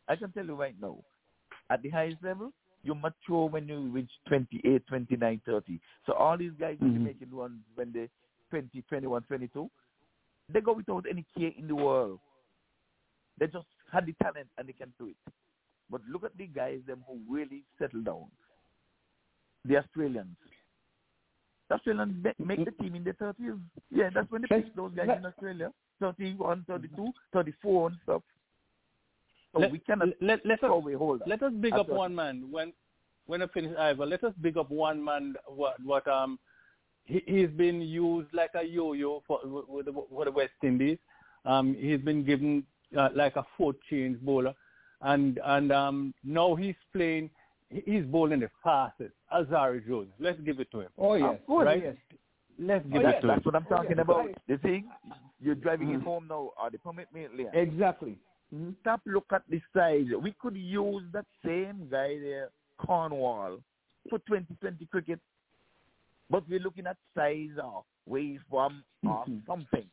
Speaker 10: I can tell you right now, at the highest level, you mature when you reach twenty-eight, twenty-nine, thirty. So all these guys mm-hmm. are making runs when they're twenty, twenty-one, twenty-two. They go without any care in the world. They just had the talent and they can do it. But look at the guys them who really settle down. The Australians. The Australians make the team in the thirties. Yeah, that's when they pick those guys in Australia. thirty-one, thirty-two, thirty-four and stuff. So
Speaker 8: let,
Speaker 10: we cannot
Speaker 8: let, let, us,
Speaker 10: hold
Speaker 8: let us big up one man. When when I finish, Ivor, let us big up one man. What what um he, he's been used like a yo-yo for with the, for the West Indies. Um, he's been given uh, like a fourth change bowler, and and um now he's playing. He's bowling the fastest. Alzarri Joseph. Let's give it to him.
Speaker 3: Oh yes,
Speaker 8: right.
Speaker 3: Yes.
Speaker 8: Let's give
Speaker 3: oh,
Speaker 8: it
Speaker 3: yes.
Speaker 8: to
Speaker 10: That's
Speaker 8: him.
Speaker 10: what I'm talking
Speaker 3: oh,
Speaker 10: about.
Speaker 3: Yes.
Speaker 10: The thing, you're driving
Speaker 3: mm.
Speaker 10: it home now, or the permit me later.
Speaker 3: Exactly.
Speaker 10: Stop, look at the size. We could use that same guy there, Cornwall, for twenty twenty cricket. But we're looking at size or waveform or mm-hmm. something.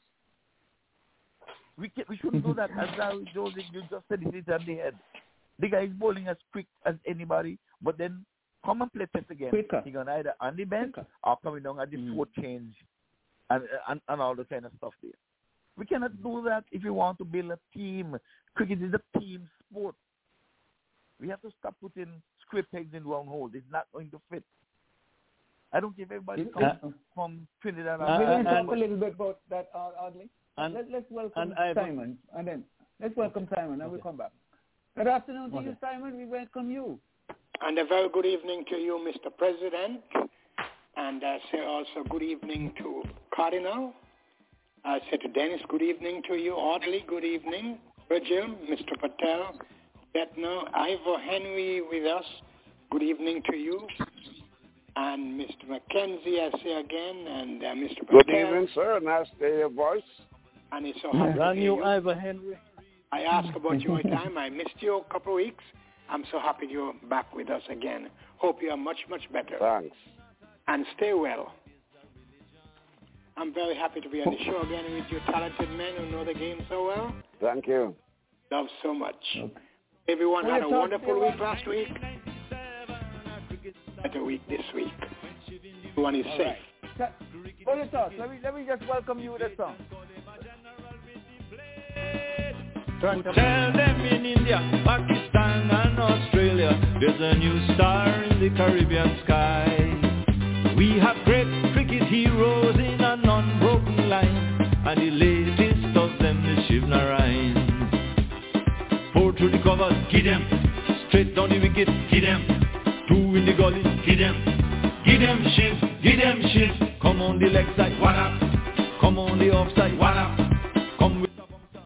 Speaker 10: We can, we shouldn't do that. As Joseph, you just said it on the head. The guy is bowling as quick as anybody, but then come and play test again.
Speaker 3: Quicker.
Speaker 10: He's going to either on the bench Quicker. or coming down at the mm. fourth change and, and, and all the kind of stuff there. We cannot do that if we want to build a team. Cricket is a team sport. We have to stop putting square pegs in round holes. It's not going to fit. I don't care if everybody comes uh, from Trinidad.
Speaker 3: Uh, We're going to talk a little bit about that, Audley. And, Let, let's welcome and Simon. And then let's welcome Simon, and okay. we'll come back. Good afternoon to okay. you, Simon. We welcome you.
Speaker 13: And a very good evening to you, Mister President. And I say also good evening to Cardinal. I say to Dennis, good evening to you. Audley, good evening. Virgil, Mister Patel, Betno, Ivor Henry with us, good evening to you. And Mister Mackenzie, I say again, and uh, Mister Patel.
Speaker 11: Good evening, sir. Nice to hear your voice.
Speaker 13: And it's so happy to hear you.
Speaker 8: Ivor Henry.
Speaker 13: I asked about you all the time. I missed you a couple of weeks. I'm so happy you're back with us again. Hope you are much, much better.
Speaker 11: Thanks.
Speaker 13: And stay well. I'm very happy to be on the show again with you talented men who know the game so well.
Speaker 11: Thank you.
Speaker 13: Love so much.
Speaker 3: Okay.
Speaker 13: Everyone had a wonderful week last week. Better week this week. Everyone is
Speaker 3: All
Speaker 13: safe.
Speaker 3: Right. What are your thoughts? Let me, let me just welcome you with a song.
Speaker 14: To tell them in India, Pakistan and Australia, there's a new star in the Caribbean sky. We have great cricket heroes in an unbroken line, and the latest of them is Shiv Narayan. Four through the covers, get them. Straight down the wicket, get them. Two in the gully, get them. Get them Shiv, get them Shiv. Come on the leg side, what up? Come on the offside, what up? Come with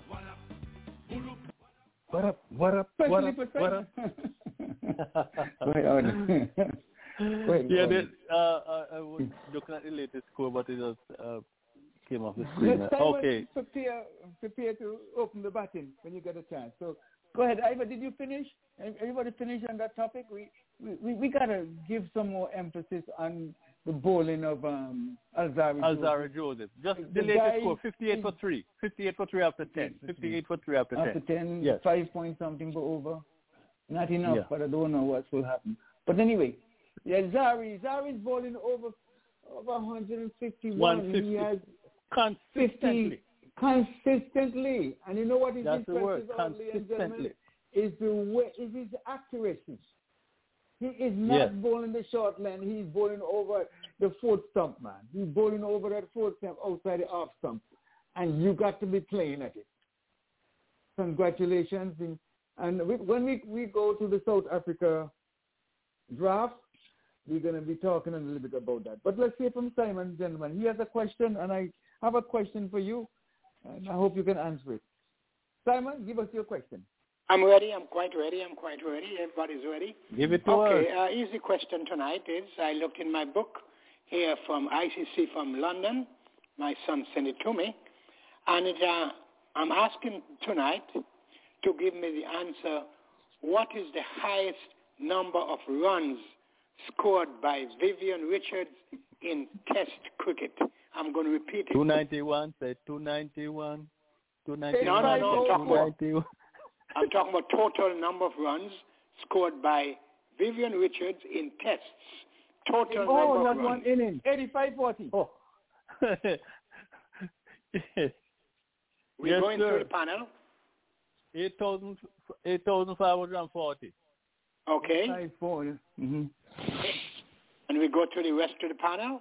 Speaker 8: What up? What up? What up? What up?
Speaker 3: Wait on. Wait,
Speaker 8: yeah, they, uh, uh, I was looking at the latest score, but it just uh, came off the screen.
Speaker 3: Let's
Speaker 8: okay.
Speaker 3: Prepare, prepare to open the batting when you get a chance. So go ahead, Ivor. Did you finish? Everybody finish on that topic? We we we, we gotta give some more emphasis on the bowling of um, Alzarri Joseph.
Speaker 8: Alzarri Joseph. Just the,
Speaker 3: the
Speaker 8: latest
Speaker 3: guy,
Speaker 8: score, fifty-eight for three. fifty-eight for three after ten. fifty-eight for three after ten.
Speaker 3: After ten,
Speaker 8: yes.
Speaker 3: five point something for over. Not enough,
Speaker 8: yeah.
Speaker 3: but I don't know what will happen. But anyway, yeah, Zari. Zari's bowling over over one fifty-one.
Speaker 8: one fifty.
Speaker 3: He has
Speaker 8: consistently.
Speaker 3: fifty, consistently. And you know what is
Speaker 8: That's the word,
Speaker 3: consistently. Is the way is his accuracy. He is not
Speaker 8: yes.
Speaker 3: bowling the short lane. He's bowling over the fourth stump, man. He's bowling over that fourth stump outside the off stump. And you got to be playing at it. Congratulations. And we, when we, we go to the South Africa draft, we're going to be talking a little bit about that. But let's hear from Simon, gentlemen. He has a question, and I have a question for you, and I hope you can answer it. Simon, give us your question.
Speaker 13: I'm ready. I'm quite ready. I'm quite ready. Everybody's ready.
Speaker 8: Give it to
Speaker 13: okay,
Speaker 8: us.
Speaker 13: Okay, uh, easy question tonight is, I looked in my book here from I C C from London. My son sent it to me. And it, uh, I'm asking tonight to give me the answer, what is the highest number of runs scored by Vivian Richards in Test cricket? I'm going to repeat it.
Speaker 8: two ninety-one, say two ninety-one. two ninety-one.
Speaker 13: No, no, no, I'm talking about I'm talking about total number of runs scored by Vivian Richards in tests. Total
Speaker 3: oh,
Speaker 13: number
Speaker 3: not
Speaker 13: of runs.
Speaker 3: one inning. eighty-five forty.
Speaker 8: Oh.
Speaker 13: We're
Speaker 8: yes,
Speaker 13: going
Speaker 8: sir.
Speaker 13: through the panel.
Speaker 8: eight thousand five hundred forty.
Speaker 13: Okay.
Speaker 3: five forty. Mm-hmm.
Speaker 13: And we go to the rest of the panel.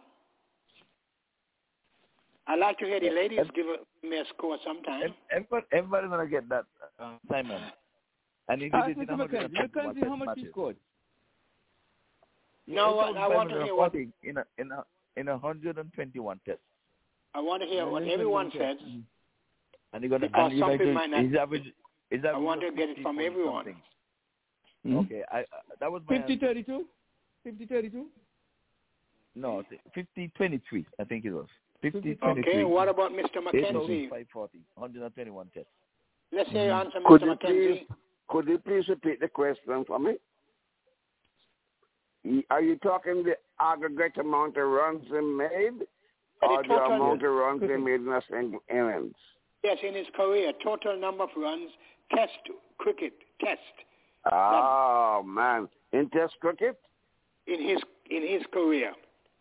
Speaker 13: I'd like to hear the ladies give a, me a score sometime.
Speaker 10: Everybody, everybody's going to get that, uh, Simon. And if
Speaker 3: Ask
Speaker 10: you did
Speaker 3: Mister McKenzie, you can see how much he scored.
Speaker 13: No, I, I want to hear what...
Speaker 10: In a, in, a, in one hundred twenty-one tests.
Speaker 13: I want to hear what everyone says.
Speaker 10: And you're gonna,
Speaker 13: because
Speaker 10: and
Speaker 13: some
Speaker 10: like
Speaker 13: people might not...
Speaker 10: His average, his average
Speaker 13: I want to get it from everyone.
Speaker 10: Mm-hmm. Okay, I, uh, that was my...
Speaker 3: fifty thirty-two? fifty thirty-two?
Speaker 10: No, fifty twenty-three, I think it was. fifty twenty-three.
Speaker 13: Okay, what about Mister McKenzie?
Speaker 10: five forty, one hundred twenty-one tests.
Speaker 13: Let's hear your answer,
Speaker 11: Could
Speaker 13: Mister
Speaker 11: you
Speaker 13: McKenzie.
Speaker 11: please, could you please repeat the question for me? Are you talking the aggregate amount of runs they made, or the, the amount of runs they made in a single innings?
Speaker 13: Yes, in his career, total number of runs, test cricket, test.
Speaker 11: Oh, that, man. In test cricket?
Speaker 13: In his in his career.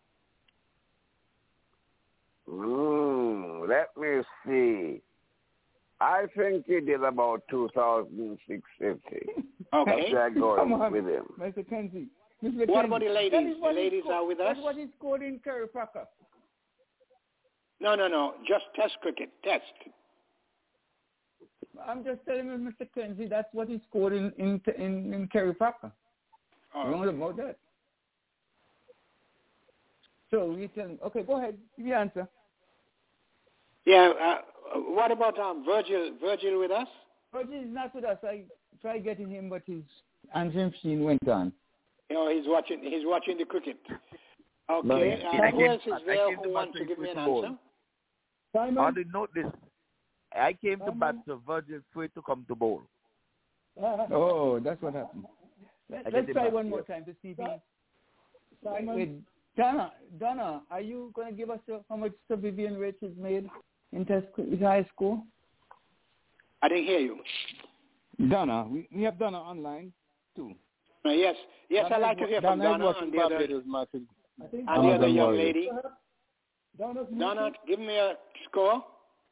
Speaker 11: Mm, let me see. I think he did about two thousand six hundred fifty.
Speaker 13: Okay.
Speaker 11: That's going
Speaker 3: on,
Speaker 11: with him.
Speaker 3: Mister Kenzie.
Speaker 13: Mister What about the ladies? The ladies are with us?
Speaker 3: That's what he scored in Kerry Packer.
Speaker 13: No, no, no. Just test cricket. Test.
Speaker 3: I'm just telling you, Mister Kenzie, that's what he scored in in in, in Kerry Packer.
Speaker 13: Oh.
Speaker 3: You don't know about that. So you tell me. Okay, go ahead. Give your answer.
Speaker 13: Yeah. Uh, what about um, Virgil? Virgil with us?
Speaker 3: Virgil is not with us. I tried getting him, but his answering machine went on.
Speaker 13: You know, he's watching. He's watching the cricket. Okay.
Speaker 10: No,
Speaker 13: uh, who else is there who wants to give me an
Speaker 10: ball.
Speaker 13: answer?
Speaker 4: Simon?
Speaker 10: I didn't note this. I came to bat to Virgil free to come to bowl.
Speaker 4: Uh,
Speaker 3: oh, that's what happened. Let, let's try
Speaker 10: back,
Speaker 3: one more
Speaker 10: yeah.
Speaker 3: time to see if he...
Speaker 4: Simon?
Speaker 3: Wait, Donna, Donna, are you going to give us uh, how much Sir Vivian Richards made in test in high school?
Speaker 13: I didn't hear you.
Speaker 3: Donna, we, we have Donna online too.
Speaker 13: Uh, yes, yes, I'd like to hear from Donna, Donna and the other,
Speaker 4: I think
Speaker 13: and the other young lady.
Speaker 4: Donna's
Speaker 13: Donna, give me a score.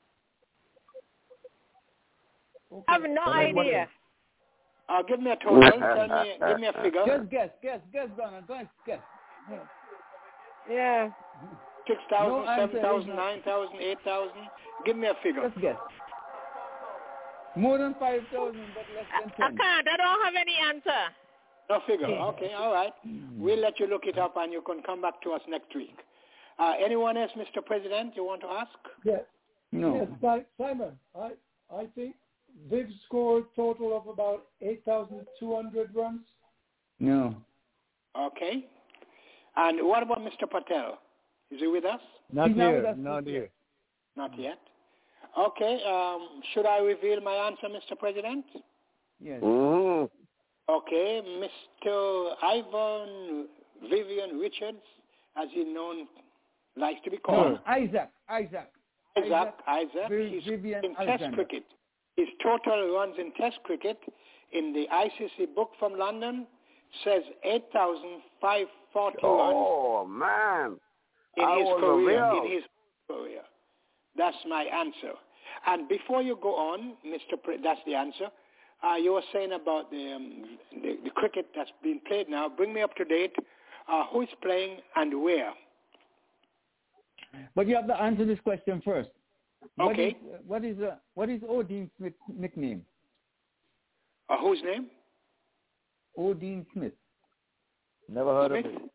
Speaker 7: Okay. I have no Donna, idea.
Speaker 13: Uh, give me a total. Tell me, give me a figure.
Speaker 3: Just guess, guess, guess, Donna. Go ahead, guess.
Speaker 7: Yeah.
Speaker 13: Six thousand, no seven thousand, nine thousand, eight thousand. Give me a figure.
Speaker 3: Just guess. More than five thousand, but less than ten.
Speaker 7: I can't. I don't have any answer.
Speaker 13: No figure. Okay, all right. We'll let you look it up, and you can come back to us next week. Uh, anyone else, Mister President, you want to ask?
Speaker 4: Yes.
Speaker 3: No.
Speaker 4: Yes, Simon, I I think Viv scored a total of about eight thousand two hundred runs.
Speaker 3: No.
Speaker 13: Okay. And what about Mister Patel? Is he with us?
Speaker 8: Not
Speaker 3: He's
Speaker 8: here.
Speaker 3: Not,
Speaker 8: not here.
Speaker 13: Not yet. Okay. Um, should I reveal my answer, Mister President?
Speaker 3: Yes.
Speaker 11: Mm-hmm.
Speaker 13: Okay. Mister Ivan Vivian Richards, as he's known, likes to be called.
Speaker 3: No, Isaac. Isaac.
Speaker 13: Isaac. Isaac.
Speaker 3: Viv-
Speaker 13: He's
Speaker 3: Vivian
Speaker 13: in
Speaker 3: Alexander.
Speaker 13: Test cricket. His total runs in Test cricket in the I C C book from London says eight thousand five hundred forty runs.
Speaker 11: Oh, man.
Speaker 13: In
Speaker 11: I
Speaker 13: his
Speaker 11: was
Speaker 13: career,
Speaker 11: around.
Speaker 13: in his career. That's my answer. And before you go on, Mister Pre- that's the answer. Uh, you were saying about the, um, the the cricket that's being played now. Bring me up to date. Uh, who is playing and where?
Speaker 3: But you have to answer this question first. What
Speaker 13: Okay.
Speaker 3: Is, uh, what is uh, what is Odin Smith's nickname?
Speaker 13: Uh, whose name?
Speaker 3: Odin Smith.
Speaker 10: Never heard
Speaker 13: Smith?
Speaker 10: of it.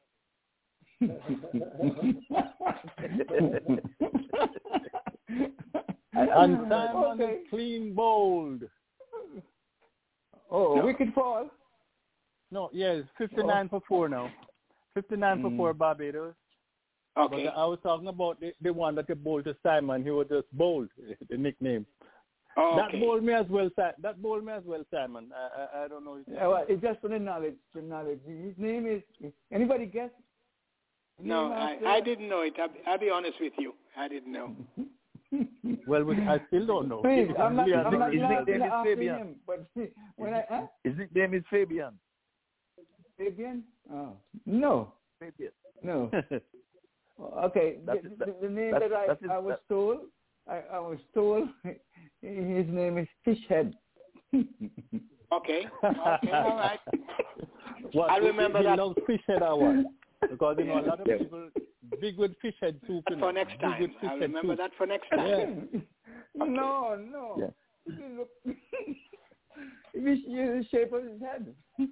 Speaker 8: And Simon
Speaker 3: okay.
Speaker 8: is clean bowled.
Speaker 3: Oh,
Speaker 13: No.
Speaker 3: wicked fall.
Speaker 8: No, yes, fifty-nine for four now. fifty-nine for
Speaker 3: Mm.
Speaker 8: four Barbados.
Speaker 13: Okay.
Speaker 8: But I was talking about the, the one that you bowled to Simon. He was just bowled, the nickname.
Speaker 13: Oh,
Speaker 8: That
Speaker 13: okay.
Speaker 8: bowled me as well, Si- That bowled me as well, Simon. I, I, I don't know. His
Speaker 3: Yeah, well, it's just for the knowledge. The knowledge. His name is. Anybody guess? His
Speaker 13: No,
Speaker 3: name
Speaker 13: I,
Speaker 3: after-
Speaker 13: I didn't know it. I'll, I'll be honest with you. I didn't know.
Speaker 8: Well, we, I still don't know.
Speaker 3: Please, I'm not,
Speaker 10: His
Speaker 3: I'm not,
Speaker 10: his
Speaker 3: not,
Speaker 10: nickname
Speaker 3: not
Speaker 10: is
Speaker 3: after
Speaker 10: Fabian.
Speaker 3: him. But see, when
Speaker 10: his,
Speaker 3: I huh?
Speaker 10: his nickname is Fabian.
Speaker 3: Fabian? Oh, no.
Speaker 10: Fabian.
Speaker 3: No. Okay,
Speaker 10: That's,
Speaker 3: the,
Speaker 10: that,
Speaker 3: the, the name
Speaker 10: that's,
Speaker 3: that I,
Speaker 10: that's his,
Speaker 3: I was
Speaker 10: that,
Speaker 3: told, I, I was told his name is Fishhead.
Speaker 13: Okay, okay, all right.
Speaker 8: What,
Speaker 13: I remember
Speaker 8: he
Speaker 13: that.
Speaker 8: loves Fishhead or what? Because, you know, a lot of people big with Fishhead soup. You know,
Speaker 13: For next time.
Speaker 8: Big with
Speaker 13: I
Speaker 8: Fishhead
Speaker 13: remember
Speaker 8: soup.
Speaker 13: that for next time.
Speaker 3: Yeah. Okay. No, no.
Speaker 10: Yeah.
Speaker 3: Look, you the shape of his head.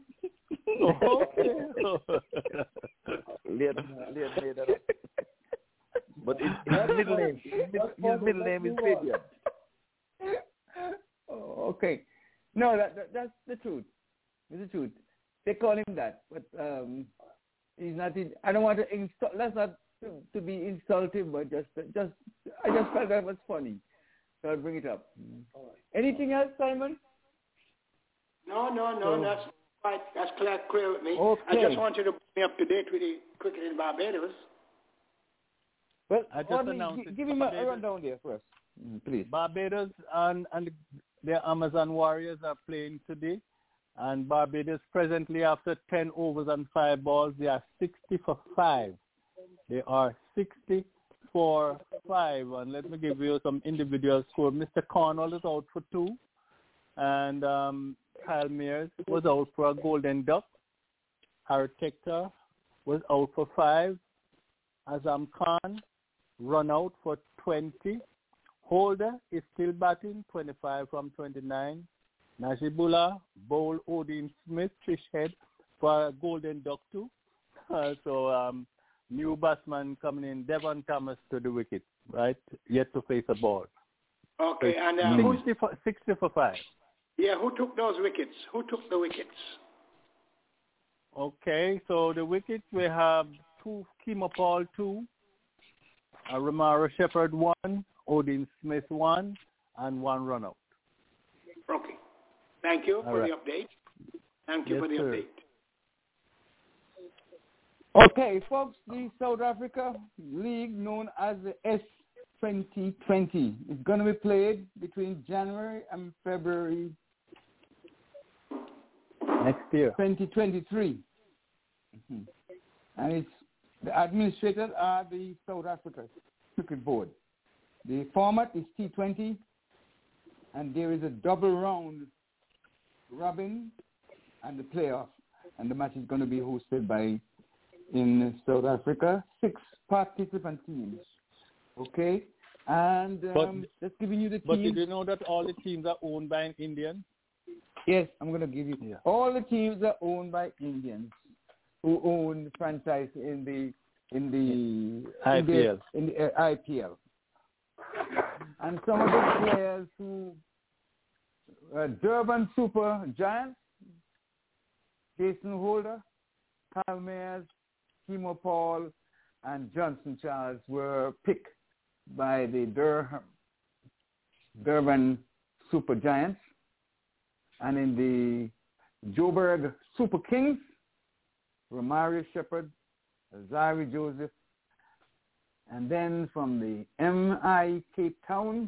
Speaker 8: Okay.
Speaker 10: Leon, Leon made that up. But his, his middle name, his, his middle name is Fabian.
Speaker 3: Oh, okay. No, that, that that's the truth. It's the truth. They call him that, but um, he's not. In, I don't want to insult. That's not to, to be insulting, but just, just I just felt that was funny, so I'll bring it up. All right. Anything else, Simon?
Speaker 13: No, no, no.
Speaker 3: So,
Speaker 13: that's quite. That's clear, clear with me.
Speaker 3: Okay.
Speaker 13: I just want you to bring me up to date with the cricket in Barbados.
Speaker 3: Well,
Speaker 8: I just
Speaker 3: Audley,
Speaker 8: announced
Speaker 3: g-
Speaker 8: it.
Speaker 3: give him a, a
Speaker 8: Barbados,
Speaker 3: rundown there for us, mm, please.
Speaker 8: Barbados and, and the Amazon Warriors are playing today. And Barbados presently, after ten overs and five balls, they are sixty for five. They are sixty for five. And let me give you some individual score. Mister Cornwall is out for two. And um, Kyle Mears was out for a golden duck. Harry Tector was out for five. Azam Khan run out for twenty. Holder is still batting, twenty-five from twenty-nine. Najibullah bowl Odin Smith, Fishhead, for a golden duck too. Uh, so um, new batsman coming in, Devon Thomas to the wicket, right? Yet to face a ball.
Speaker 13: Okay,
Speaker 8: so
Speaker 13: and uh,
Speaker 8: sixty, for, sixty for five.
Speaker 13: Yeah, who took those wickets? Who took the wickets?
Speaker 8: Okay, so the wickets we have two, Kimo Paul two, uh, Romaro Shepherd one, Odin Smith one, and one run out.
Speaker 13: Okay. Thank you
Speaker 8: All
Speaker 13: for
Speaker 8: right.
Speaker 13: the update. Thank you
Speaker 8: Yes,
Speaker 13: for the
Speaker 8: sir.
Speaker 13: update.
Speaker 3: Okay, folks, the South Africa League, known as the S twenty twenty, is going to be played between January and February
Speaker 8: next year,
Speaker 3: twenty twenty-three. Mm-hmm. And it's the administrators are the South Africa Cricket Board. The format is T twenty, and there is a double round robin and the playoff, and the match is going to be hosted by, in South Africa, six participant teams. Okay, and um,
Speaker 8: but,
Speaker 3: just giving you the teams.
Speaker 8: But did you know that all the teams are owned by an Indian?
Speaker 3: Yes, I'm going to give you.
Speaker 8: Yeah.
Speaker 3: All the teams are owned by Indians who own the franchise in the in the
Speaker 8: I P L.
Speaker 3: In the, in the uh, I P L. And some of the players who uh, Durban Super Giants, Jason Holder, Kyle Mayers, Kimo Paul, and Johnson Charles were picked by the Dur- Durban Super Giants. And in the Joburg Super Kings, Romario Shepherd, Zari Joseph, and then from the M I Cape Town,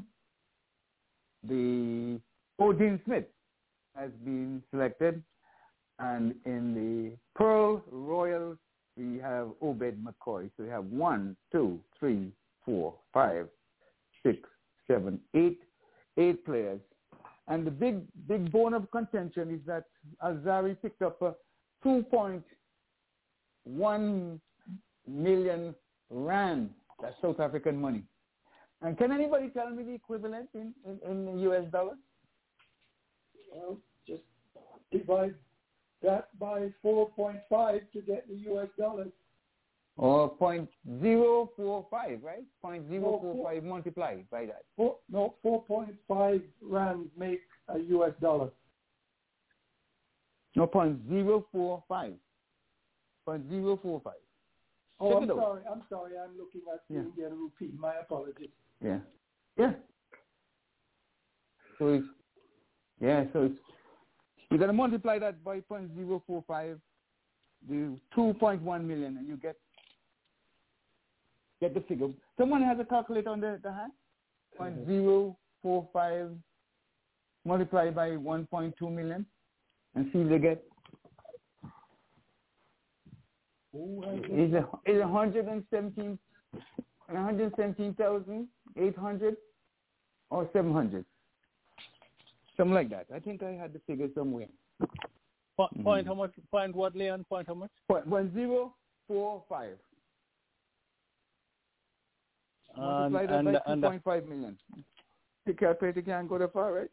Speaker 3: the Odin Smith has been selected. And in the Pearl Royals, we have Obed McCoy. So we have one, two, three, four, five, six, seven, eight, eight players. And the big, big bone of contention is that Azari picked up a two point one million rand. That's South African money. And can anybody tell me the equivalent in, in, in U S dollars?
Speaker 4: Well, just divide that by four point five to get the U S dollars.
Speaker 3: Or point zero four five, right? Point zero four five multiplied by that.
Speaker 4: Four, no, four point five rand make a U S dollar.
Speaker 3: No, point zero four five. Point zero four five.
Speaker 4: Oh,
Speaker 3: Check
Speaker 4: I'm
Speaker 3: it out.
Speaker 4: sorry. I'm sorry. I'm looking at the
Speaker 3: Yeah.
Speaker 4: Indian rupee. My apologies.
Speaker 3: Yeah. Yeah. So it's, yeah, so it's, you got to multiply that by point zero four five, the two point one million, and you get get the figure. Someone has a calculator on the, the hand? point zero four five multiplied by one point two million and see if they get. Is a is one hundred seventeen one hundred seventeen thousand eight hundred or seven hundred, something like that. I think I had the figure somewhere.
Speaker 8: Point, mm-hmm. point how much? Point what, Leon? Point how much?
Speaker 3: Point one zero four five. Multiply that by two point five million. The calculator can't go that far, right?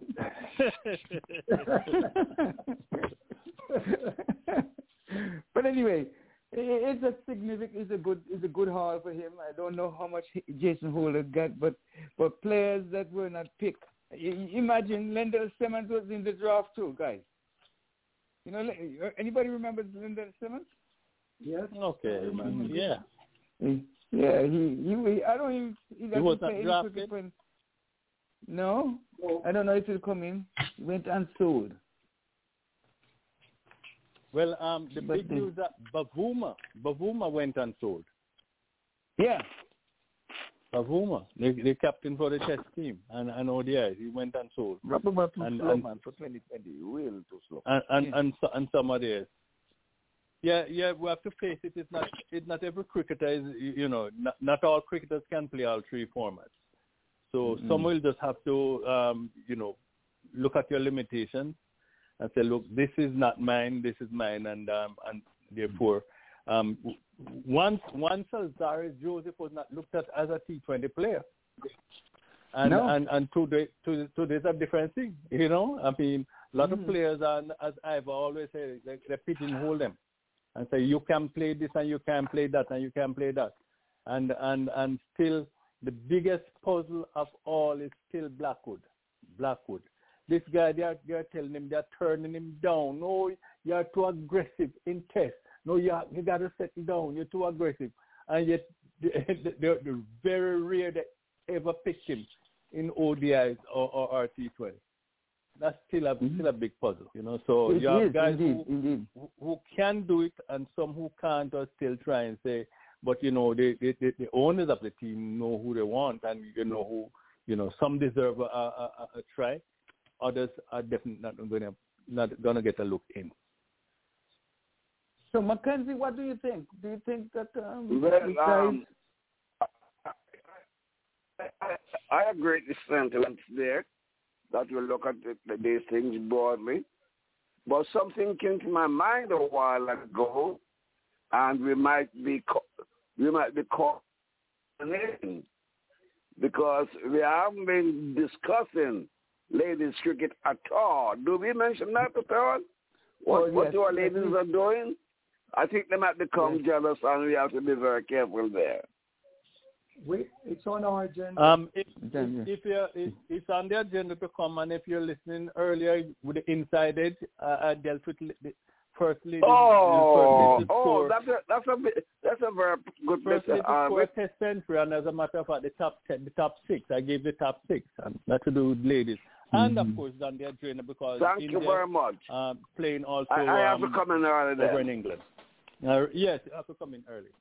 Speaker 3: But anyway, it's a significant, it's a good, it's a good haul for him. I don't know how much Jason Holder got, but but players that were not picked. Imagine Lendl Simmons was in the draft too, guys. You know, anybody remember Lendl Simmons?
Speaker 4: Yes.
Speaker 8: Okay. Yeah.
Speaker 3: Yeah. He, he. I don't even. He,
Speaker 8: he was not drafted.
Speaker 3: When, no, oh. I don't know if he'll come in. He went unsold.
Speaker 8: Well, um, the but big the, news that Bavuma, Bavuma went unsold.
Speaker 3: Yeah.
Speaker 8: Bavuma, the, the captain for the Test team, and, and O D I, he went unsold.
Speaker 10: Bavuma too
Speaker 8: and,
Speaker 10: slow,
Speaker 8: and,
Speaker 10: man, for twenty twenty, real too slow.
Speaker 8: And and, yeah. and, and some others. Yeah, yeah, we have to face it. It's not, it's not every cricketer is, you know, not, not all cricketers can play all three formats. So mm-hmm. some will just have to, um, you know, look at your limitations and say, look, this is not mine, this is mine, and um, and therefore, um, once once Alzarri Joseph was not looked at as a T twenty player, and
Speaker 3: no.
Speaker 8: and and today to today's a different thing, you know. I mean, a lot mm. of players are, as I've always said, they, they pigeonhole them and say you can play this and you can play that and you can play that, and and and still the biggest puzzle of all is still Blackwood, Blackwood. This guy, they are, they are telling him, they are turning him down. No, you are too aggressive in tests. No, you, are, you got to settle down. You're too aggressive. And yet, they're, they're very rare they ever picked him in O D Is or, or R T twenty. That's still a, mm-hmm. still a big puzzle, you know. So
Speaker 3: it
Speaker 8: you have
Speaker 3: is,
Speaker 8: guys
Speaker 3: indeed,
Speaker 8: who,
Speaker 3: indeed.
Speaker 8: who can do it and some who can't or still try and say, but, you know, they, they, they, the owners of the team know who they want and, you know, who, you know, some deserve a, a, a, a try. Others are definitely not going to not going to get a look in.
Speaker 3: So, Mackenzie, what do you think? Do you think that um,
Speaker 11: well, um, I, I, I agree with the sentiment there that we look at the, the, these things broadly, but something came to my mind a while ago, and we might be we might be caught in because we haven't been discussing ladies cricket at all. Do we mention that at all? What,
Speaker 3: oh,
Speaker 11: what
Speaker 3: yes.
Speaker 11: our ladies are doing? I think they might become yes. jealous, and we have to be very careful there.
Speaker 4: We, it's on our agenda.
Speaker 8: Um, if, if, if you're, if, it's on the agenda to come, and if you're listening earlier with the Inside Edge, uh, I dealt with the first lady.
Speaker 11: Oh,
Speaker 8: first
Speaker 11: oh, that's a that's a that's a very good
Speaker 8: first lady
Speaker 11: uh,
Speaker 8: score Test century, and as a matter of fact, the top ten, the top six. I gave the top six, and that to do with ladies. And, of course, on the agenda because
Speaker 11: Thank
Speaker 8: India,
Speaker 11: you very much.
Speaker 8: Uh, playing also
Speaker 11: I, I have
Speaker 8: um,
Speaker 11: to come in early
Speaker 8: over
Speaker 11: then.
Speaker 8: in England. Uh, yes, you have to come in early.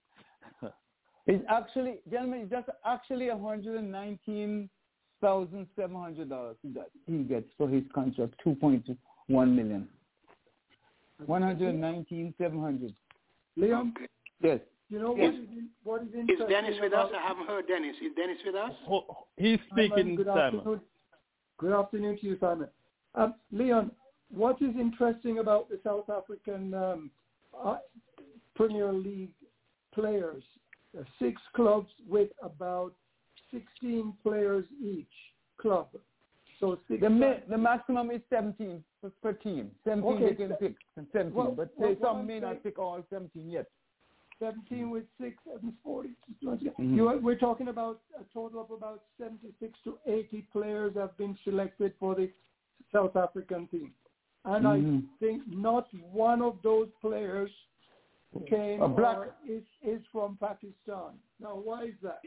Speaker 3: It's actually, gentlemen, it's just actually one hundred nineteen thousand seven hundred dollars he gets, he gets for his contract, two point one million dollars. one hundred nineteen thousand seven hundred dollars.
Speaker 4: Leon?
Speaker 3: Yes.
Speaker 4: You know
Speaker 13: yes.
Speaker 4: what is, what is
Speaker 13: interesting? Is Dennis with us? I haven't heard Dennis. Is Dennis with us?
Speaker 8: Oh, he's speaking,
Speaker 4: Good
Speaker 8: Simon.
Speaker 4: Afternoon. Good afternoon to you, Simon. Um, Leon, what is interesting about the South African um, uh, Premier League players? Uh, six clubs with about sixteen players each club. So six
Speaker 3: the ma- the maximum is seventeen per, per team. seventeen
Speaker 4: okay.
Speaker 3: they can pick. seventeen,
Speaker 4: well,
Speaker 3: but
Speaker 4: well,
Speaker 3: some may not pick all seventeen yet.
Speaker 4: seventeen with six, seven, forty.
Speaker 3: Mm-hmm.
Speaker 4: You are, we're talking about a total of about seventy-six to eighty players have been selected for the South African team. And mm-hmm. I think not one of those players came or is, is from Pakistan. Now, why is that?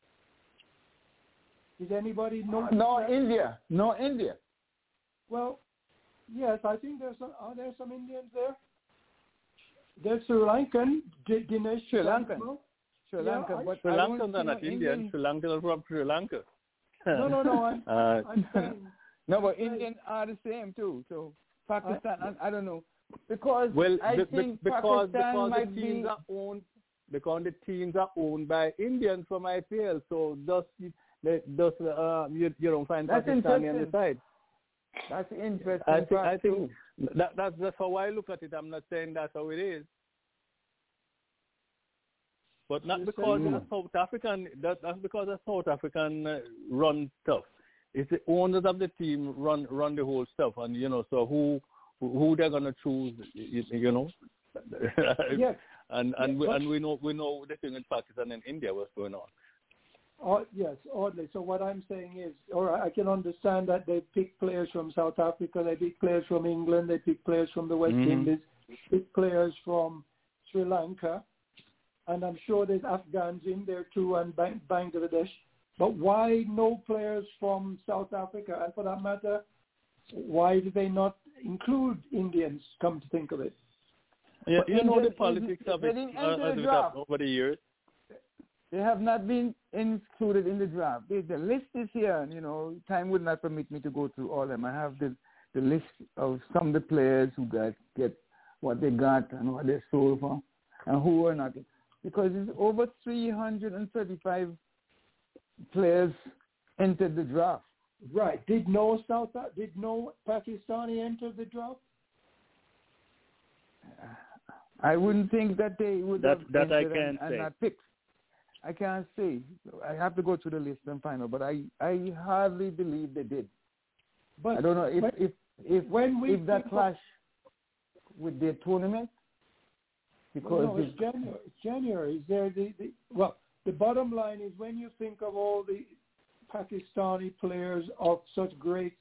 Speaker 4: Did anybody know?
Speaker 3: No,
Speaker 4: that?
Speaker 3: India. No, India.
Speaker 4: Well, yes, I think there's some, are there some Indians there? There's Sri Lankan, D- Dinesh
Speaker 3: Sri Lankan.
Speaker 4: Well,
Speaker 3: Sri Lanka,
Speaker 4: yeah,
Speaker 3: but
Speaker 8: Sri Lankans are
Speaker 3: no
Speaker 8: not Indian. Sri Lankans are from Sri Lanka.
Speaker 4: no, no, no. I'm,
Speaker 8: uh,
Speaker 4: I'm saying,
Speaker 3: no, but Indians are the same too. So Pakistan, I, I don't know, because
Speaker 8: well,
Speaker 3: I
Speaker 8: be,
Speaker 3: think
Speaker 8: because
Speaker 3: Pakistan
Speaker 8: because
Speaker 3: might
Speaker 8: the teams
Speaker 3: be
Speaker 8: are owned because the teams are owned by Indians from I P L. So thus, thus uh, you, you don't find
Speaker 3: That's
Speaker 8: Pakistani on the side.
Speaker 3: That's interesting.
Speaker 8: I think I think
Speaker 3: too.
Speaker 8: that that's that's how I look at it. I'm not saying that's how it is. But not because
Speaker 3: mm.
Speaker 8: of South African. That, that's because of South African uh, run stuff. It's the owners of the team run run the whole stuff, and you know, so who who they're gonna choose, you, you know.
Speaker 4: Yes.
Speaker 8: and and
Speaker 4: yes,
Speaker 8: we, and we know we know the thing in Pakistan and India what's going on.
Speaker 4: Oh, yes, oddly. So what I'm saying is, or I can understand that they pick players from South Africa, they pick players from England, they pick players from the West
Speaker 8: mm-hmm.
Speaker 4: Indies, pick players from Sri Lanka. And I'm sure there's Afghans in there too, and Bang- Bangladesh. But why no players from South Africa? And for that matter, why do they not include Indians, come to think of it?
Speaker 8: Yeah,
Speaker 3: but
Speaker 8: you know
Speaker 3: Indian,
Speaker 8: the politics of it uh,
Speaker 3: the
Speaker 8: draft. over the years.
Speaker 3: They have not been included in the draft. The, the list is here, and, you know, time would not permit me to go through all of them. I have the, the list of some of the players who got get what they got and what they sold for, and who were not. Because it's over three hundred thirty-five players entered the draft.
Speaker 4: Right. Did no South did no Pakistani enter the draft?
Speaker 3: I wouldn't think that they would
Speaker 8: that,
Speaker 3: have
Speaker 8: that I
Speaker 3: entered
Speaker 8: can't
Speaker 3: and, and
Speaker 8: say.
Speaker 3: not picked. I can't say. I have to go through the list and find out. But I, I hardly believe they did.
Speaker 4: But
Speaker 3: I don't know if
Speaker 4: when,
Speaker 3: if if,
Speaker 4: when we
Speaker 3: if that clash with their tournament. Because
Speaker 4: no, no, it's January. It's January. Is there the, the well? The bottom line is when you think of all the Pakistani players of such great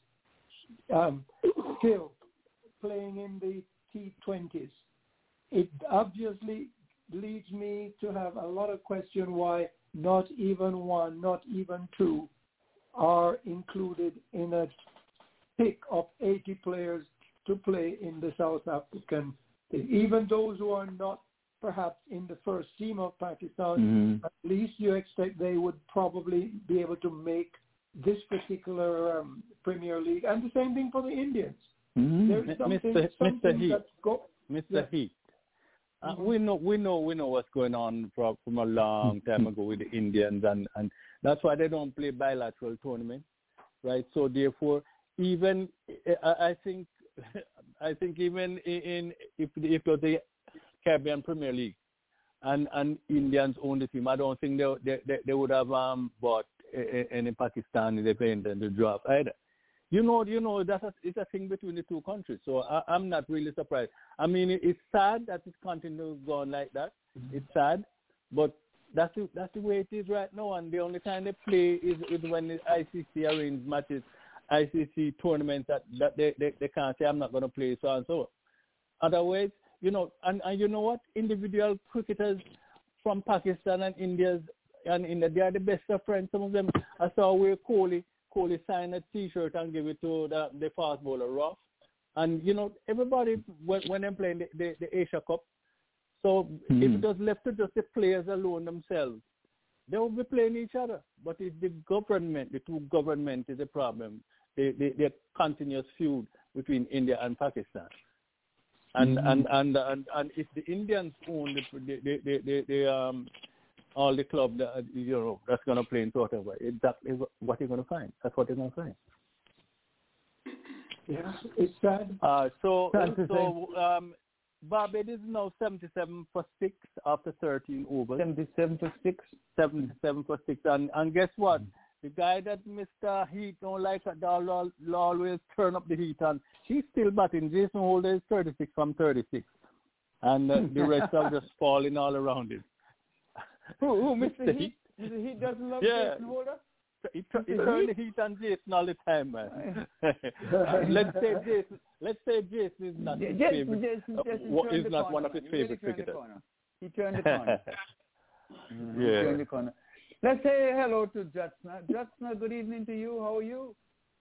Speaker 4: um, skill playing in the T twenties, it obviously leads me to have a lot of question why not even one, not even two, are included in a pick of eighty players to play in the South African. Even those who are not perhaps in the first team of Pakistan, mm-hmm. at least you expect they would probably be able to make this particular um, Premier League. And the same thing for the Indians.
Speaker 8: Mm-hmm.
Speaker 4: There is something,
Speaker 8: Mister
Speaker 4: something
Speaker 8: Mister Heat,
Speaker 4: go,
Speaker 8: Mister
Speaker 4: yeah.
Speaker 8: Heat. Uh,
Speaker 4: mm-hmm.
Speaker 8: We know, we know, we know what's going on from, from a long time ago with the Indians, and, and that's why they don't play bilateral tournaments, right? So therefore, even I, I think. I think even in if if the Caribbean Premier League and, and Indians own the team, I don't think they they, they would have um, bought any Pakistani defender in the draft either. You know, you know that's a, it's a thing between the two countries. So I, I'm not really surprised. I mean, it, it's sad that it continues going like that. Mm-hmm. It's sad, but that's the, that's the way it is right now. And the only time they play is, is when the I C C arranges matches. I C C tournaments that, that they, they, they can't say, I'm not going to play so and so. Otherwise, you know, and, and you know what? Individual cricketers from Pakistan and India and India, they are the best of friends. Some of them, I saw where Kohli, Kohli sign a T-shirt and give it to the, the fast bowler, Rough. And, you know, everybody, when, when they're playing the, the, the Asia Cup, so mm-hmm. if it was left to just the players alone themselves, they will be playing each other. But it's the government, the two governments is the problem. The, the, the continuous feud between India and Pakistan. And mm-hmm. and, and, and and if the Indians own the the, the, the, the, the um all the club that you know that's gonna play in South Africa, exactly what you're gonna find. That's what you're gonna find.
Speaker 4: Yeah, it's sad.
Speaker 8: Uh so so um Barbados is now seventy-seven for six after thirteen overs.
Speaker 3: Seventy-seven for six.
Speaker 8: Seventy-seven for six, and and guess what? Mm-hmm. The guy that Mister Heat don't like, they'll always turn up the heat, and he's still batting. Jason Holder is thirty-six from thirty-six, and uh, the rest are just falling all around him.
Speaker 3: Who, who Mister Heat? Mister Heat doesn't love
Speaker 8: yeah.
Speaker 3: Jason Holder?
Speaker 8: He, he turns the heat on Jason all the time, man. let's say Jason. Let's say Jason is not his
Speaker 3: Jason,
Speaker 8: favorite.
Speaker 3: Jason, Jason
Speaker 8: uh, is not
Speaker 3: corner,
Speaker 8: one of his favorite
Speaker 3: really
Speaker 8: cricketers.
Speaker 3: He turned the corner. mm-hmm.
Speaker 8: Yeah.
Speaker 3: He turned the corner. Let's say hello to Jatsna. Jatsna, good evening to you. How are you?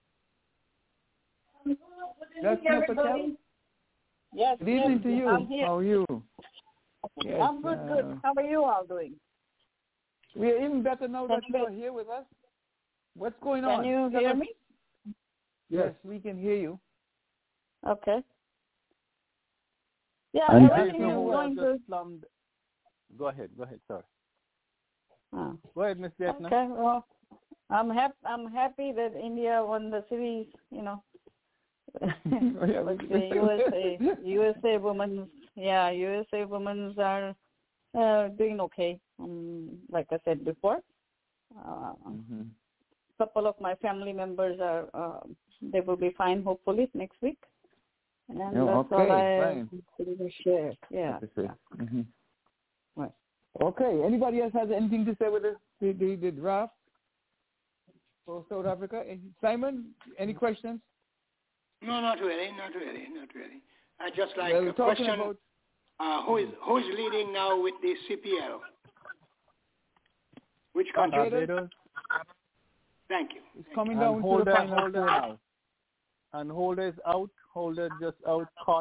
Speaker 3: Jatsna Patel.
Speaker 7: Yes.
Speaker 3: Good evening
Speaker 7: yes,
Speaker 3: to you.
Speaker 7: I'm here.
Speaker 3: How are you? Yes,
Speaker 7: I'm good, good. How are you all doing?
Speaker 3: We are even better now that you are here with us. What's going
Speaker 7: Can
Speaker 3: on?
Speaker 7: Can you hear me?
Speaker 3: Yes, we can hear you.
Speaker 7: Okay. Yeah,
Speaker 8: and
Speaker 7: everything is going to...
Speaker 8: Slummed. Go ahead, go ahead, sorry.
Speaker 7: Oh.
Speaker 8: Go ahead, Miss Vietnam.
Speaker 7: Okay, well, I'm happy. I'm happy that India won the series. You know, but the U S A, U S A women's, yeah, U S A women's are uh, doing okay. Um, like I said before, uh,
Speaker 3: mm-hmm.
Speaker 7: couple of my family members are. Uh, they will be fine, hopefully next week. And
Speaker 3: oh,
Speaker 7: that's
Speaker 3: okay,
Speaker 7: all I
Speaker 3: fine.
Speaker 7: can share. Yeah.
Speaker 3: Mm-hmm.
Speaker 7: Right.
Speaker 3: Okay. Anybody else has anything to say with the the, the, the draft for South Africa? Simon, any questions?
Speaker 13: No, not really, not really, not really. I just like
Speaker 3: well,
Speaker 13: a question.
Speaker 3: About,
Speaker 13: uh, who is who's leading now with the C P L? Which country?
Speaker 8: Barbados.
Speaker 13: Thank you.
Speaker 3: It's
Speaker 13: Thank
Speaker 3: coming
Speaker 13: you.
Speaker 3: down
Speaker 8: and
Speaker 3: to
Speaker 8: Holder,
Speaker 3: the final
Speaker 8: Holder now. And Holder is out. Holder just out caught.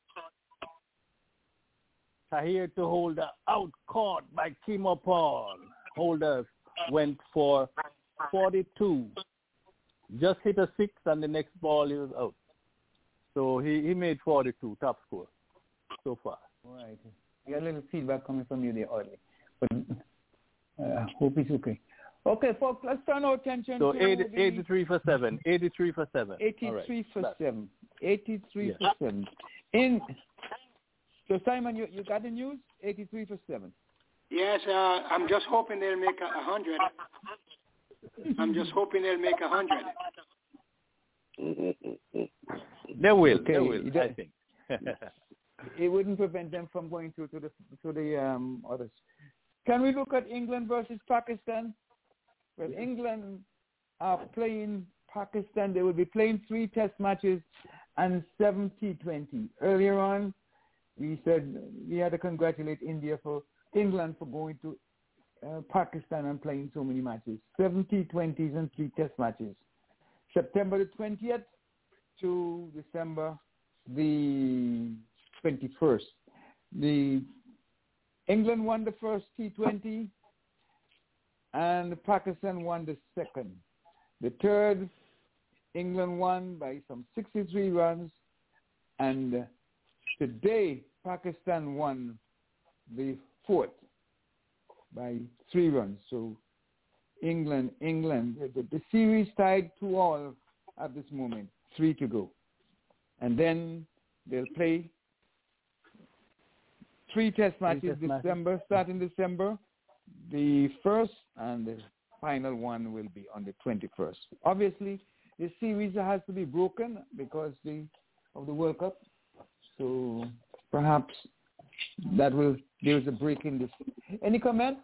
Speaker 8: Tahir to Holder out caught by Kimo Paul. Holder went for forty-two. Just hit a six, and the next ball he was out. So he, he made forty-two, top score so far.
Speaker 3: Right. We got a little feedback coming from you there, Audley. But I uh, hope it's okay. Okay, folks, let's turn our attention
Speaker 8: so
Speaker 3: to
Speaker 8: eighty,
Speaker 3: the...
Speaker 8: eighty-three for seven. eighty-three for seven.
Speaker 3: eighty-three for
Speaker 8: right.
Speaker 3: seven. eighty-three
Speaker 8: yes.
Speaker 3: for seven. In... So, Simon, you, you got the news? eighty-three for seven.
Speaker 13: Yes, uh, I'm just hoping they'll make a, a hundred. I'm just hoping they'll make a hundred.
Speaker 8: They will.
Speaker 3: Okay,
Speaker 8: they will,
Speaker 3: that,
Speaker 8: I think.
Speaker 3: It wouldn't prevent them from going through to the to the um, others. Can we look at England versus Pakistan? Well, England are playing Pakistan. They will be playing three test matches and seven T twenty. Earlier on, we said we had to congratulate India for England for going to uh, Pakistan and playing so many matches. Seven T twenties and three test matches. September the twentieth to December the twenty-first. The England won the first T twenty and Pakistan won the second. The third, England won by some sixty-three runs, and today Pakistan won the fourth by three runs. So England, England, the, the series tied two all at this moment, three to go. And then they'll play three test matches
Speaker 8: three test
Speaker 3: December,
Speaker 8: matches.
Speaker 3: starting December. The first and the final one will be on the twenty-first. Obviously, the series has to be broken because the of the World Cup. So perhaps that will there's a break in this. Any comments?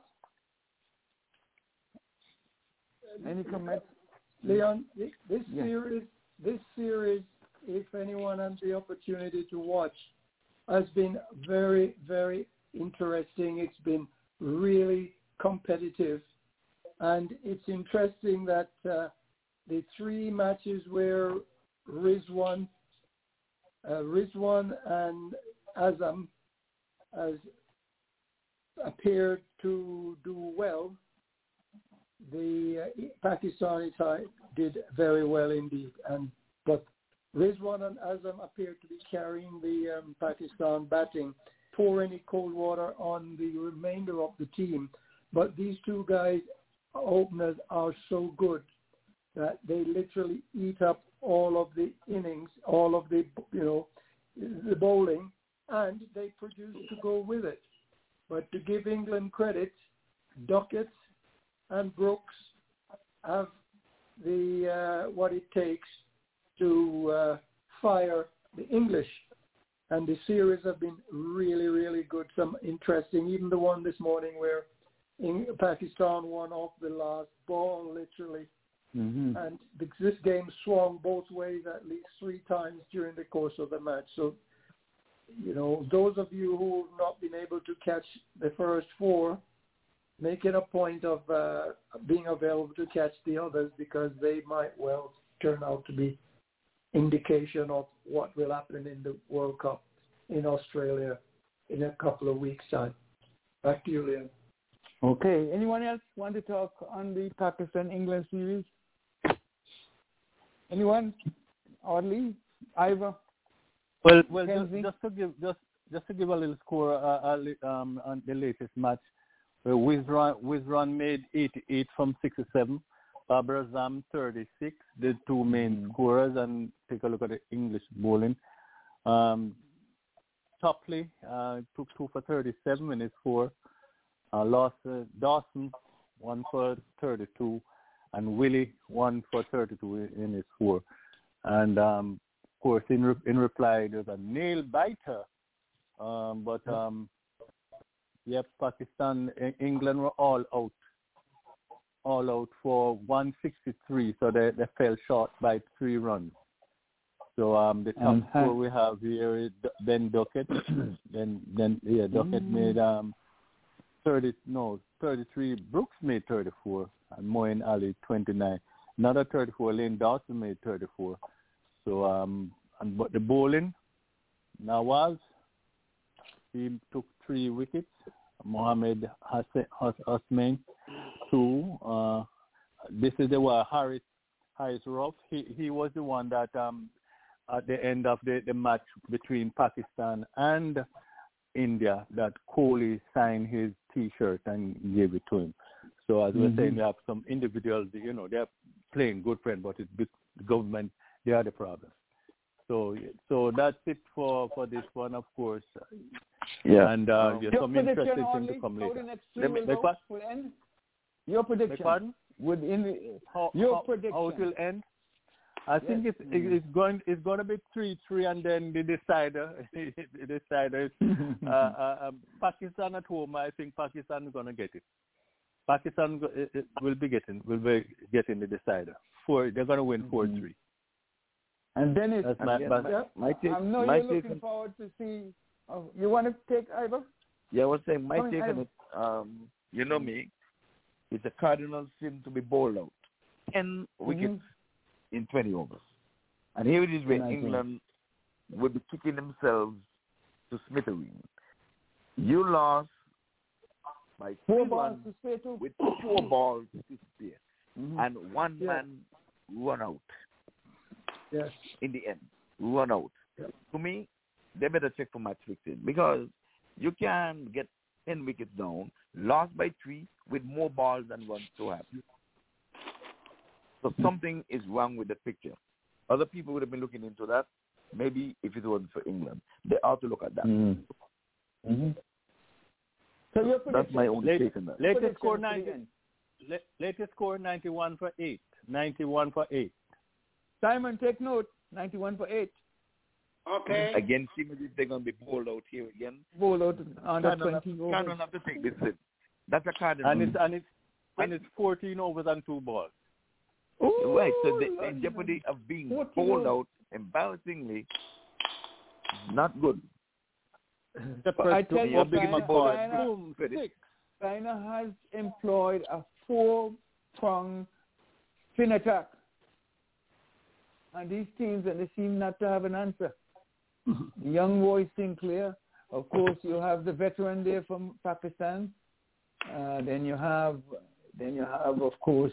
Speaker 3: Any comments?
Speaker 4: Leon, this
Speaker 3: yeah.
Speaker 4: series, this series, if anyone has the opportunity to watch, has been very, very interesting. It's been really competitive, and it's interesting that uh, the three matches where Rizwan, uh, Rizwan and Azam has appeared to do well. The uh, Pakistani side did very well indeed, and but Rizwan and Azam appeared to be carrying the um, Pakistan batting, pour any cold water on the remainder of the team. But these two guys, openers, are so good that they literally eat up all of the innings, all of the, you know, the bowling, and they produce to go with it. But to give England credit, Duckett and Brooks have the uh, what it takes to uh, fire the English. And the series have been really, really good. Some interesting, even the one this morning where in Pakistan won off the last ball, literally.
Speaker 3: Mm-hmm.
Speaker 4: And this game swung both ways at least three times during the course of the match. So, you know, those of you who have not been able to catch the first four, make it a point of uh, being available to catch the others, because they might well turn out to be indication of what will happen in the World Cup in Australia in a couple of weeks' time. Back to you, Leon.
Speaker 3: Okay. Anyone else want to talk on the Pakistan-England series? Anyone? Audley? Ivor?
Speaker 8: Well, well, just, just to give just just to give a little score uh, uh, um, on the latest match, uh, Wizron Wizron made eighty-eight from sixty-seven. Barbara Zam thirty-six, the two main mm-hmm. scorers, and take a look at the English bowling. Um, Topley uh, took two for thirty-seven in his four. Uh, lost uh, Dawson one for thirty-two, and Willie one for thirty-two in his four. And um, of course, in re- in reply, there's a nail biter. Um, but um, yep, Pakistan, England were all out, all out for one sixty-three. So they, they fell short by three runs. So um, the top um, score we have here is Ben Duckett. then then yeah, Duckett mm. made um thirty no thirty-three. Brooks made thirty-four, and Moeen Ali twenty-nine. Another thirty-four. Lane Dawson made thirty-four. So um and but the bowling, Nawaz, he took three wickets. Mohammed Hasmain two. Uh, this is the one Harris Harris Ruff. He he was the one that um. at the end of the, the match between Pakistan and India, that Kohli signed his T-shirt and gave it to him. So as mm-hmm. we're saying, you have some individuals, you know, they're playing good friend, but it's the government, they are the problem. So so that's it for, for this one, of course.
Speaker 3: Yeah.
Speaker 8: And uh, um, there's some interesting things to come later.
Speaker 3: Let me, will go, will end. Your prediction.
Speaker 8: Pardon?
Speaker 3: Would in the,
Speaker 8: how,
Speaker 3: your
Speaker 8: how,
Speaker 3: prediction.
Speaker 8: How it will end? I think yes. it's it's going it's going to be three three, and then the decider the decider is uh, uh, um, Pakistan at home. I think Pakistan is going to get it. Pakistan it, it will be getting will be getting the decider. Four they're going to win four three.
Speaker 3: And then it's
Speaker 8: That's my,
Speaker 3: yeah,
Speaker 8: my,
Speaker 3: yeah.
Speaker 10: my take.
Speaker 3: I know
Speaker 10: my
Speaker 3: you're
Speaker 10: take
Speaker 3: looking
Speaker 10: on,
Speaker 3: forward to see. Oh, you want to take Ivor?
Speaker 10: Yeah, I was saying my
Speaker 3: Come
Speaker 10: take
Speaker 3: on,
Speaker 10: on it. Um, you know me, it's a cardinal sin to be bowled out. Ten mm-hmm. wickets in twenty overs. And here it is where England would be kicking themselves to smithereens. You lost by
Speaker 3: four balls to spare two.
Speaker 10: With four balls to spare.
Speaker 3: Mm-hmm.
Speaker 10: And one yes. man run out.
Speaker 3: Yes.
Speaker 10: In the end, run out. Yes. To me, they better check for match fixing, because you can get ten wickets down, lost by three, with more balls than runs to have. So something is wrong with the picture. Other people would have been looking into that. Maybe if it wasn't for England, they ought to look at that.
Speaker 3: Mm-hmm. Mm-hmm. So your
Speaker 10: that's my only
Speaker 8: Late,
Speaker 10: take on that.
Speaker 8: Latest score ninety. La- latest score ninety-one for eight. Ninety-one for eight.
Speaker 3: Simon, take note. Ninety-one for eight.
Speaker 13: Okay.
Speaker 10: Again, see if they're going to be bowled out here again.
Speaker 3: Bowled out under twenty overs.
Speaker 10: Can't have to take this in. That's a cardinal.
Speaker 8: And it's and it's and it's fourteen overs and two balls.
Speaker 10: Ooh, right, so the, in jeopardy of being bowled out embarrassingly, not good.
Speaker 3: I tell you, China, China has employed a four-pronged fin attack. And these teams, and they seem not to have an answer. Young boy Sinclair, of course, you have the veteran there from Pakistan. Uh, then you have, then you have, of course,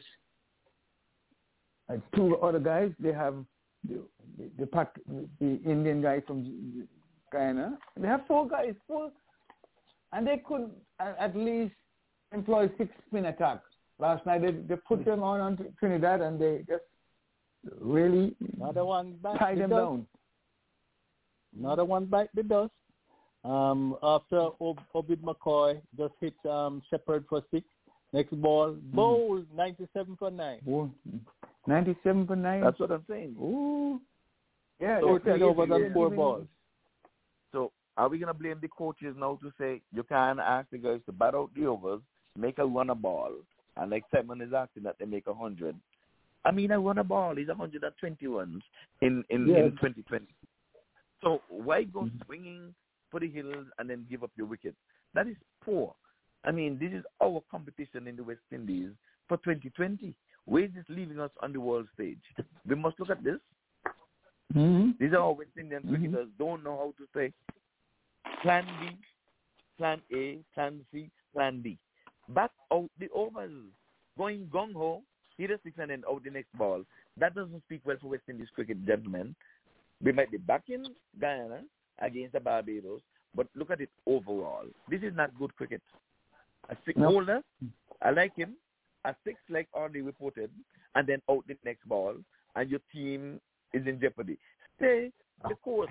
Speaker 3: Uh, two other guys. They have the the, the, the Indian guy from Guyana. They have four guys, four, and they could at least employ six spin attacks. Last night they they put them on on Trinidad, and they just really
Speaker 8: another one
Speaker 3: tied them
Speaker 8: dust.
Speaker 3: down.
Speaker 8: Another one bite the dust. Um, after Ob- Obid McCoy just hit um, Shepherd for six. Next ball, bowl mm. ninety-seven for nine.
Speaker 3: Oh. ninety-seven for nine.
Speaker 10: That's what I'm saying.
Speaker 3: Ooh. Yeah,
Speaker 8: so ten over than four balls.
Speaker 10: So are we going to blame the coaches now to say you can't ask the guys to bat out the overs, make a run a ball, and like Simon is asking that they make a hundred? I mean, a run a ball is one hundred twenty runs in, in, yes. in twenty twenty. So why go mm-hmm. swinging for the hills and then give up your wicket? That is poor. I mean, this is our competition in the West Indies for twenty twenty. Where is this leaving us on the world stage? We must look at this.
Speaker 3: Mm-hmm.
Speaker 10: These are our West Indian cricketers mm-hmm. don't know how to say plan B, plan A, plan C, plan D. Bat out the overs, going gung-ho hit a six and then out the next ball. That doesn't speak well for West Indies cricket, gentlemen. We might be back in Guyana against the Barbados, but look at it overall. This is not good cricket. A six no. holder, I like him. A six, like already reported, and then out the next ball, and your team is in jeopardy. Stay the course.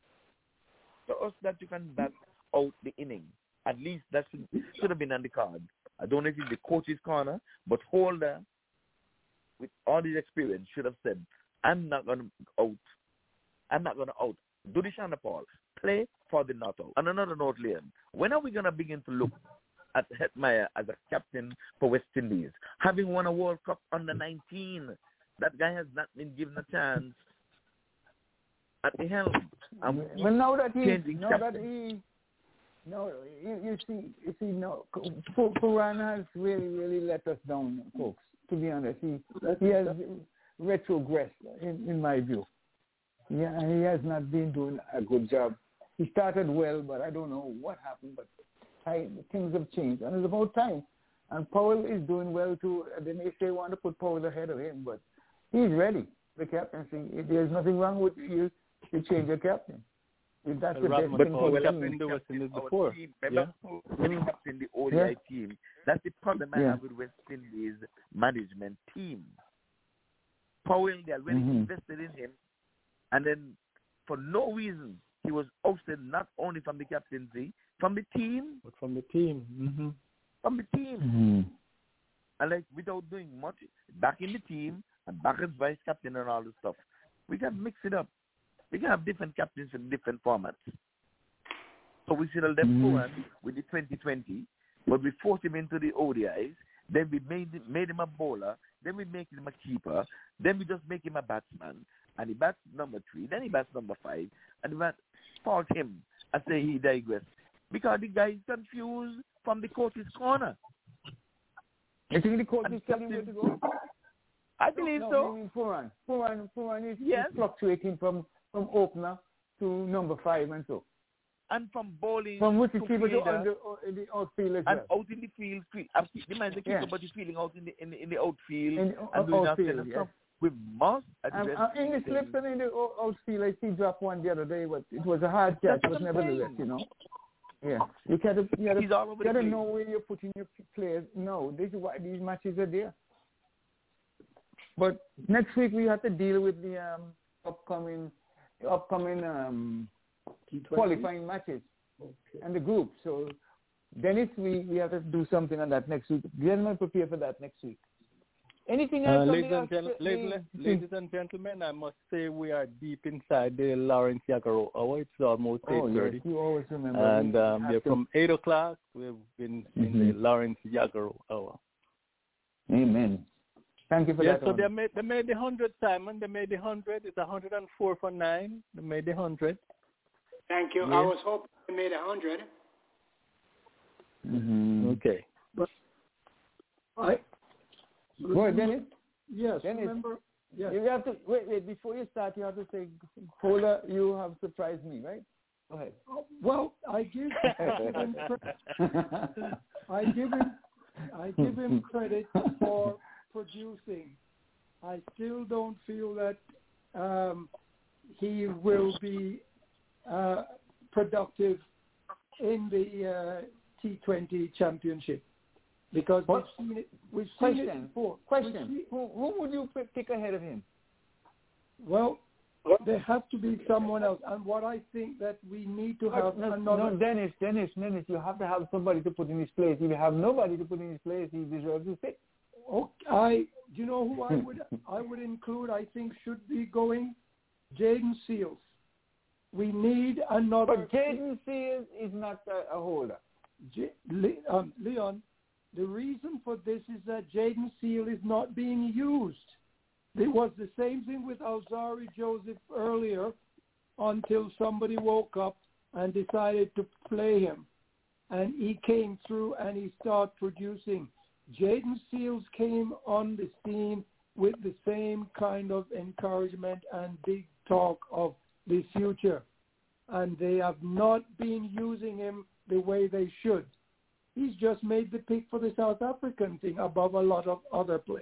Speaker 10: To us that you can bat out the inning. At least that should, should have been on the card. I don't know if it's the coach's corner, but Holder, with all his experience, should have said, I'm not going to out. I'm not going to out. Do the Shana Paul. Play for the not out. On another note, Liam, when are we going to begin to look at Hetmeyer as a captain for West Indies? Having won a World Cup under nineteen, that guy has not been given a chance at the helm. Um,
Speaker 3: well, now that he, now captain. that he, no, you, you see, you see, no, Pooran has really, really let us down, folks. To be honest, he he has retrogressed in, in my view. Yeah, he has not been doing a good job. He started well, but I don't know what happened. But I, things have changed, and it's about time. And Powell is doing well too. They may say want to put Powell ahead of him, but he's ready. The captaincy. There's nothing wrong with you. You change your captain. If that's the best thing for
Speaker 10: the team. Before. Team, remember, yeah. when he captained the O D I yeah. team, that's the problem I yeah. have with West Indies management team. Powell, they already mm-hmm. invested in him, and then for no reason he was ousted not only from the captaincy, from the team,
Speaker 8: but from the team, mm-hmm.
Speaker 10: from the team,
Speaker 3: mm-hmm.
Speaker 10: and like without doing much, back in the team and back as vice captain and all this stuff. We can mix it up. We can have different captains in different formats. So we should have left mm-hmm. Pooran with the twenty twenty, but we forced him into the O D Is. Then we made him, made him a bowler. Then we make him a keeper. Then we just make him a batsman. And he bats number three. Then he bats number five. And we fault him and say he digressed. Because the guy is confused from the coach's corner.
Speaker 3: You think the coach is telling him where to go?
Speaker 10: I believe
Speaker 3: no,
Speaker 10: so.
Speaker 3: No, I mean Pooran. Pooran, Pooran is,
Speaker 10: yes.
Speaker 3: is fluctuating from, from opener to number five and so.
Speaker 10: And from bowling
Speaker 3: from which
Speaker 10: to
Speaker 3: keeper to
Speaker 10: under,
Speaker 3: in the outfield as
Speaker 10: and
Speaker 3: well.
Speaker 10: out in the field. The man's a keeper, yeah. but he's feeling out in the in the, in the outfield
Speaker 3: in,
Speaker 10: and doing
Speaker 3: outfield,
Speaker 10: that
Speaker 3: yes.
Speaker 10: stuff. We must address
Speaker 3: um, uh, in the slips and in the outfield. I see drop one the other day, but it was a hard catch. But nevertheless, you know. Yeah, you gotta you gotta,
Speaker 10: he's all over
Speaker 3: you gotta
Speaker 10: the
Speaker 3: know where you're putting your players. No, this is why these matches are there. But next week we have to deal with the um, upcoming upcoming um, qualifying matches. Okay. And the group. So, Dennis, we, we have to do something on that next week. Gentlemen, prepare for that next week. Anything else?
Speaker 8: Uh, ladies, and gen- ladies, ladies and gentlemen, I must say we are deep inside the Lawrence Yagaro hour. It's almost
Speaker 3: oh,
Speaker 8: eight thirty.
Speaker 3: Yes, you always remember.
Speaker 8: And um, yeah, from eight o'clock, we've been mm-hmm. in the Lawrence Yagaro hour.
Speaker 3: Amen. Thank you for
Speaker 8: yeah,
Speaker 3: that.
Speaker 8: So one. they made they made the hundred, Simon. They made the hundred. It's a hundred and four for nine. They made the hundred.
Speaker 13: Thank you.
Speaker 8: Yeah.
Speaker 13: I was hoping they made a hundred.
Speaker 3: Mm-hmm.
Speaker 8: Okay.
Speaker 4: But I.
Speaker 3: Go ahead, Dennis.
Speaker 4: Yes.
Speaker 3: Dennis,
Speaker 4: remember. Yes.
Speaker 3: You have to wait. Wait. Before you start, you have to say, "Cola, you have surprised me," right? Go ahead.
Speaker 4: Oh, well, I give, I give him. I give him. I give him credit for producing. I still don't feel that um, he will be uh, productive in the uh, T twenty championship because
Speaker 3: what?
Speaker 4: we've seen it. We've
Speaker 3: Question.
Speaker 4: seen it before.
Speaker 3: Question.
Speaker 4: Seen,
Speaker 3: who, who would you pick ahead of him?
Speaker 4: Well, there has to be someone else. And what I think that we need to have
Speaker 3: no,
Speaker 4: another.
Speaker 3: No, Dennis, Dennis, Dennis, you have to have somebody to put in his place. If you have nobody to put in his place, he deserves to sit.
Speaker 4: Okay, I, do you know who I would I would include? I think should be going, Jayden Seales. We need another.
Speaker 3: But Jayden Seales is not a, a holder.
Speaker 4: J, um, Leon, the reason for this is that Jayden Seales is not being used. It was the same thing with Alzarri Joseph earlier until somebody woke up and decided to play him. And he came through and he started producing. Jayden Seales came on the scene with the same kind of encouragement and big talk of the future. And they have not been using him the way they should. He's just made the pick for the South African thing above a lot of other players.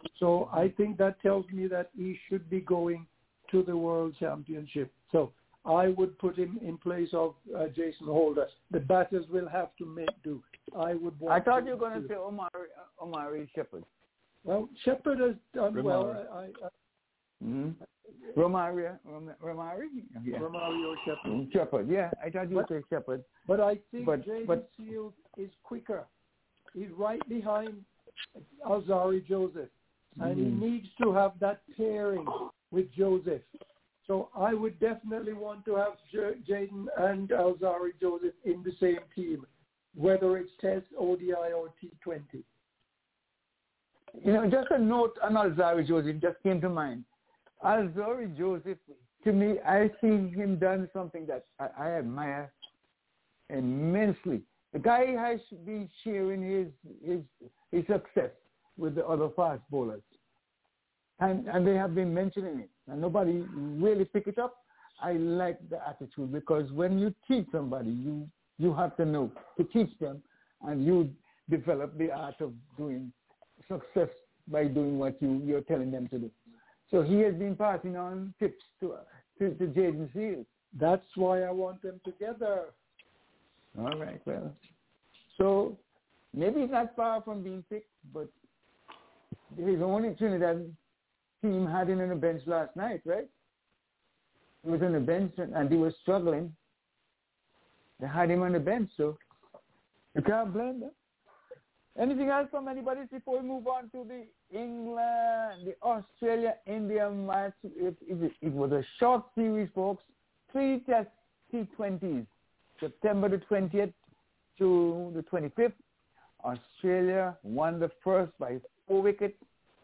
Speaker 4: So I think that tells me that he should be going to the World Championship. So I would put him in place of uh, Jason Holder. The batters will have to make do. I would. Want
Speaker 3: I thought
Speaker 4: to
Speaker 3: you were going to
Speaker 4: do.
Speaker 3: say Omari, Omari Shepherd.
Speaker 4: Well, Shepherd has done
Speaker 3: Romario.
Speaker 4: well. I, I,
Speaker 3: mm-hmm. Romario, Rom- Romario, yeah.
Speaker 4: Romario Shepherd.
Speaker 3: Mm, Shepherd, yeah. I thought you would say Shepherd.
Speaker 4: But I think
Speaker 3: but,
Speaker 4: Jaden
Speaker 3: but,
Speaker 4: Seals is quicker. He's right behind Alzari Joseph, and
Speaker 3: mm-hmm.
Speaker 4: he needs to have that pairing with Joseph. So I would definitely want to have J- Jaden and Alzari Joseph in the same team, whether it's Test, O D I, or T twenty.
Speaker 3: You know, just a note on Alzari Joseph just came to mind. Alzari Joseph, to me, I see him done something that I, I admire immensely. The guy has been sharing his his his success with the other fast bowlers, and and they have been mentioning it, and nobody really pick it up. I like the attitude, because when you teach somebody, you you have to know to teach them, and you develop the art of doing success by doing what you, you're telling them to do. So he has been passing on tips to to, to Jaden Seals.
Speaker 4: That's why I want them together.
Speaker 3: All right, well. So maybe he's not far from being picked, but his only Trinidad team had him on the bench last night, right? He was on the bench and he was struggling. They had him on the bench, so you can't blame them. Anything else from anybody before we move on to the England, the Australia-India match? It, it, it was a short series, folks. Three Test T twenties, September the twentieth to the twenty-fifth. Australia won the first by four wickets.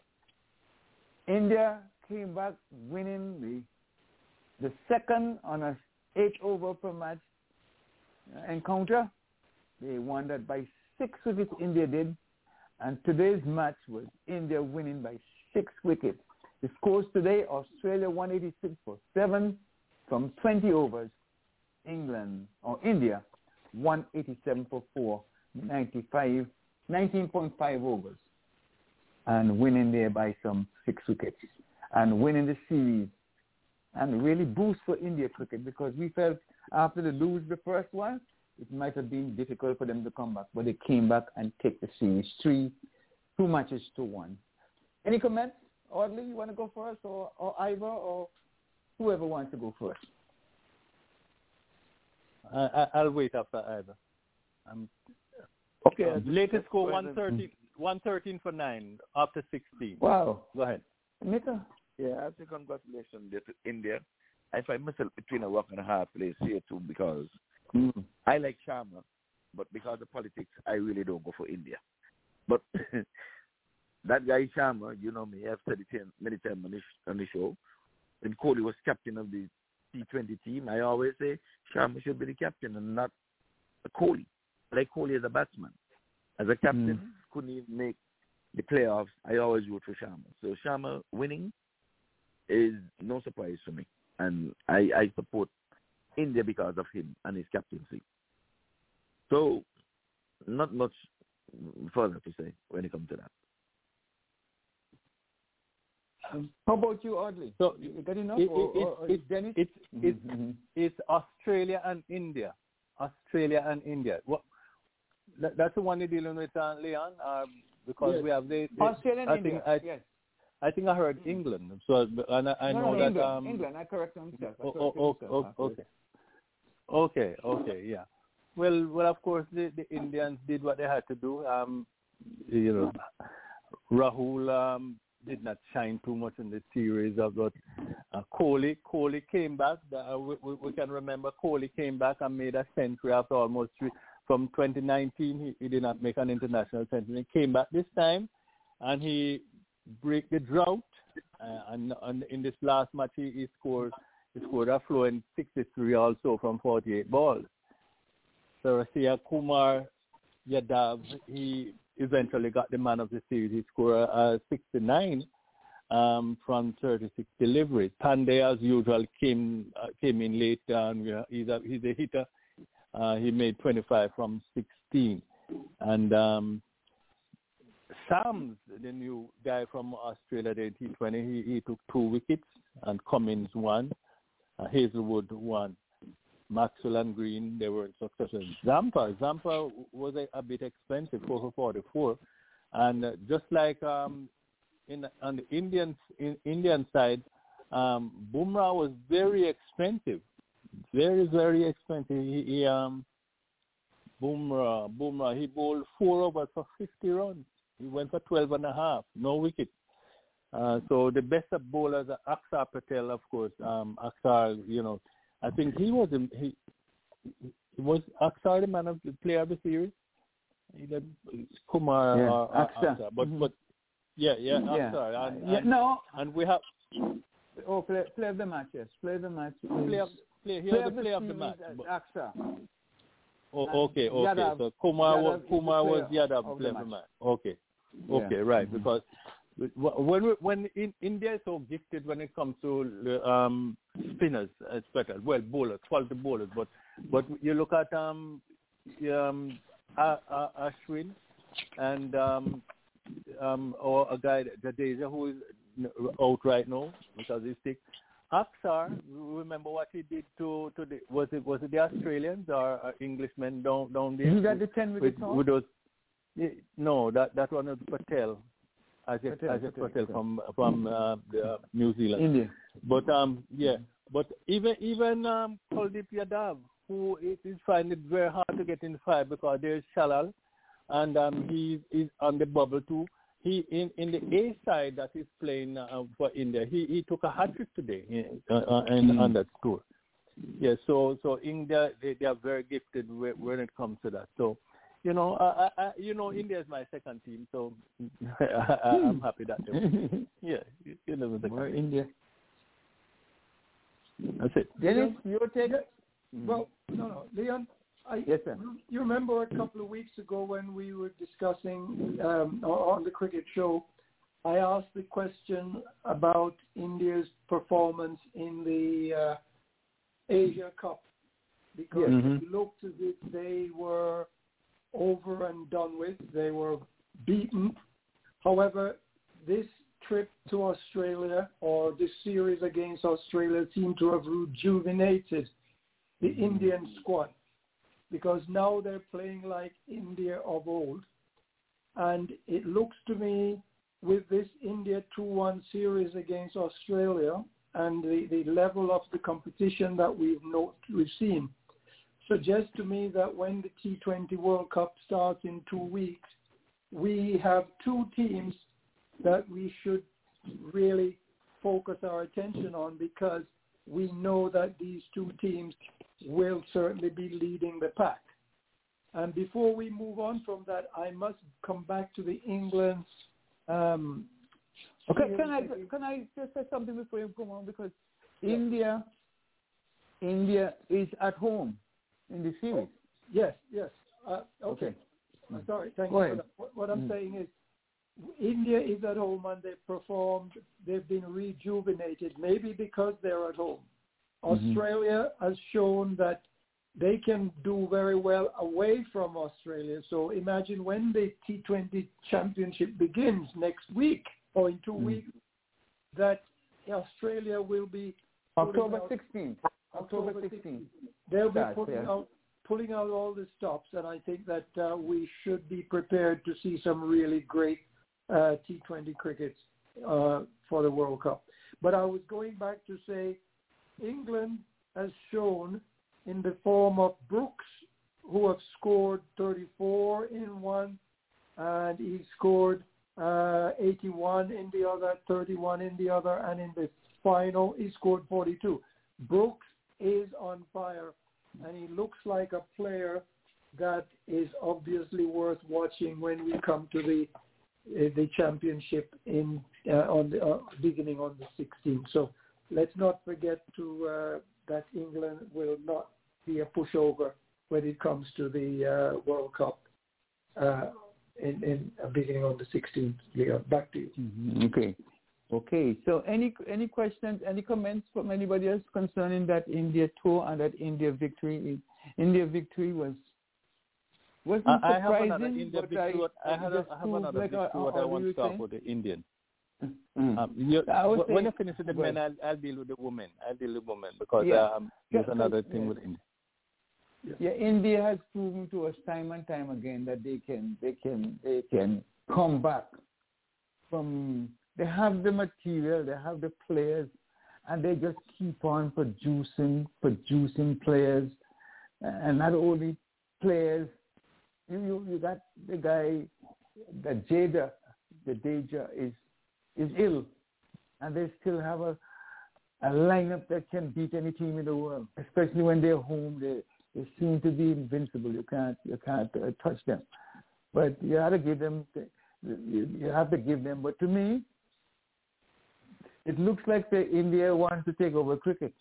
Speaker 3: India came back winning the the second on a eight over per match encounter. They won that by six wickets, India did, and today's match was India winning by six wickets. The scores today: Australia one eighty-six for seven from twenty overs. England or India one eighty-seven for four, ninety-five, nineteen point five overs, and winning there by some six wickets, and winning the series, and really boost for India cricket, because we felt after they lose the first one, it might have been difficult for them to come back, but they came back and take the series three, two matches to one. Any comments? Audley, you want to go first, or, or Ivor, or whoever wants to go first?
Speaker 8: I, I'll wait after Ivor. Um,
Speaker 3: okay.
Speaker 8: Uh, latest score one thirteen, one thirteen for nine after sixteen.
Speaker 3: Wow.
Speaker 8: Go ahead.
Speaker 3: Mita?
Speaker 10: Yeah, I say congratulations there to India. I find myself between a rock and a hard place here too, because
Speaker 3: mm.
Speaker 10: I like Sharma, but because of politics, I really don't go for India. But that guy Sharma, you know me, I've said it many times on this, on the show. When Kohli was captain of the T twenty team, I always say Sharma should be the captain and not Kohli. I like Kohli as a batsman. As a captain, mm. couldn't even make the playoffs. I always root for Sharma. So Sharma winning is no surprise for me. And I, I support India because of him and his captaincy. So not much further to say when it comes to that.
Speaker 3: Um, how about you, Audley?
Speaker 8: So
Speaker 3: you got enough?
Speaker 8: It,
Speaker 3: or,
Speaker 8: it,
Speaker 3: or, or
Speaker 8: it,
Speaker 3: Dennis?
Speaker 8: It's it's
Speaker 3: mm-hmm.
Speaker 8: it's Australia and India. Australia and India. What? That, that's the one you're dealing with, uh, Leon. Um, because
Speaker 3: yes.
Speaker 8: we have the, the
Speaker 3: Australia and
Speaker 8: I
Speaker 3: India.
Speaker 8: Think I,
Speaker 3: yes.
Speaker 8: I think I heard England. So and I, I
Speaker 3: no,
Speaker 8: know
Speaker 3: no,
Speaker 8: that
Speaker 3: England.
Speaker 8: um,
Speaker 3: England. I correct myself. I
Speaker 8: oh,
Speaker 3: correct
Speaker 8: oh,
Speaker 3: myself.
Speaker 8: oh, okay. Okay. Okay. Yeah. Well, well, of course, the, the Indians did what they had to do. Um, you know, Rahul um, did not shine too much in the series of but uh, Kohli. Kohli came back. Uh, we, we, we can remember Kohli came back and made a century after almost three. From twenty nineteen, he, he did not make an international century. He came back this time, and he break the drought. Uh, and, and in this last match, he, he scored he scored a fluent sixty-three also from forty-eight balls. So Rasia Kumar Yadav, he eventually got the man of the series. He scored a sixty-nine um, from thirty-six deliveries. Pandey, as usual, came uh, came in late, and uh, he's a he's a hitter. Uh, he made twenty-five from sixteen, and um, Sams, the new guy from Australia, the T twenty, he, he took two wickets, and Cummins one, uh, Hazelwood one. Maxwell and Green, they were successful. Zampa, Zampa was a, a bit expensive, four for forty-four, and uh, just like um, in on the Indian in Indian side, um, Bumrah was very expensive, very very expensive. He, he um, Bumrah, Bumrah, he bowled four overs for fifty runs. He went for twelve and a half, no wicket. Uh, so the best of bowlers are Axar Patel, of course. Um, Axar, you know. I think he was in, he, he was Axar the man of the player of the series. He led Kumar
Speaker 3: yeah,
Speaker 8: or, or
Speaker 3: Axar.
Speaker 8: Axar, but
Speaker 3: mm-hmm.
Speaker 8: but yeah yeah
Speaker 3: yeah.
Speaker 8: Axar and,
Speaker 3: yeah
Speaker 8: and,
Speaker 3: no
Speaker 8: and we have
Speaker 3: oh play play of the match yes play of the match
Speaker 8: play of play here
Speaker 3: play
Speaker 8: the
Speaker 3: of the
Speaker 8: play of the match.
Speaker 3: Axar.
Speaker 8: Oh okay okay
Speaker 3: Yadav,
Speaker 8: so Kumar
Speaker 3: Yadav
Speaker 8: was Kumar was Yadav
Speaker 3: of
Speaker 8: play
Speaker 3: the
Speaker 8: of the
Speaker 3: match.
Speaker 8: match. Okay okay
Speaker 3: yeah.
Speaker 8: right
Speaker 3: mm-hmm.
Speaker 8: because when we, when in, India is so gifted when it comes to um, spinners, especially well bowlers, quality bowlers, but but you look at um, um, Ashwin and um, um, or a guy Jadeja who is out right now because he's sick. Axar, remember what he did to, to the was it was it the Australians or uh, Englishmen down down there?
Speaker 3: He got the ten wickets
Speaker 8: with, with those. No, that that one was Patel. As a,
Speaker 3: Patel,
Speaker 8: as a
Speaker 3: Patel,
Speaker 8: Patel
Speaker 3: Patel.
Speaker 8: from from uh, the, uh, New Zealand,
Speaker 3: India.
Speaker 8: But um yeah, but even even um Kuldeep Yadav, who it is finding it very hard to get in five because there's Shalal, and um he is on the bubble too. He in, in the A side that he's playing uh, for India. He he took a hat trick today in, uh, uh, in, mm. on that tour. Yeah, so so India they, they are very gifted when it comes to that. So. You know, I, I, you know, India is my second team, so I, I'm happy that they yeah, you, you know,
Speaker 3: well, India.
Speaker 8: That's it.
Speaker 3: Dennis, your take?
Speaker 4: Well, no, no, Leon. I,
Speaker 3: yes, sir.
Speaker 4: You remember a couple of weeks ago when we were discussing um, on the cricket show, I asked the question about India's performance in the uh, Asia Cup because
Speaker 8: mm-hmm.
Speaker 4: it looked as if they were over and done with. They were beaten. However, this trip to Australia or this series against Australia seemed to have rejuvenated the Indian squad because now they're playing like India of old. And it looks to me with this India two one series against Australia and the, the level of the competition that we've, not, we've seen, suggests to me that when the T twenty World Cup starts in two weeks, we have two teams that we should really focus our attention on because we know that these two teams will certainly be leading the pack. And before we move on from that, I must come back to the England. Um,
Speaker 3: okay, can I can I just say something before you come on? Because yeah. India, India is at home in the series.
Speaker 4: Oh, yes, yes. Uh, okay.
Speaker 3: okay.
Speaker 4: Uh, sorry, thank
Speaker 3: Go
Speaker 4: you
Speaker 3: ahead.
Speaker 4: for that. What, what I'm
Speaker 3: mm.
Speaker 4: saying is India is at home and they've performed, they've been rejuvenated, maybe because they're at home. Mm-hmm. Australia has shown that they can do very well away from Australia. So imagine when the T twenty championship begins next week or in two mm. weeks, that Australia will be
Speaker 3: October sixteenth. October sixteenth.
Speaker 4: They'll be
Speaker 3: That's,
Speaker 4: putting
Speaker 3: yeah.
Speaker 4: out pulling out all the stops, and I think that uh, we should be prepared to see some really great uh, T twenty cricket uh, for the World Cup. But I was going back to say England has shown in the form of Brooks, who have scored thirty-four in one, and he scored uh, eighty-one in the other, thirty-one in the other, and in the final he scored forty-two. Brooks is on fire, and he looks like a player that is obviously worth watching when we come to the uh, the championship in uh, on the uh, beginning on the sixteenth. So let's not forget to uh, that England will not be a pushover when it comes to the uh, World Cup uh, in, in uh, beginning on the sixteenth. Leon, back to you.
Speaker 3: Mm-hmm. Okay. Okay. So any any questions, any comments from anybody else concerning that India tour and that India victory? India victory was wasn't
Speaker 8: I, I
Speaker 3: surprising.
Speaker 8: have another India
Speaker 3: but I,
Speaker 8: big I, I, I have another
Speaker 3: like
Speaker 8: big
Speaker 3: a,
Speaker 8: what I want to talk about the Indian.
Speaker 3: Mm-hmm.
Speaker 8: Um, you,
Speaker 3: when
Speaker 8: saying, you finish with the men, I'll, I'll deal with the women. I'll deal with women because yeah. um, there's yeah, another thing
Speaker 3: yeah.
Speaker 8: with India.
Speaker 3: Yeah. yeah, India has proven to us time and time again that they can, they can, they can come back from. They have the material, they have the players, and they just keep on producing, producing players, and not only players. You, you, you got the guy, the Jada, the Deja is is ill, and they still have a a lineup that can beat any team in the world. Especially when they're home, they they seem to be invincible. You can't you can't uh, touch them. But you have to give them. You, you have to give them. But to me, it looks like the India wants to take over cricket.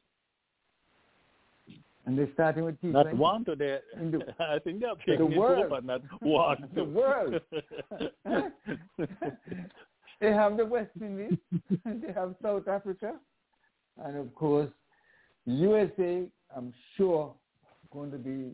Speaker 3: And they're starting with T twenty.
Speaker 8: Not want to, they, I think they're taking
Speaker 3: the
Speaker 8: it
Speaker 3: world.
Speaker 8: over, not want
Speaker 3: The world. They have the West Indies, they have South Africa, and of course, U S A, I'm sure, going to be,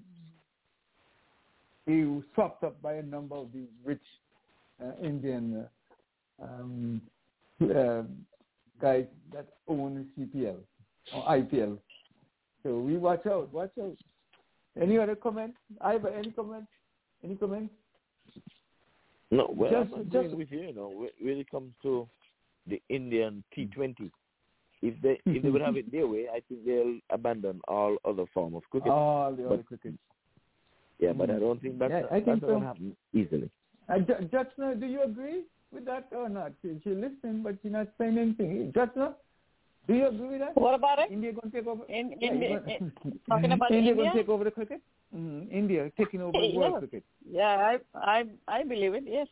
Speaker 3: be swept up by a number of these rich uh, Indian uh, um, uh, guys that own C P L or I P L. So we watch out, watch out. Any other comment? Ivor, any comment? Any comment?
Speaker 10: No, well,
Speaker 3: just,
Speaker 10: I'm
Speaker 3: just
Speaker 10: with you, you know, when it comes to the Indian T twenty, if they if they would have it their way, I think they'll abandon all other form of cricket.
Speaker 3: All the
Speaker 10: but,
Speaker 3: other cricket.
Speaker 10: Yeah, but I don't think that's,
Speaker 3: yeah, I think
Speaker 10: that's
Speaker 3: so.
Speaker 10: going to happen easily.
Speaker 3: Uh, J- Jyotsna, do you agree with that or not? She, she's listening, but she's not saying anything. Jyotsna, do you agree with that?
Speaker 7: What about it?
Speaker 3: India going to take over?
Speaker 7: In,
Speaker 3: yeah,
Speaker 7: India,
Speaker 3: going,
Speaker 7: talking about
Speaker 3: India
Speaker 7: India?
Speaker 3: going to take over the cricket? Mm-hmm. India taking over the world
Speaker 7: yeah.
Speaker 3: cricket.
Speaker 7: Yeah, I, I, I believe it. Yes.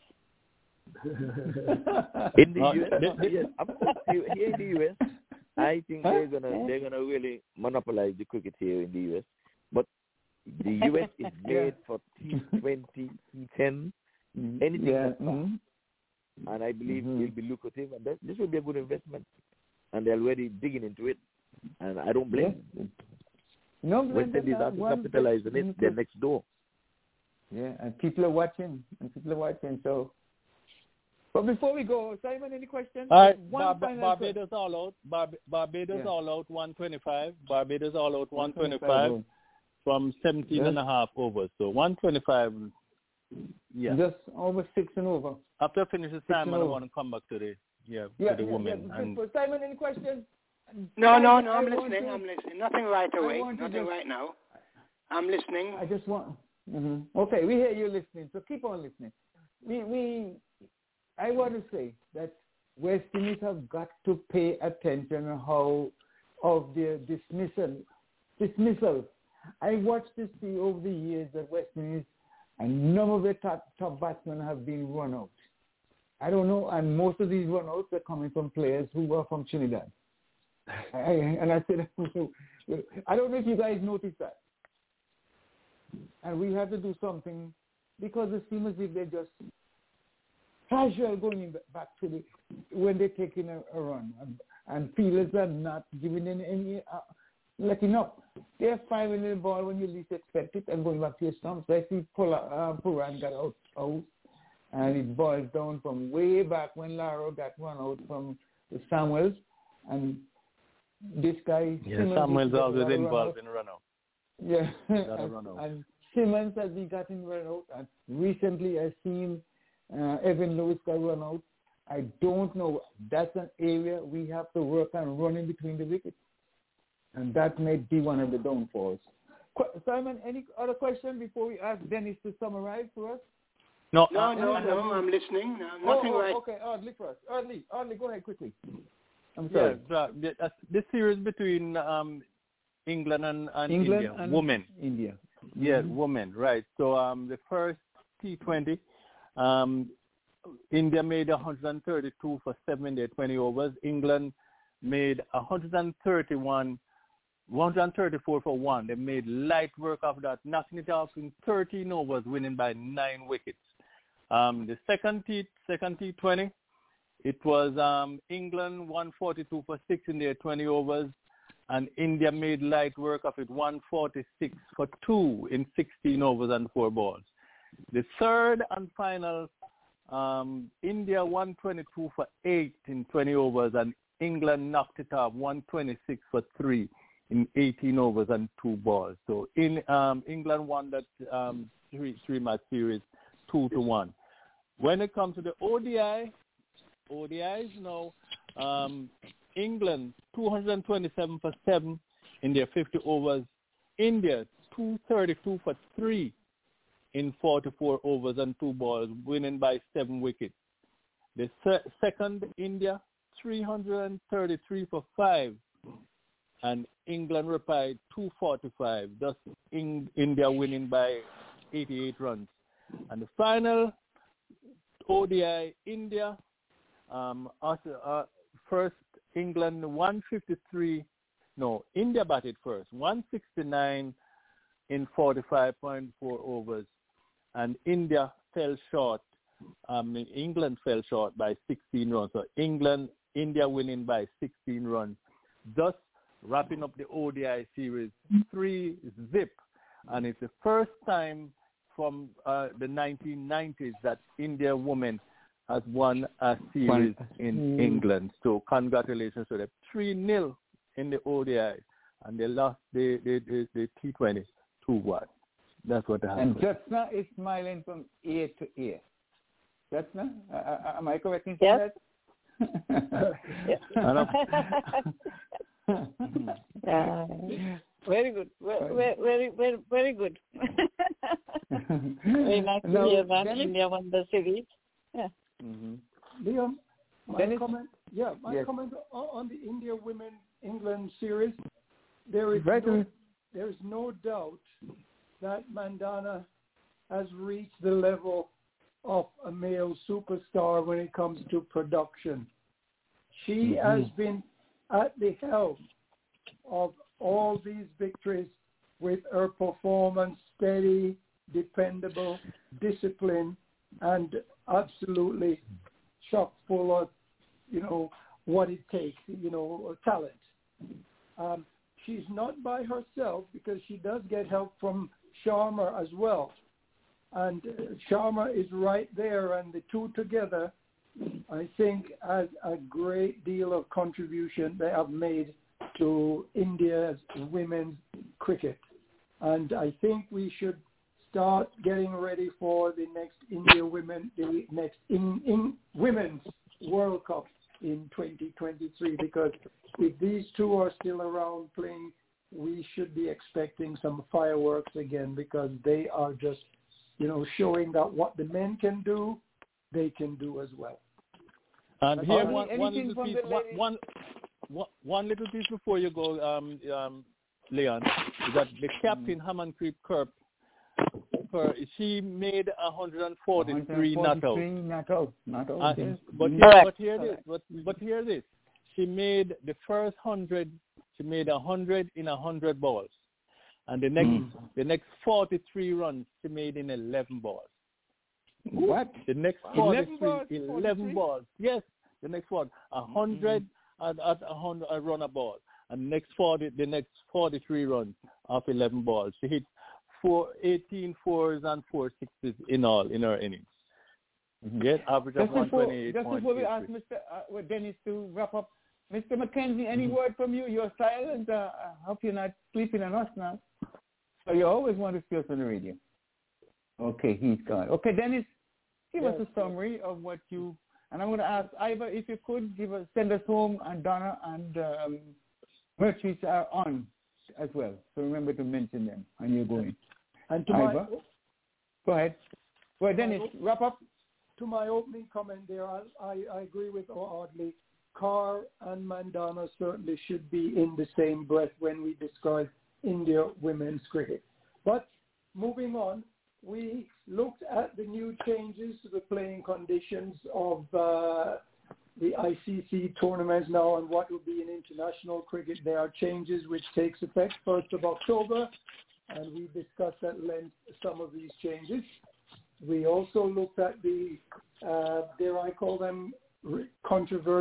Speaker 10: in the U S, yes, I'm here in the U S, I think they're gonna they're gonna really monopolize the cricket here in the U S. But the U S is made
Speaker 3: yeah.
Speaker 10: for T twenty, T ten, anything
Speaker 3: yeah.
Speaker 10: like that. Mm-hmm. And I believe
Speaker 3: mm-hmm.
Speaker 10: it'll be lucrative, and that, this will be a good investment. And they're already digging into it, and I don't blame
Speaker 3: yeah.
Speaker 10: them.
Speaker 3: No,
Speaker 10: West Indies have to capitalize on it. They're next door.
Speaker 3: Yeah, and people are watching, and people are watching. So, but before we go, Simon, any questions?
Speaker 8: All right,
Speaker 3: one
Speaker 8: Bar- Barbados all out. Bar- Barbados
Speaker 3: yeah.
Speaker 8: all out one twenty-five. Barbados all out one twenty-five from seventeen yes. and a half overs. So one twenty-five. Yeah.
Speaker 3: Just over six and over.
Speaker 8: After I finish the Simon, I want to come back to the yeah,
Speaker 3: yeah
Speaker 8: to the
Speaker 3: yeah,
Speaker 8: women.
Speaker 3: Yeah.
Speaker 8: And
Speaker 3: Simon, any questions?
Speaker 13: No, no, no.
Speaker 3: I
Speaker 13: I'm listening. To, I'm listening. Nothing right away. Nothing
Speaker 3: just,
Speaker 13: right now. I'm listening.
Speaker 3: I just want. Mm-hmm. Okay, we hear you listening, so keep on listening. We we. I want to say that West Indies have got to pay attention on how of their dismissal dismissal. I watched this over the years that West Indies and none of their top, top batsmen have been run out. I don't know, and most of these run outs are coming from players who are from Trinidad. I, and I said, I don't know if you guys noticed that. And we have to do something because it seems as if they're just casual going back to the when they're taking a, a run, and, and fielders are not giving any, any uh, letting up. They're firing the ball when you least expect it and going back to your stumps. I see Pula, uh, Puran got out, out, and it boils down from way back when Laro got run out from the Samuels, and this guy.
Speaker 8: Yeah, Simmons Samuels always involved in run out.
Speaker 3: Yeah,
Speaker 8: and, run out.
Speaker 3: and Simmons has been getting run out, and recently I've seen uh, Evan Lewis got run out. I don't know. That's an area we have to work on running between the wickets. And that may be one of the downfalls. Qu- Simon, any other question before we ask Dennis to summarize for us?
Speaker 8: No,
Speaker 13: no,
Speaker 8: uh,
Speaker 13: no, no.
Speaker 8: uh,
Speaker 13: I'm listening. No,
Speaker 3: oh,
Speaker 13: nothing
Speaker 3: oh,
Speaker 13: right.
Speaker 3: Okay, Audley first. Audley, Audley, go ahead quickly. I'm sorry.
Speaker 8: Yeah, the, the series between um, England and, and
Speaker 3: England
Speaker 8: India,
Speaker 3: and
Speaker 8: women.
Speaker 3: India.
Speaker 8: Yeah,
Speaker 3: mm-hmm.
Speaker 8: women, right. So um, the first T twenty, um, India made one hundred thirty-two for seven in their twenty overs. England made one hundred thirty-one, one hundred thirty-four for one. They made light work of that, knocking it off in thirteen overs, winning by nine wickets. Um, the second T, second T twenty, it was um, England one forty-two for six in their twenty overs, and India made light work of it, one forty-six for two in sixteen overs and four balls. The third and final, um, India one twenty-two for eight in twenty overs, and England knocked it off one twenty-six for three in eighteen overs and two balls. So in um, England won that um, three three match series two to one. When it comes to the O D I, O D Is now, um, England two twenty-seven for seven in their fifty overs. India two thirty-two for three in forty-four overs and two balls, winning by seven wickets. The se- second, India three thirty-three for five, and England replied two forty-five, thus in- India winning by eighty-eight runs. And the final O D I, India, um, also, uh, first England one fifty-three, no, India batted first, one sixty-nine in forty-five point four overs, and India fell short. Um, England fell short by sixteen runs. So England, India winning by sixteen runs, thus wrapping up the O D I series three zip, and it's the first time from uh, the nineteen nineties that India women has won a series in mm. England. So congratulations to them. three nil in the O D I, and they lost the, the, the, the T twenty two one. That's what happened.
Speaker 3: And Jyotsna is smiling from ear to ear. Jyotsna, uh, am I correct in saying that?
Speaker 15: Yes. uh, very good. Very, very, very, very good. Very nice to
Speaker 3: no,
Speaker 15: hear that
Speaker 3: Dennis,
Speaker 15: India won the series. Yeah.
Speaker 3: Mm-hmm.
Speaker 4: Liam, my
Speaker 3: Dennis?
Speaker 4: comment. Yeah, my
Speaker 3: yes.
Speaker 4: comment on, on the India Women England series. There is
Speaker 3: right.
Speaker 4: no, there is no doubt that Mandana has reached the level of a male superstar when it comes to production. She mm-hmm. has been at the helm of all these victories with her performance steady, dependable, discipline, and absolutely chock full of, you know, what it takes, you know, talent. Um, she's not by herself because she does get help from Sharma as well. And uh, Sharma is right there, and the two together, I think, has a great deal of contribution they have made to India's women's cricket. And I think we should start getting ready for the next India women, the next in, in Women's World Cup in twenty twenty-three, because if these two are still around playing, we should be expecting some fireworks again, because they are just, you know, showing that what the men can do, they can do as well.
Speaker 8: And here, uh, one, one, little piece, one, one, one, one little piece before you go, um, um, Leon, is that the captain, mm. Harmanpreet Kaur, she made one forty-three not out.
Speaker 3: Not out. Not out.
Speaker 8: Uh,
Speaker 3: yes.
Speaker 8: But, here, but hear this. But, but hear this. She made the first hundred. She made a hundred in a hundred balls, and the next mm. the next forty-three runs she made in eleven balls.
Speaker 3: What?
Speaker 8: The next forty-three, eleven balls. eleven balls. Yes, the next one, a hundred mm-hmm. at, at a hundred a run a ball, and next forty, the next forty-three runs of eleven balls. She hit four, eighteen fours and four sixes in all in her innings. Mm-hmm. Yes, average of one twenty-eight.
Speaker 3: Just before we ask Mister Uh, Dennis to wrap up, Mister McKenzie, any mm-hmm. word from you? You're silent. Uh, I hope you're not sleeping on us now. So you always want to see us on the radio. Okay, he's gone. Okay, Dennis, give yes. us a summary of what you. And I'm going to ask Ivor if you could give us send us home, and Donna and um, Merchants are on as well. So remember to mention them when you're going.
Speaker 4: And to
Speaker 3: Ivor,
Speaker 4: my,
Speaker 3: go ahead. Well, Dennis, wrap up.
Speaker 4: To my opening comment there, I, I, I agree with Audley. Kaur and Mandana certainly should be in the same breath when we describe India women's cricket. But moving on, we looked at the new changes to the playing conditions of uh, the I C C tournaments now and what will be in international cricket. There are changes which takes effect first of October, and we discussed at length some of these changes. We also looked at the, uh, dare I call them,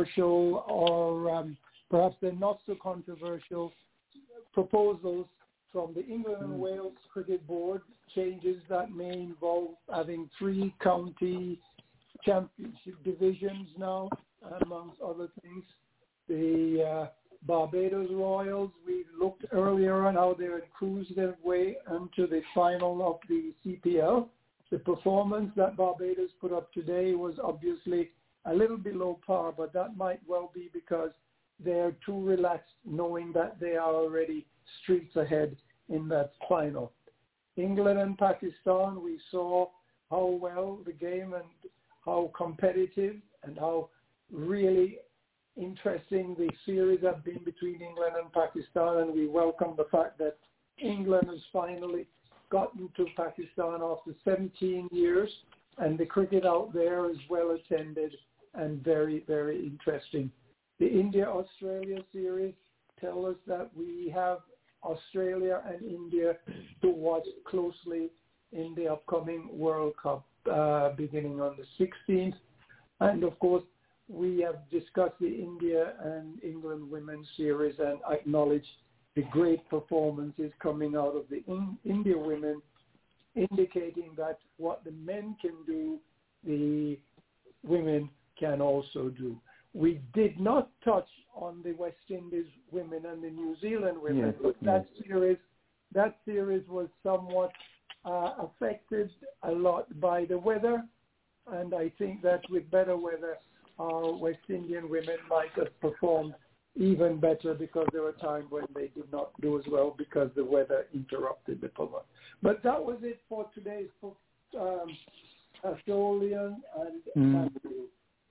Speaker 4: controversial or um, perhaps they're not so controversial proposals from the England and Wales Cricket Board, changes that may involve having three county championship divisions now, amongst other things. The uh, Barbados Royals, we looked earlier on how they had cruised their way into the final of the C P L. The performance that Barbados put up today was obviously a little below par, but that might well be because they're too relaxed knowing that they are already streets ahead in that final. England and Pakistan, we saw how well the game and how competitive and how really interesting the series have been between England and Pakistan, and we welcome the fact that England has finally gotten to Pakistan after seventeen years, and the cricket out there is well attended and very, very interesting. The India-Australia series tell us that we have Australia and India to watch closely in the upcoming World Cup uh, beginning on the sixteenth. And of course, we have discussed the India and England women's series and acknowledged the great performances coming out of the in- India women, indicating that what the men can do, the women can also do. We did not touch on the West Indies women and the New Zealand women, yes, but that yes. series, that series was somewhat uh, affected a lot by the weather, and I think that with better weather, our West Indian women might have performed even better, because there were times when they did not do as well because the weather interrupted the performance. But that was it for today's um, show, Leon and
Speaker 3: mm.
Speaker 4: Andrew.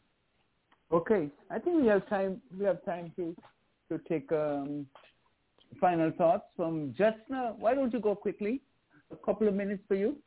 Speaker 3: Okay, I think we have time. We have time to to take um, final thoughts from Justna. Why don't you go quickly? A couple of minutes for you.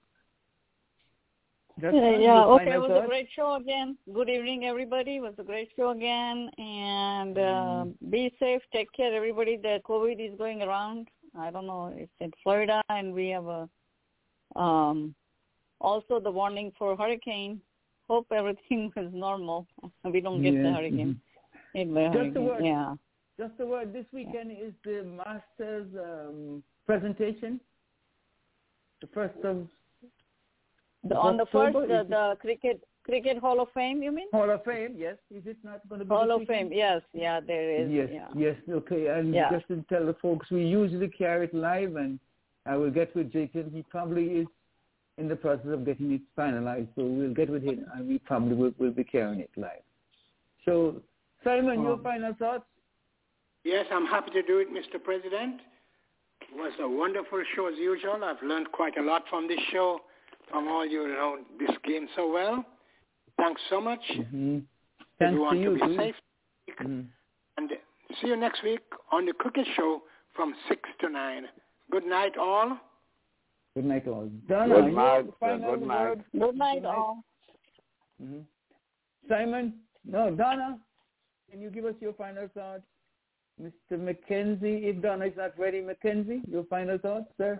Speaker 16: Justna, yeah. Okay, it was thoughts? a great show again. Good evening, everybody. It was a great show again, and uh, mm. be safe. Take care, everybody. The COVID is going around. I don't know. It's in Florida, and we have a um, also the warning for hurricane. Hope everything is normal. We don't get
Speaker 3: yeah.
Speaker 16: the hurricane.
Speaker 3: Mm-hmm.
Speaker 16: The
Speaker 3: just
Speaker 16: hurricane.
Speaker 3: a word.
Speaker 16: Yeah.
Speaker 3: Just a word. This weekend is the Masters um, presentation. The first of
Speaker 16: the, on the first, the, the cricket cricket Hall of Fame. You mean?
Speaker 3: Hall of Fame. Yes. Is it not going to be
Speaker 16: Hall
Speaker 3: this
Speaker 16: of
Speaker 3: weekend?
Speaker 16: Fame? Yes. Yeah. There is.
Speaker 3: Yes.
Speaker 16: Yeah.
Speaker 3: Yes. Okay. And
Speaker 16: yeah.
Speaker 3: just to tell the folks, we usually carry it live, and I will get with Jacob. He probably is in the process of getting it finalized, so we'll get with him, and we probably will, will be carrying it live. So, Simon, um, your final thoughts?
Speaker 13: Yes, I'm happy to do it, Mister President. It was a wonderful show as usual. I've learned quite a lot from this show, from all you know this game so well. Thanks so much.
Speaker 3: Mm-hmm. Thanks
Speaker 13: Everyone
Speaker 3: to you,
Speaker 13: to be
Speaker 3: too.
Speaker 13: safe.
Speaker 3: Mm-hmm.
Speaker 13: And see you next week on the Cricket Show from six to nine. Good night, all.
Speaker 3: Good night, all. Donna,
Speaker 11: good night.
Speaker 3: Good
Speaker 11: night.
Speaker 16: Good night, all.
Speaker 3: Mm-hmm. Simon, no, Donna, can you give us your final thoughts? Mister Mackenzie, if Donna is not ready, Mackenzie, your final thoughts, sir?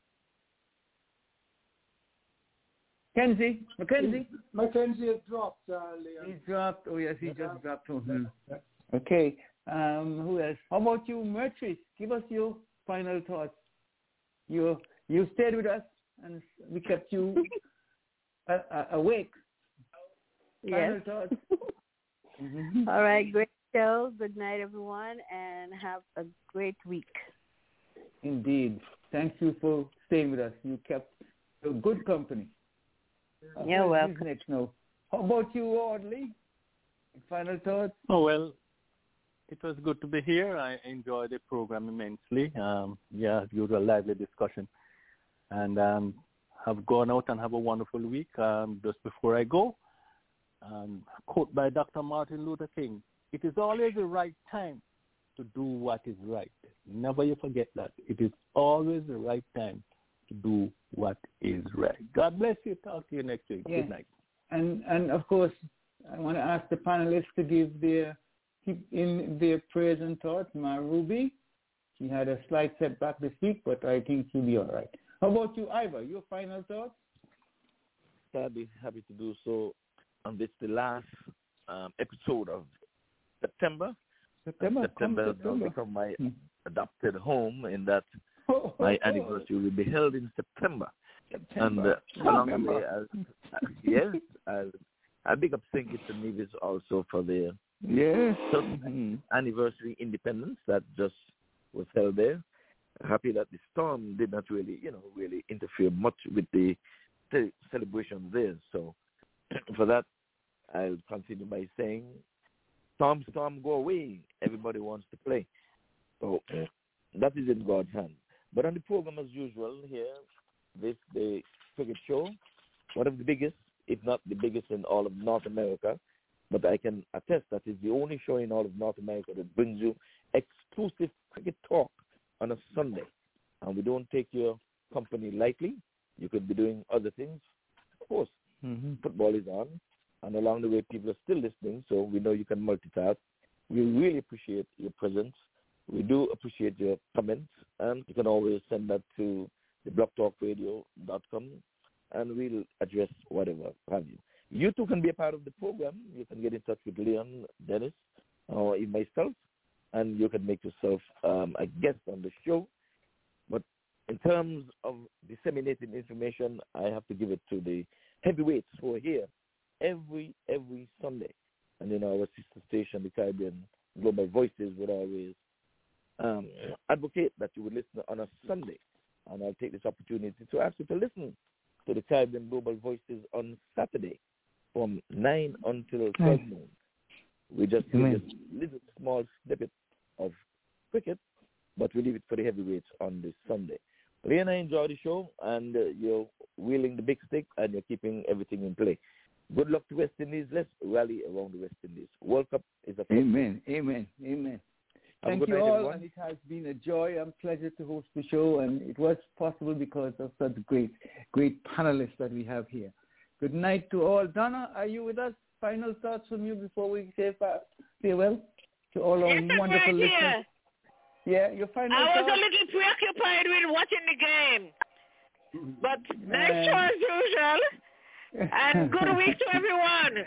Speaker 3: Mackenzie, Mackenzie?
Speaker 4: Mackenzie has dropped, uh, Leon.
Speaker 3: He dropped. Oh, yes, he just yeah. dropped. Mm-hmm. Yeah. Okay. Um, who else? How about you, Mertrice? Give us your final thoughts. You you stayed with us, and we kept you uh, uh, awake.
Speaker 5: Yes.
Speaker 3: Final thoughts. mm-hmm.
Speaker 5: All right, great show. Good night, everyone, and have a great week.
Speaker 3: Indeed. Thank you for staying with us. You kept a good company.
Speaker 5: You're welcome.
Speaker 3: Next now. How about you, Audley? Final thoughts?
Speaker 8: Oh, well, it was good to be here. I enjoyed the program immensely. Um, yeah, as usual, lively discussion. And um, have gone out and have a wonderful week. Um, just before I go, um, quote by Doctor Martin Luther King, it is always the right time to do what is right. Never you forget that. It is always the right time to do what is right. God bless you. Talk to you next week.
Speaker 3: Yeah.
Speaker 8: Good night.
Speaker 3: And and of course, I want to ask the panelists to give their keep in their prayers and thoughts. Ma Ruby, she had a slight setback this week, but I think she'll be all right. How about you, Ivor? Your final thoughts?
Speaker 10: I'll be happy to do so on this the last um, episode of September.
Speaker 3: September,
Speaker 10: September
Speaker 3: September.
Speaker 10: will become my hmm. adopted home, in that My anniversary will be held in September.
Speaker 3: September.
Speaker 10: And uh, along the way, uh, uh, yes, uh, I big up Saint Kitts and Nevis also for their
Speaker 3: yes.
Speaker 10: mm-hmm. anniversary independence that just was held there. Happy that the storm did not really, you know, really interfere much with the ce- celebration there. So for that, I'll continue by saying, storm, storm, go away. Everybody wants to play. So that is in God's hand. But on the program, as usual, here, this the cricket show, one of the biggest, if not the biggest in all of North America, but I can attest that it's the only show in all of North America that brings you exclusive cricket talk on a Sunday. And we don't take your company lightly. You could be doing other things. Of course, mm-hmm. football is on, and along the way, people are still listening, so we know you can multitask. We really appreciate your presence. We do appreciate your comments, and you can always send that to the blog talk radio dot com, and we'll address whatever have you. You too can be a part of the program. You can get in touch with Leon, Dennis, or myself, and you can make yourself um, a guest on the show. But in terms of disseminating information, I have to give it to the heavyweights who are here every every Sunday. And in our sister station, the Caribbean Global Voices, would always um, advocate that you would listen on a Sunday. And I'll take this opportunity to ask you to listen to the Caribbean Global Voices on Saturday from nine until twelve noon. We just do a little small snippet of cricket, but we leave it for the heavyweights on this Sunday. Lee and I enjoy the show, and uh, you're wielding the big stick, and you're keeping everything in play. Good luck to West Indies. Let's rally around the West Indies. World Cup is a
Speaker 3: Amen, amen, amen. Thank you
Speaker 10: night,
Speaker 3: all,
Speaker 10: everyone.
Speaker 3: and it has been a joy and pleasure to host the show, and it was possible because of such great, great panelists that we have here. Good night to all. Donna, are you with us? Final thoughts from you before we say farewell to all our
Speaker 15: yes,
Speaker 3: wonderful
Speaker 15: right
Speaker 3: listeners?
Speaker 15: Here.
Speaker 3: Yeah, your final
Speaker 15: I
Speaker 3: thoughts?
Speaker 15: was a little preoccupied with watching the game, but nice show as usual, and good week to everyone.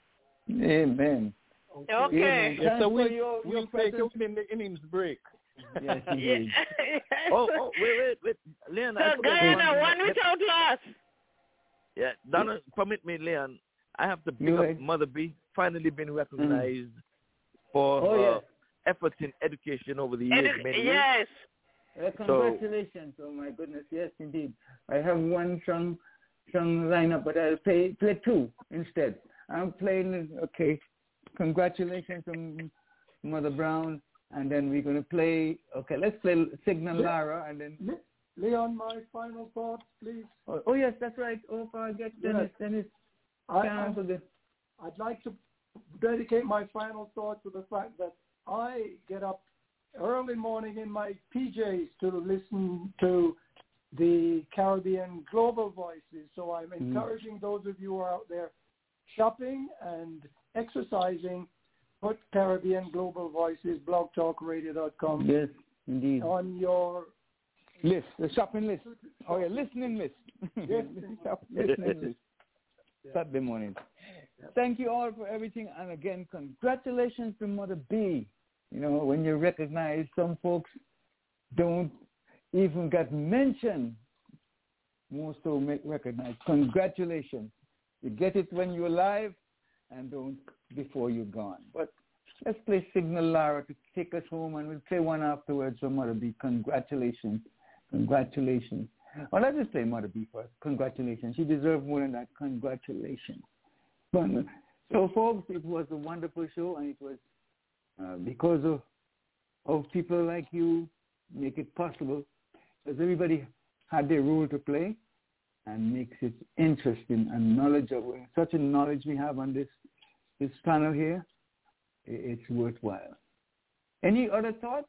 Speaker 3: Amen.
Speaker 15: Okay.
Speaker 8: Yes, so we'll,
Speaker 3: your,
Speaker 8: we'll
Speaker 3: your
Speaker 8: take it in the innings break.
Speaker 3: Yes, indeed.
Speaker 10: oh, oh, wait, wait, wait. Leon,
Speaker 15: so
Speaker 10: I forgot
Speaker 15: Guyana,
Speaker 10: one,
Speaker 15: one without loss.
Speaker 10: Yeah, Donna, permit me, Leon. I have to pick up right. Mother B, finally been recognized mm. for
Speaker 3: oh,
Speaker 10: her
Speaker 3: yes.
Speaker 10: efforts in education over the years.
Speaker 15: Edu-
Speaker 10: many
Speaker 15: yes.
Speaker 10: years.
Speaker 3: Uh, congratulations. So, oh, my goodness. Yes, indeed. I have one song, song lineup, but I'll play, play two instead. I'm playing, okay. Congratulations to Mother Brown, and then we're going to play, okay, let's play Signal Lara, and then...
Speaker 4: Leon, my final thoughts, please.
Speaker 3: Oh, oh yes, that's right. Oh, I get Dennis,
Speaker 4: yes.
Speaker 3: Dennis.
Speaker 4: I, I, I'd like to dedicate my final thought to the fact that I get up early morning in my P Js to listen to the Caribbean Global Voices. So I'm encouraging mm. those of you who are out there shopping and exercising, put Caribbean Global Voices, blog talk radio dot com.
Speaker 3: Yes, indeed.
Speaker 4: On your
Speaker 3: list, the shopping list. Oh, yeah, listening list.
Speaker 4: Yes.
Speaker 3: Listening list. Saturday morning. Thank you all for everything. And again, congratulations to Mother B. You know, when you recognize, some folks don't even get mentioned, more so make recognized. Congratulations. You get it when you're alive and don't before you're gone. But let's play Signal Lara to take us home, and we'll play one afterwards for Mother B. Congratulations. Congratulations. Well, let's just play Mother B first. Congratulations. She deserves more than that. Congratulations. So, folks, it was a wonderful show, and it was uh, because of, of people like you make it possible, because everybody had their role to play and makes it interesting and knowledgeable. Such a knowledge we have on this this panel here, it's worthwhile. Any other thoughts?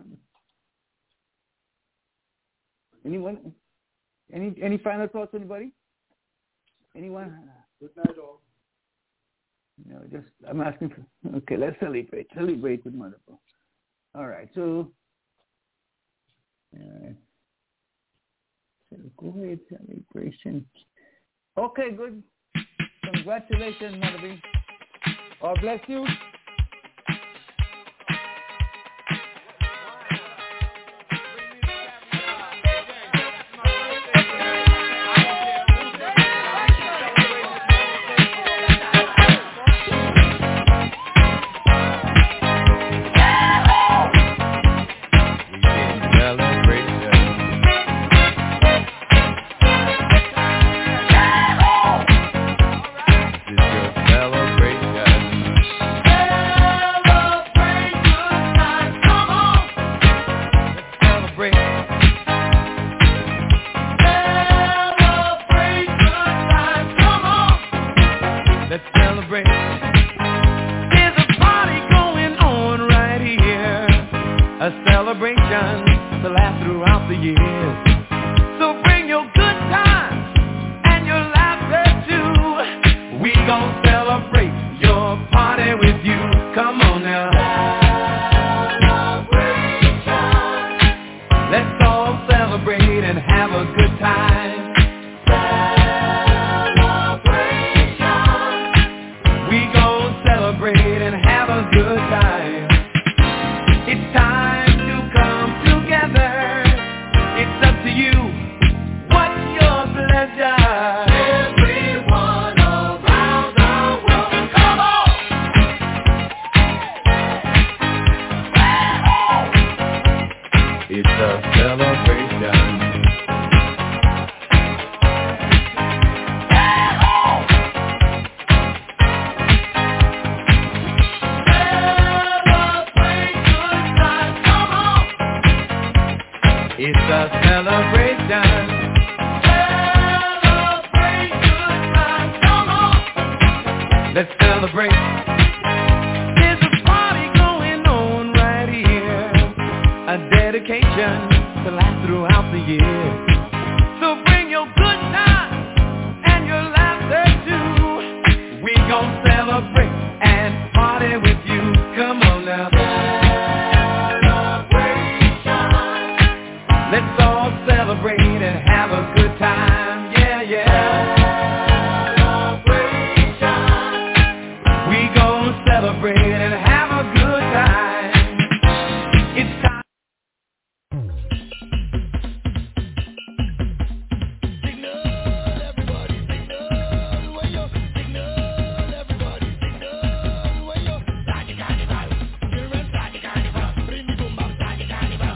Speaker 3: Anyone? Any any final thoughts, anybody? Anyone?
Speaker 4: Good night, all.
Speaker 3: No, just I'm asking for. Okay, let's celebrate. Celebrate with Mother. All right, so. Uh, Celebrate, celebration. Okay, good. Congratulations, Mother B. God bless you.
Speaker 14: It's a celebration. Celebrate good times, come on. Let's celebrate. There's a party going on right here. A dedication to last throughout the year. So bring your good time and your laughter too. We gon' celebrate and party with you. Come on now. Let's all celebrate and have a good time, yeah, yeah. Celebration. We gon' celebrate and have a good time. It's time. Signal, everybody, signal, way up, signal, everybody, signal, way up. Start the carnival, children, start the carnival, bring the boom bap, start the carnival.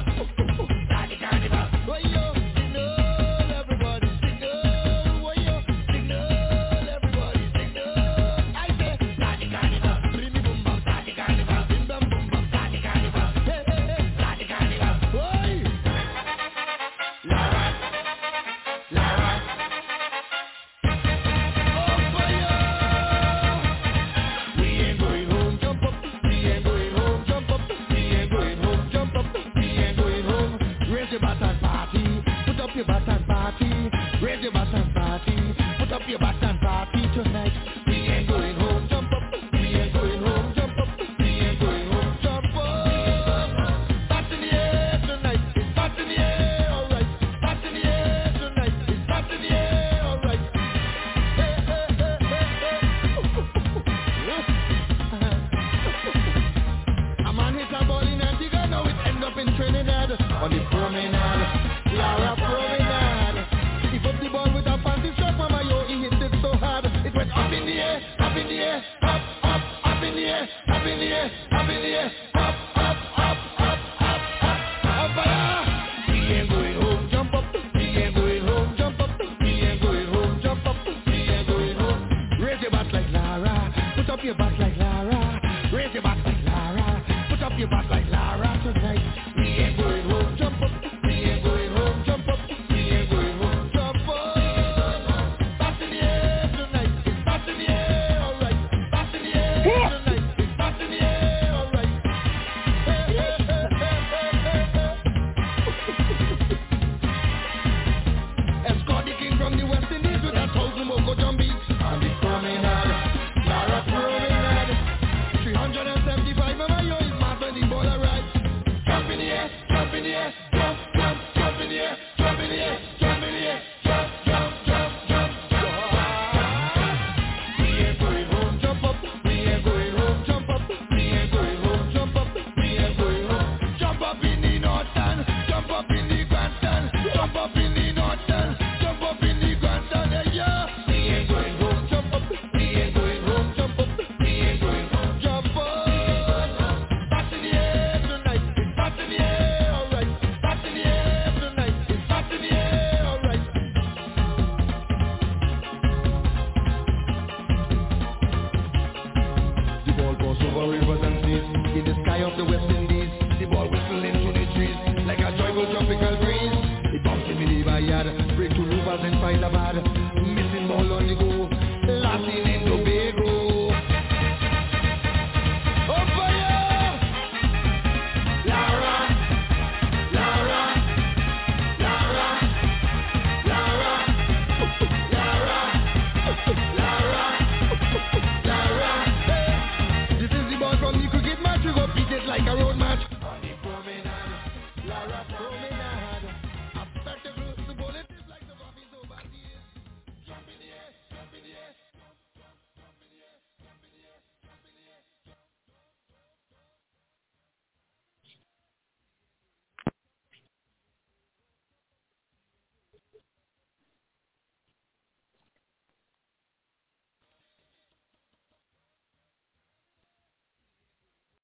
Speaker 2: Like a road